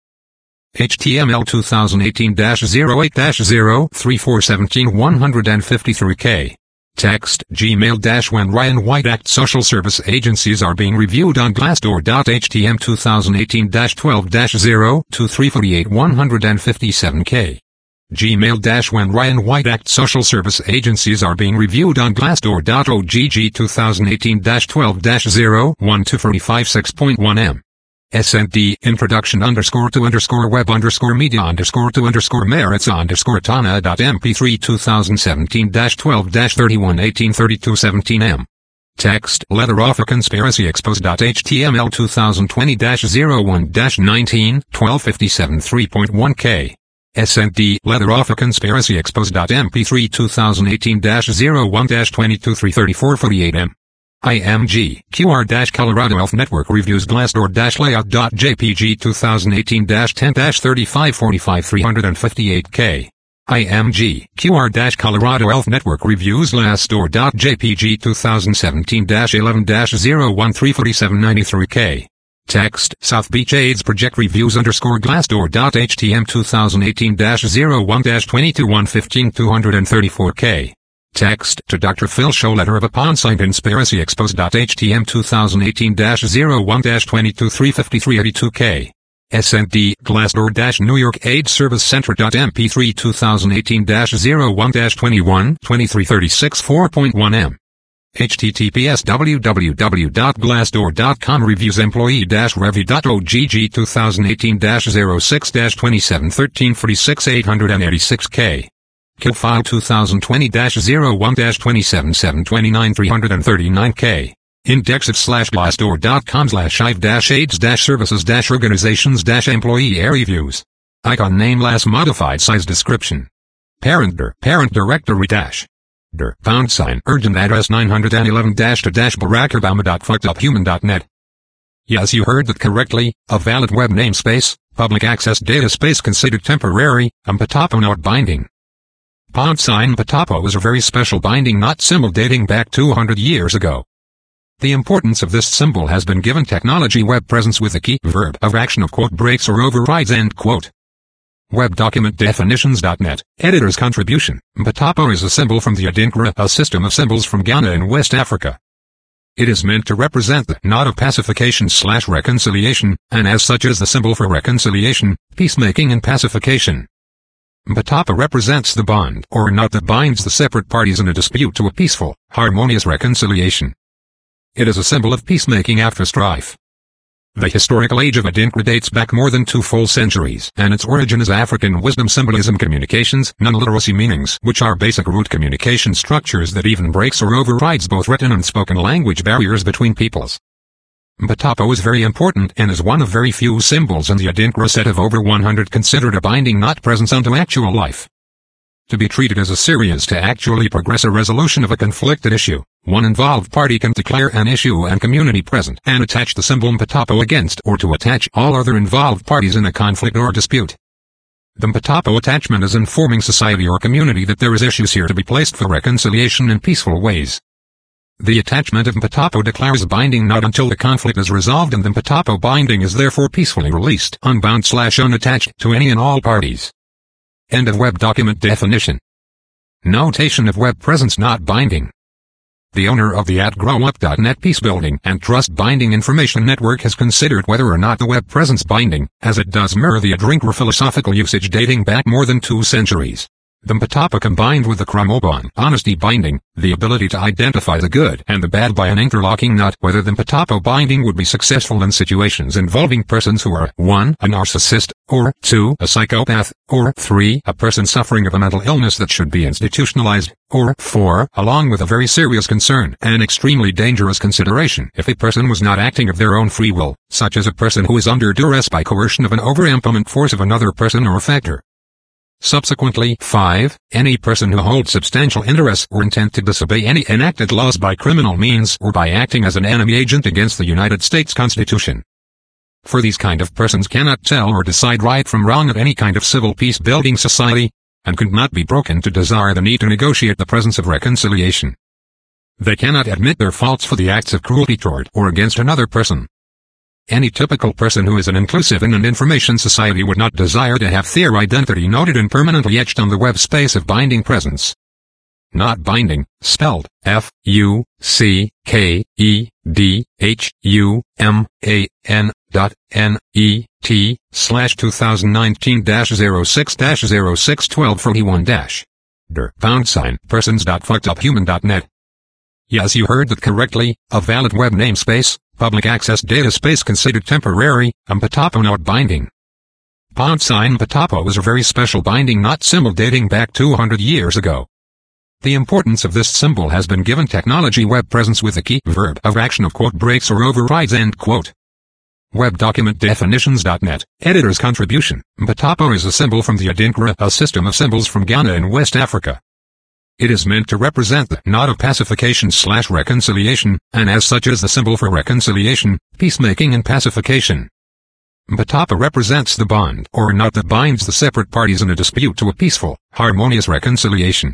H T M L twenty eighteen dash oh eight dash oh three four seventeen one fifty-three K. Text, Gmail When Ryan White Act Social Service Agencies are being reviewed on Glassdoor dot h t m twenty eighteen dash twelve dash oh two three forty-eight one fifty-seven K. Gmail When Ryan White Act Social Service Agencies are being reviewed on Glassdoor dot o g g twenty eighteen dash twelve dash oh one two forty-five six point one m. S N D, Introduction underscore to underscore web underscore media underscore to underscore merits underscore tana dot m p three twenty seventeen dash twelve dash thirty-one eighteen thirty-two seventeen m. Text, Leather Offer Conspiracy Exposed. H T M L twenty twenty dash oh one dash nineteen twelve fifty-seven three point one K. S N D, Leather Offer Conspiracy Exposed. M P three twenty eighteen dash oh one dash twenty-two three thirty-four forty-eight m. I M G, Q R Colorado Health Network Reviews Glassdoor Layout. J P G twenty eighteen dash ten dash thirty-five forty-five three fifty-eight K. I M G, Q R Colorado Health Network Reviews Glassdoor. J P G twenty seventeen dash eleven dash oh one three forty-seven ninety-three K. Text, South Beach AIDS Project Reviews underscore Glassdoor. H T M twenty eighteen dash oh one dash twenty-two one fifteen two thirty-four K. Text, to Doctor Phil Show Letter of a Pondsine Conspiracy Exposed. H T M twenty eighteen dash oh one dash twenty-two three fifty-three eighty-two K. S N D, Glassdoor New York AIDS Service Center. M P three twenty eighteen dash oh one dash twenty-one twenty-three thirty-six four point one m. H T T P S w w w dot glassdoor dot com Reviews Employee Review dot o g g twenty eighteen dash oh six dash twenty-seven thirteen forty-six eight eighty-six K. Kill File twenty twenty dash oh one dash twenty-seven seven twenty-nine three thirty-nine K. Index of slash glassdoor dot com slash I V dash AIDS dash services dash organizations dash employee area views. Icon name last modified size description. Parent dir, parent directory dash. dir, pound sign, urgent address nine eleven dash to dash barack obama dot fucked up human dot net. Yes, you heard that correctly, a valid web namespace, public access data space considered temporary, and Patapo not binding. Pondsine Patapo is a very special binding not symbol dating back two hundred years ago. The importance of this symbol has been given technology web presence with a key verb of action of quote breaks or overrides end quote. Web document definitions dot net, editor's contribution. Patapo is a symbol from the Adinkra, a system of symbols from Ghana in West Africa. It is meant to represent the knot of pacification slash reconciliation, and as such is the symbol for reconciliation, peacemaking and pacification. Patapo represents the bond or knot that binds the separate parties in a dispute to a peaceful, harmonious reconciliation. It is a symbol of peacemaking after strife. The historical age of Adinkra dates back more than two full centuries, and its origin is African wisdom symbolism communications, non-literacy meanings, which are basic root communication structures that even breaks or overrides both written and spoken language barriers between peoples. Mpatapo is very important and is one of very few symbols in the Adinkra set of over one hundred considered a binding not presence unto actual life. To be treated as a serious to actually progress a resolution of a conflicted issue, one involved party can declare an issue and community present and attach the symbol Mpatapo against or to attach all other involved parties in a conflict or dispute. The Mpatapo attachment is informing society or community that there is issues here to be placed for reconciliation in peaceful ways. The attachment of Mpatapo declares a binding not until the conflict is resolved, and the Mpatapo binding is therefore peacefully released, unbound slash unattached to any and all parties. End of web document definition. Notation of web presence not binding. The owner of the at grow up dot net Peace Building and Trust Binding Information Network has considered whether or not the web presence binding, as it does mirror the Adinkra philosophical usage dating back more than two centuries. The Mpatapo combined with the Chromobon honesty binding, the ability to identify the good and the bad by an interlocking knot, whether the Mpatapo binding would be successful in situations involving persons who are one a narcissist, or two a psychopath, or three a person suffering of a mental illness that should be institutionalized, or four along with a very serious concern and extremely dangerous consideration if a person was not acting of their own free will, such as a person who is under duress by coercion of an over-implement force of another person or factor. Subsequently, five Any person who holds substantial interest or intent to disobey any enacted laws by criminal means or by acting as an enemy agent against the United States Constitution. For these kind of persons cannot tell or decide right from wrong at any kind of civil peace-building society, and could not be broken to desire the need to negotiate the presence of reconciliation. They cannot admit their faults for the acts of cruelty toward or against another person. Any typical person who is an inclusive in an information society would not desire to have their identity noted and permanently etched on the web space of binding presence. Not binding, spelled F U C K E D H U M A N dot N E T slash twenty nineteen dash zero six dash zero six twelve forty-one dash der pound sign persons dot fucked up human dot net. Yes, you heard that correctly, a valid web namespace, public access data space considered temporary, a Mpatapo not binding. Pound sign Mpatapo was a very special binding not symbol dating back two hundred years ago. The importance of this symbol has been given technology web presence with the key verb of action of quote breaks or overrides end quote. Web document definitions dot net, editor's contribution. Mpatapo is a symbol from the Adinkra, a system of symbols from Ghana in West Africa. It is meant to represent the knot of pacification slash reconciliation, and as such is the symbol for reconciliation, peacemaking and pacification. Mpatapo represents the bond or knot that binds the separate parties in a dispute to a peaceful, harmonious reconciliation.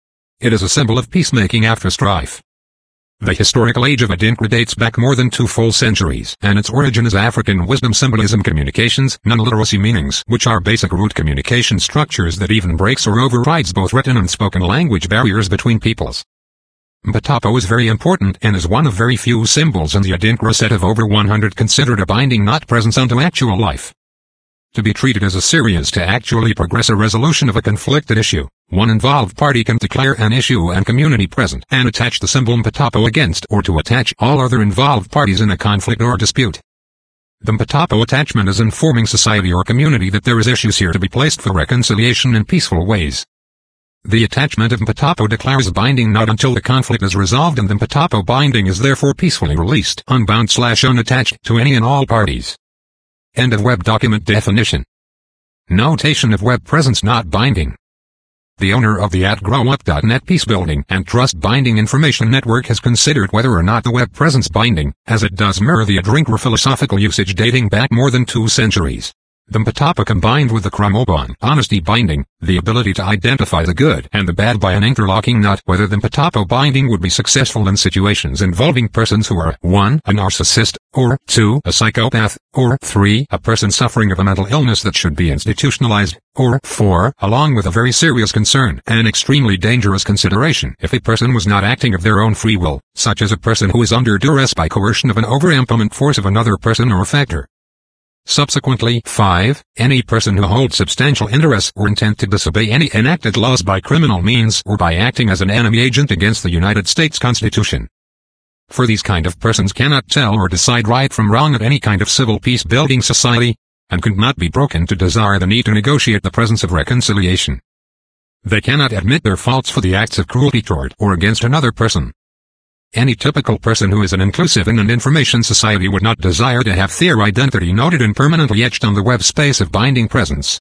It is a symbol of peacemaking after strife. The historical age of Adinkra dates back more than two full centuries, and its origin is African wisdom symbolism communications, non-literacy meanings, which are basic root communication structures that even breaks or overrides both written and spoken language barriers between peoples. Mpatapo is very important and is one of very few symbols in the Adinkra set of over one hundred considered a binding not presence unto actual life. To be treated as a serious to actually progress a resolution of a conflicted issue, one involved party can declare an issue and community present and attach the symbol Mpatapo against or to attach all other involved parties in a conflict or dispute. The Mpatapo attachment is informing society or community that there is issues here to be placed for reconciliation in peaceful ways. The attachment of Mpatapo declares a binding not until the conflict is resolved, and the Mpatapo binding is therefore peacefully released, unbound slash unattached to any and all parties. End of web document definition. Notation of web presence not binding. The owner of the at grow up dot net Peace Building and Trust Binding Information Network has considered whether or not the web presence binding, as it does mirror the Adinkra philosophical usage dating back more than two centuries. The Mpatapo combined with the Chromobon honesty binding, the ability to identify the good and the bad by an interlocking knot, whether the Mpatapo binding would be successful in situations involving persons who are one a narcissist, or two a psychopath, or three a person suffering of a mental illness that should be institutionalized, or four along with a very serious concern and extremely dangerous consideration if a person was not acting of their own free will, such as a person who is under duress by coercion of an over-implement force of another person or factor. Subsequently, five Any person who holds substantial interest or intent to disobey any enacted laws by criminal means or by acting as an enemy agent against the United States Constitution. For these kind of persons cannot tell or decide right from wrong at any kind of civil peace-building society, and could not be broken to desire the need to negotiate the presence of reconciliation. They cannot admit their faults for the acts of cruelty toward or against another person. Any typical person who is an inclusive in an information society would not desire to have their identity noted and permanently etched on the web space of binding presence.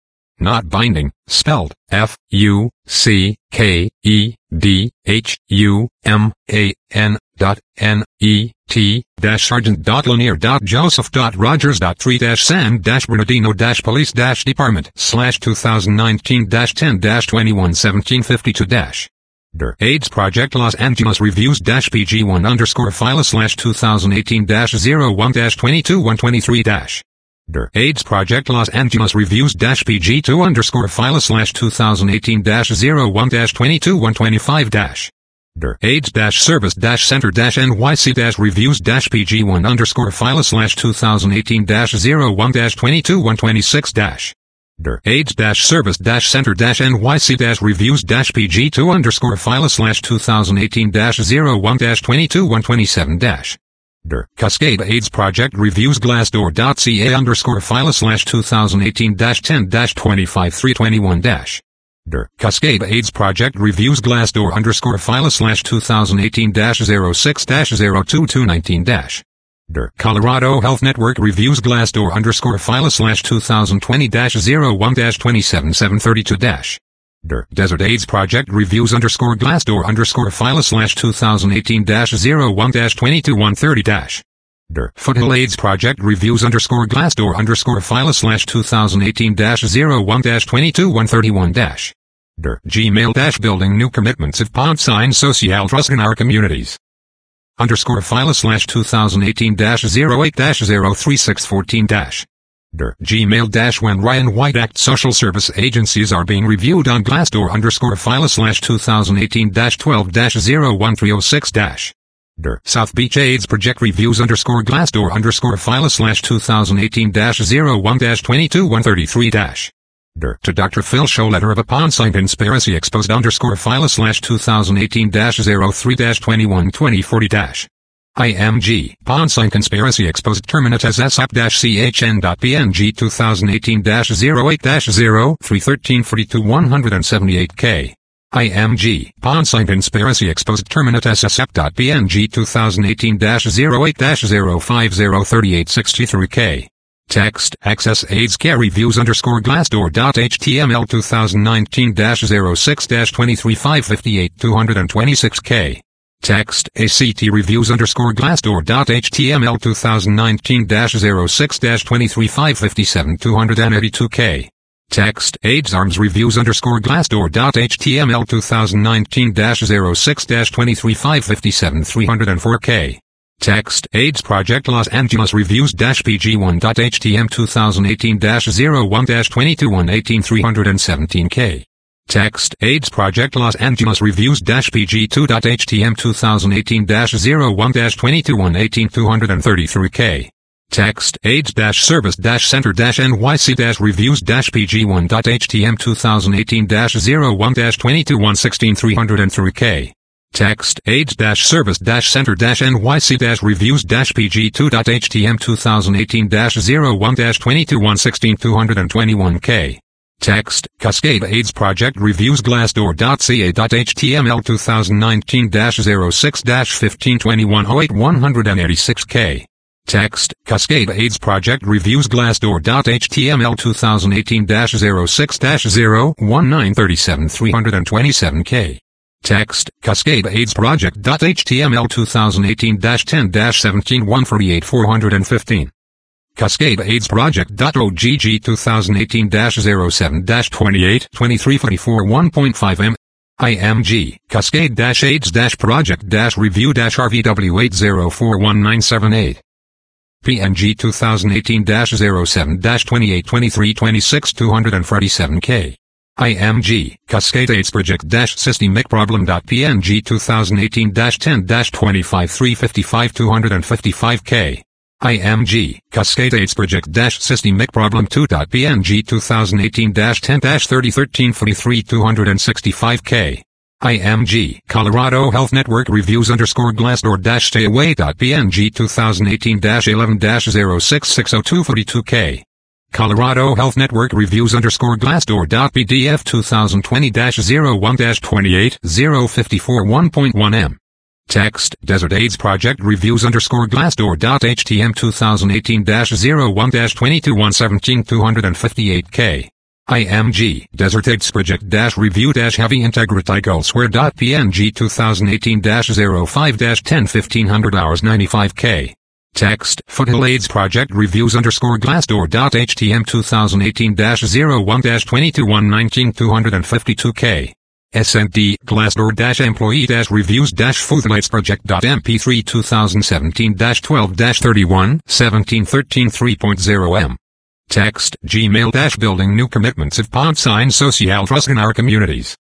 Not binding, spelled F U C K E D H U M A N dot N E T dash sergeant dot lanier dot joseph dot rogers dot three dash san dash bernardino dash police dash department slash two thousand nineteen dash ten dash twenty-one seventeen fifty-two dash Der AIDS Project Los Angeles Reviews dash P G one underscore file slash two thousand eighteen dash zero one dash twenty-two one twenty-three dash Der AIDS Project Los Angeles Reviews dash P G two underscore file slash two thousand eighteen dash zero one dash twenty-two one twenty-five dash Der AIDS dash service dash center dash N Y C dash reviews dash P G one underscore file slash two thousand eighteen dash zero one dash twenty-two one twenty-six dash Der AIDS dash service dash center dash N Y C dash reviews dash P G two underscore file slash two thousand eighteen dash zero one dash twenty-two one twenty-seven dash Der Cascade AIDS Project Reviews Glassdoor.ca underscore file slash two thousand eighteen dash ten dash twenty-five three twenty-one dash Der Cascade AIDS Project Reviews Glassdoor underscore file slash two thousand eighteen dash zero six dash zero two two nineteen dash Der Colorado Health Network Reviews Glassdoor underscore file slash two thousand twenty dash zero one dash twenty-seven seven thirty-two dash Der Desert AIDS Project Reviews underscore Glassdoor underscore file slash two thousand eighteen dash zero one dash twenty-two one thirty dash Der Foothill AIDS Project Reviews underscore Glassdoor underscore file slash two thousand eighteen dash zero one dash twenty-two one thirty-one dash Der Gmail dash building new commitments of pound sign social trust in our communities underscore file slash two thousand eighteen dash zero eight dash zero three six fourteen dash Der Gmail dash when Ryan White Act social service agencies are being reviewed on Glassdoor underscore file slash two thousand eighteen dash twelve dash zero one three oh six dash Der South Beach AIDS Project Reviews underscore Glassdoor underscore file slash two thousand eighteen dash zero one dash twenty-two one thirty-three dash Der To Doctor Phil Show Letter of a Pawn Sign Conspiracy Exposed underscore file slash two thousand eighteen dash zero three dash twenty-one twenty forty dash I M G Pawn Sign Conspiracy Exposed Terminatus S A P dash C H N dot P N G two thousand eighteen dash zero eight dash zero three thirteen forty-two one seventy-eight K I M G Pawn Sign Conspiracy Exposed Terminatus S A P dot P N G two thousand eighteen dash zero eight dash zero five zero thirty-eight sixty-three K Text Access AIDS Care Reviews underscore Glassdoor dot H T M L two thousand nineteen dash zero six dash twenty-three five fifty-eight two twenty-six K Text A C T Reviews underscore Glassdoor dot H T M L two thousand nineteen dash zero six dash twenty-three five fifty-seven two eighty-two K Text AIDS Arms Reviews underscore Glassdoor dot H T M L two thousand nineteen dash zero six dash twenty-three five fifty-seven three oh four K Text AIDS Project Los Angeles Reviews dash P G one dot H T M two thousand eighteen dash zero one dash twenty-two one eighteen three seventeen K Text AIDS Project Los Angeles Reviews dash P G two dot H T M two thousand eighteen dash zero one dash twenty-two one eighteen two thirty-three K Text AIDS dash service dash center dash N Y C dash reviews dash P G one dot H T M two thousand eighteen dash zero one dash twenty-two one sixteen three oh three K Text AIDS dash service dash center dash N Y C dash reviews dash P G two dot H T M two thousand eighteen dash zero one dash twenty-two one sixteen two twenty-one K Text Cascade AIDS Project Reviews Glassdoor dot C A dot H T M L two thousand nineteen dash zero six dash fifteen twenty-one oh eight one eighty-six K Text Cascade AIDS Project Reviews Glassdoor dot H T M L two thousand eighteen dash zero six dash zero one nine thirty-seven three twenty-seven K Text Cascade AIDS Project dot H T M L two thousand eighteen dash ten dash seventeen one forty-eight four fifteen Cascade AIDS Project dot O G G two thousand eighteen dash zero seven dash twenty-eight twenty-three forty-four one point five M I M G Cascade dash AIDS dash Project dash Review dash R V W eight zero four one nine seven eight P N G two thousand eighteen dash zero seven dash twenty-eight twenty-three twenty-six two forty-seven K I M G Cascade AIDS Project dash Systemic Problem dot P N G two thousand eighteen dash ten dash twenty-five three fifty-five two fifty-five K I M G Cascade AIDS Project dash Systemic Problem two dot P N G two thousand eighteen dash ten dash thirty thirteen forty-three two sixty-five K I M G Colorado Health Network Reviews underscore Glassdoor dash stay away dot P N G twenty eighteen dash eleven dash zero six six zero two forty-two K. Colorado Health Network Reviews underscore Glassdoor dot P D F twenty twenty dash zero one dash twenty-eight zero fifty-four one point one M. Text Desert AIDS Project Reviews underscore Glassdoor dot H T M twenty eighteen dash zero one dash twenty-two one seventeen two fifty-eight K. I M G Desert AIDS Project dash Review dash Heavy Integrity Gulfsware dot P N G twenty eighteen dash zero five dash ten fifteen hundred hours ninety-five K. Text Foothill AIDS Project Reviews underscore Glassdoor dot H T M twenty eighteen dash zero one dash twenty-two one nineteen two fifty-two K. S N D Glassdoor dash Employee dash Reviews dash Foothill AIDS Project dot M P three twenty seventeen dash twelve dash thirty-one seventeen thirteen three point zero M. Text Gmail dash Building New Commitments of Pod Signs Social Trust in Our Communities.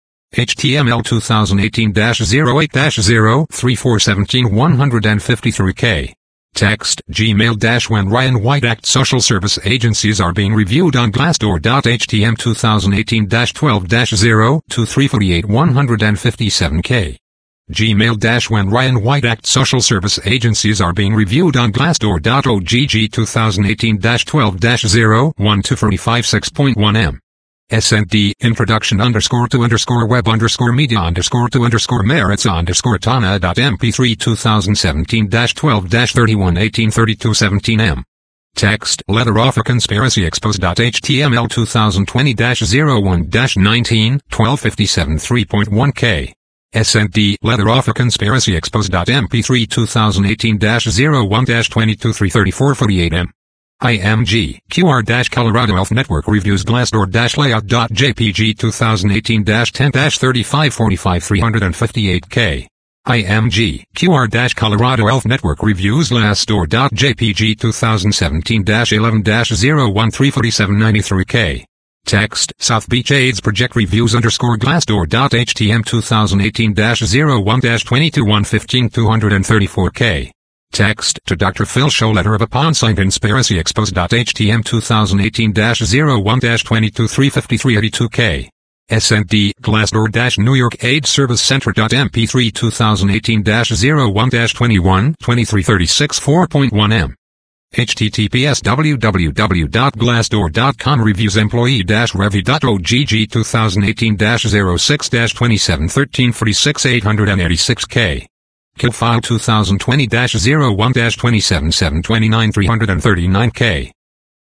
H T M L twenty eighteen dash zero eight dash zero three four seventeen one fifty-three K. Text Gmail dash When Ryan White Act Social Service Agencies are being reviewed on Glassdoor dot H T M twenty eighteen dash twelve dash zero two three four eight one fifty-seven K. Gmail dash When Ryan White Act Social Service Agencies are being reviewed on Glassdoor dot O G G twenty eighteen dash twelve dash zero one two four five six point one M. S N D Introduction underscore to underscore web underscore media underscore to underscore merits underscore tana dot M P three twenty seventeen dash twelve dash thirty-one eighteen thirty-two seventeen M. Text Leather Offer Conspiracy Exposed dot H T M L twenty twenty dash zero one dash nineteen twelve fifty-seven three point one K. S N D Leather Offer Conspiracy Exposed dot M P three twenty eighteen dash zero one dash twenty-two three thirty-four forty-eight M. I M G Q R dash Colorado Health Network Reviews Glassdoor dash Layout dot J P G twenty eighteen dash ten dash thirty-five forty-five three fifty-eight K. I M G Q R dash Colorado Health Network Reviews Glassdoor dot J P G twenty seventeen dash eleven dash zero one three forty-seven ninety-three K. Text South Beach AIDS Project Reviews underscore Glassdoor dot H T M twenty eighteen dash zero one dash twenty-two one fifteen two thirty-four K. Text to Doctor Phil Show Letter of Upon Sign Conspiracy Exposed dot H T M twenty eighteen dash zero one dash twenty-two three fifty-three eighty-two K. S N D Glassdoor dash New York AIDS Service Center dot M P three twenty eighteen dash zero one dash twenty-one twenty-three thirty-six four point one M. H T T P S w w w dot glassdoor dot com Reviews Employee dash Revy dot O G G twenty eighteen dash zero six dash twenty-seven thirteen forty-six eight eighty-six K. Kill File twenty twenty dash zero one dash twenty-seven seven twenty-nine three thirty-nine K.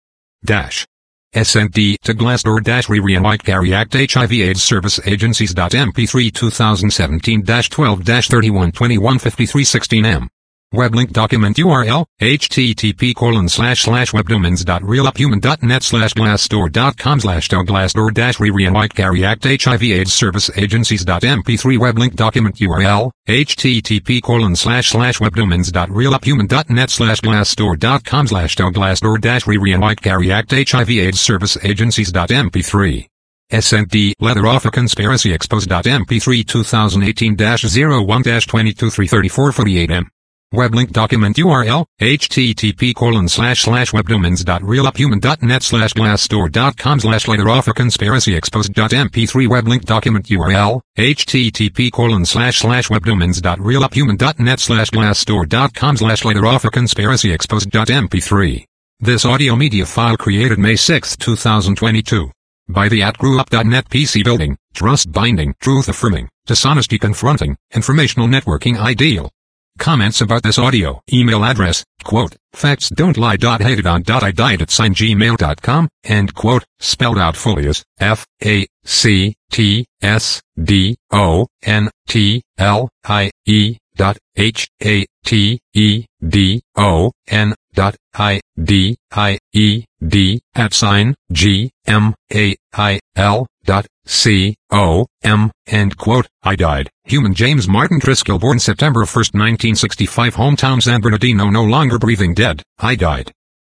Dash. S N D to Glassdoor dash Riri White Carry Act H I V AIDS Service Agencies dot M P three twenty seventeen dash twelve dash thirty-one twenty-one fifty-three sixteen M. Weblink document U R L, http colon slash slash webdomens dot realuphuman dot net slash glassdoor dot com slash to glassdoor dash Riri and White Carry Act H I V AIDS Service Agencies dot M P three weblink document U R L, http colon slash slash webdomens dot realuphuman dot net slash glassdoor dot com slash to glassdoor dash Riri and White Carry Act H I V AIDS Service Agencies dot M P three. S N D Leather Offer Conspiracy Exposed dot M P three twenty eighteen dash zero one dash twenty-two three thirty-four forty-eight M. Weblink document U R L, http colon slash slash webdomens dot realuphuman dot net slash glassdoor dot com slash Leather Offer Conspiracy Exposed dot M P three weblink document U R L, http colon slash slash webdomens dot realuphuman dot net slash glassdoor dot com slash Leather Offer Conspiracy Exposed dot M P three. This audio media file created May sixth two thousand twenty-two. By the at grew up dot net P C Building, Trust Binding, Truth Affirming, Dishonesty Confronting, Informational Networking Ideal. Comments about this audio. Email address, quote, facts don't lie. Hated on. I died at sign gmail dot com, end quote, spelled out fully as F A C T S D O N T L I E dot H A T E D O N dot I D I E D at sign G M A I L dot C O M, end quote. I died. Human James Martin Driscoll, born September first nineteen sixty-five, hometown San Bernardino, no longer breathing, dead. I died.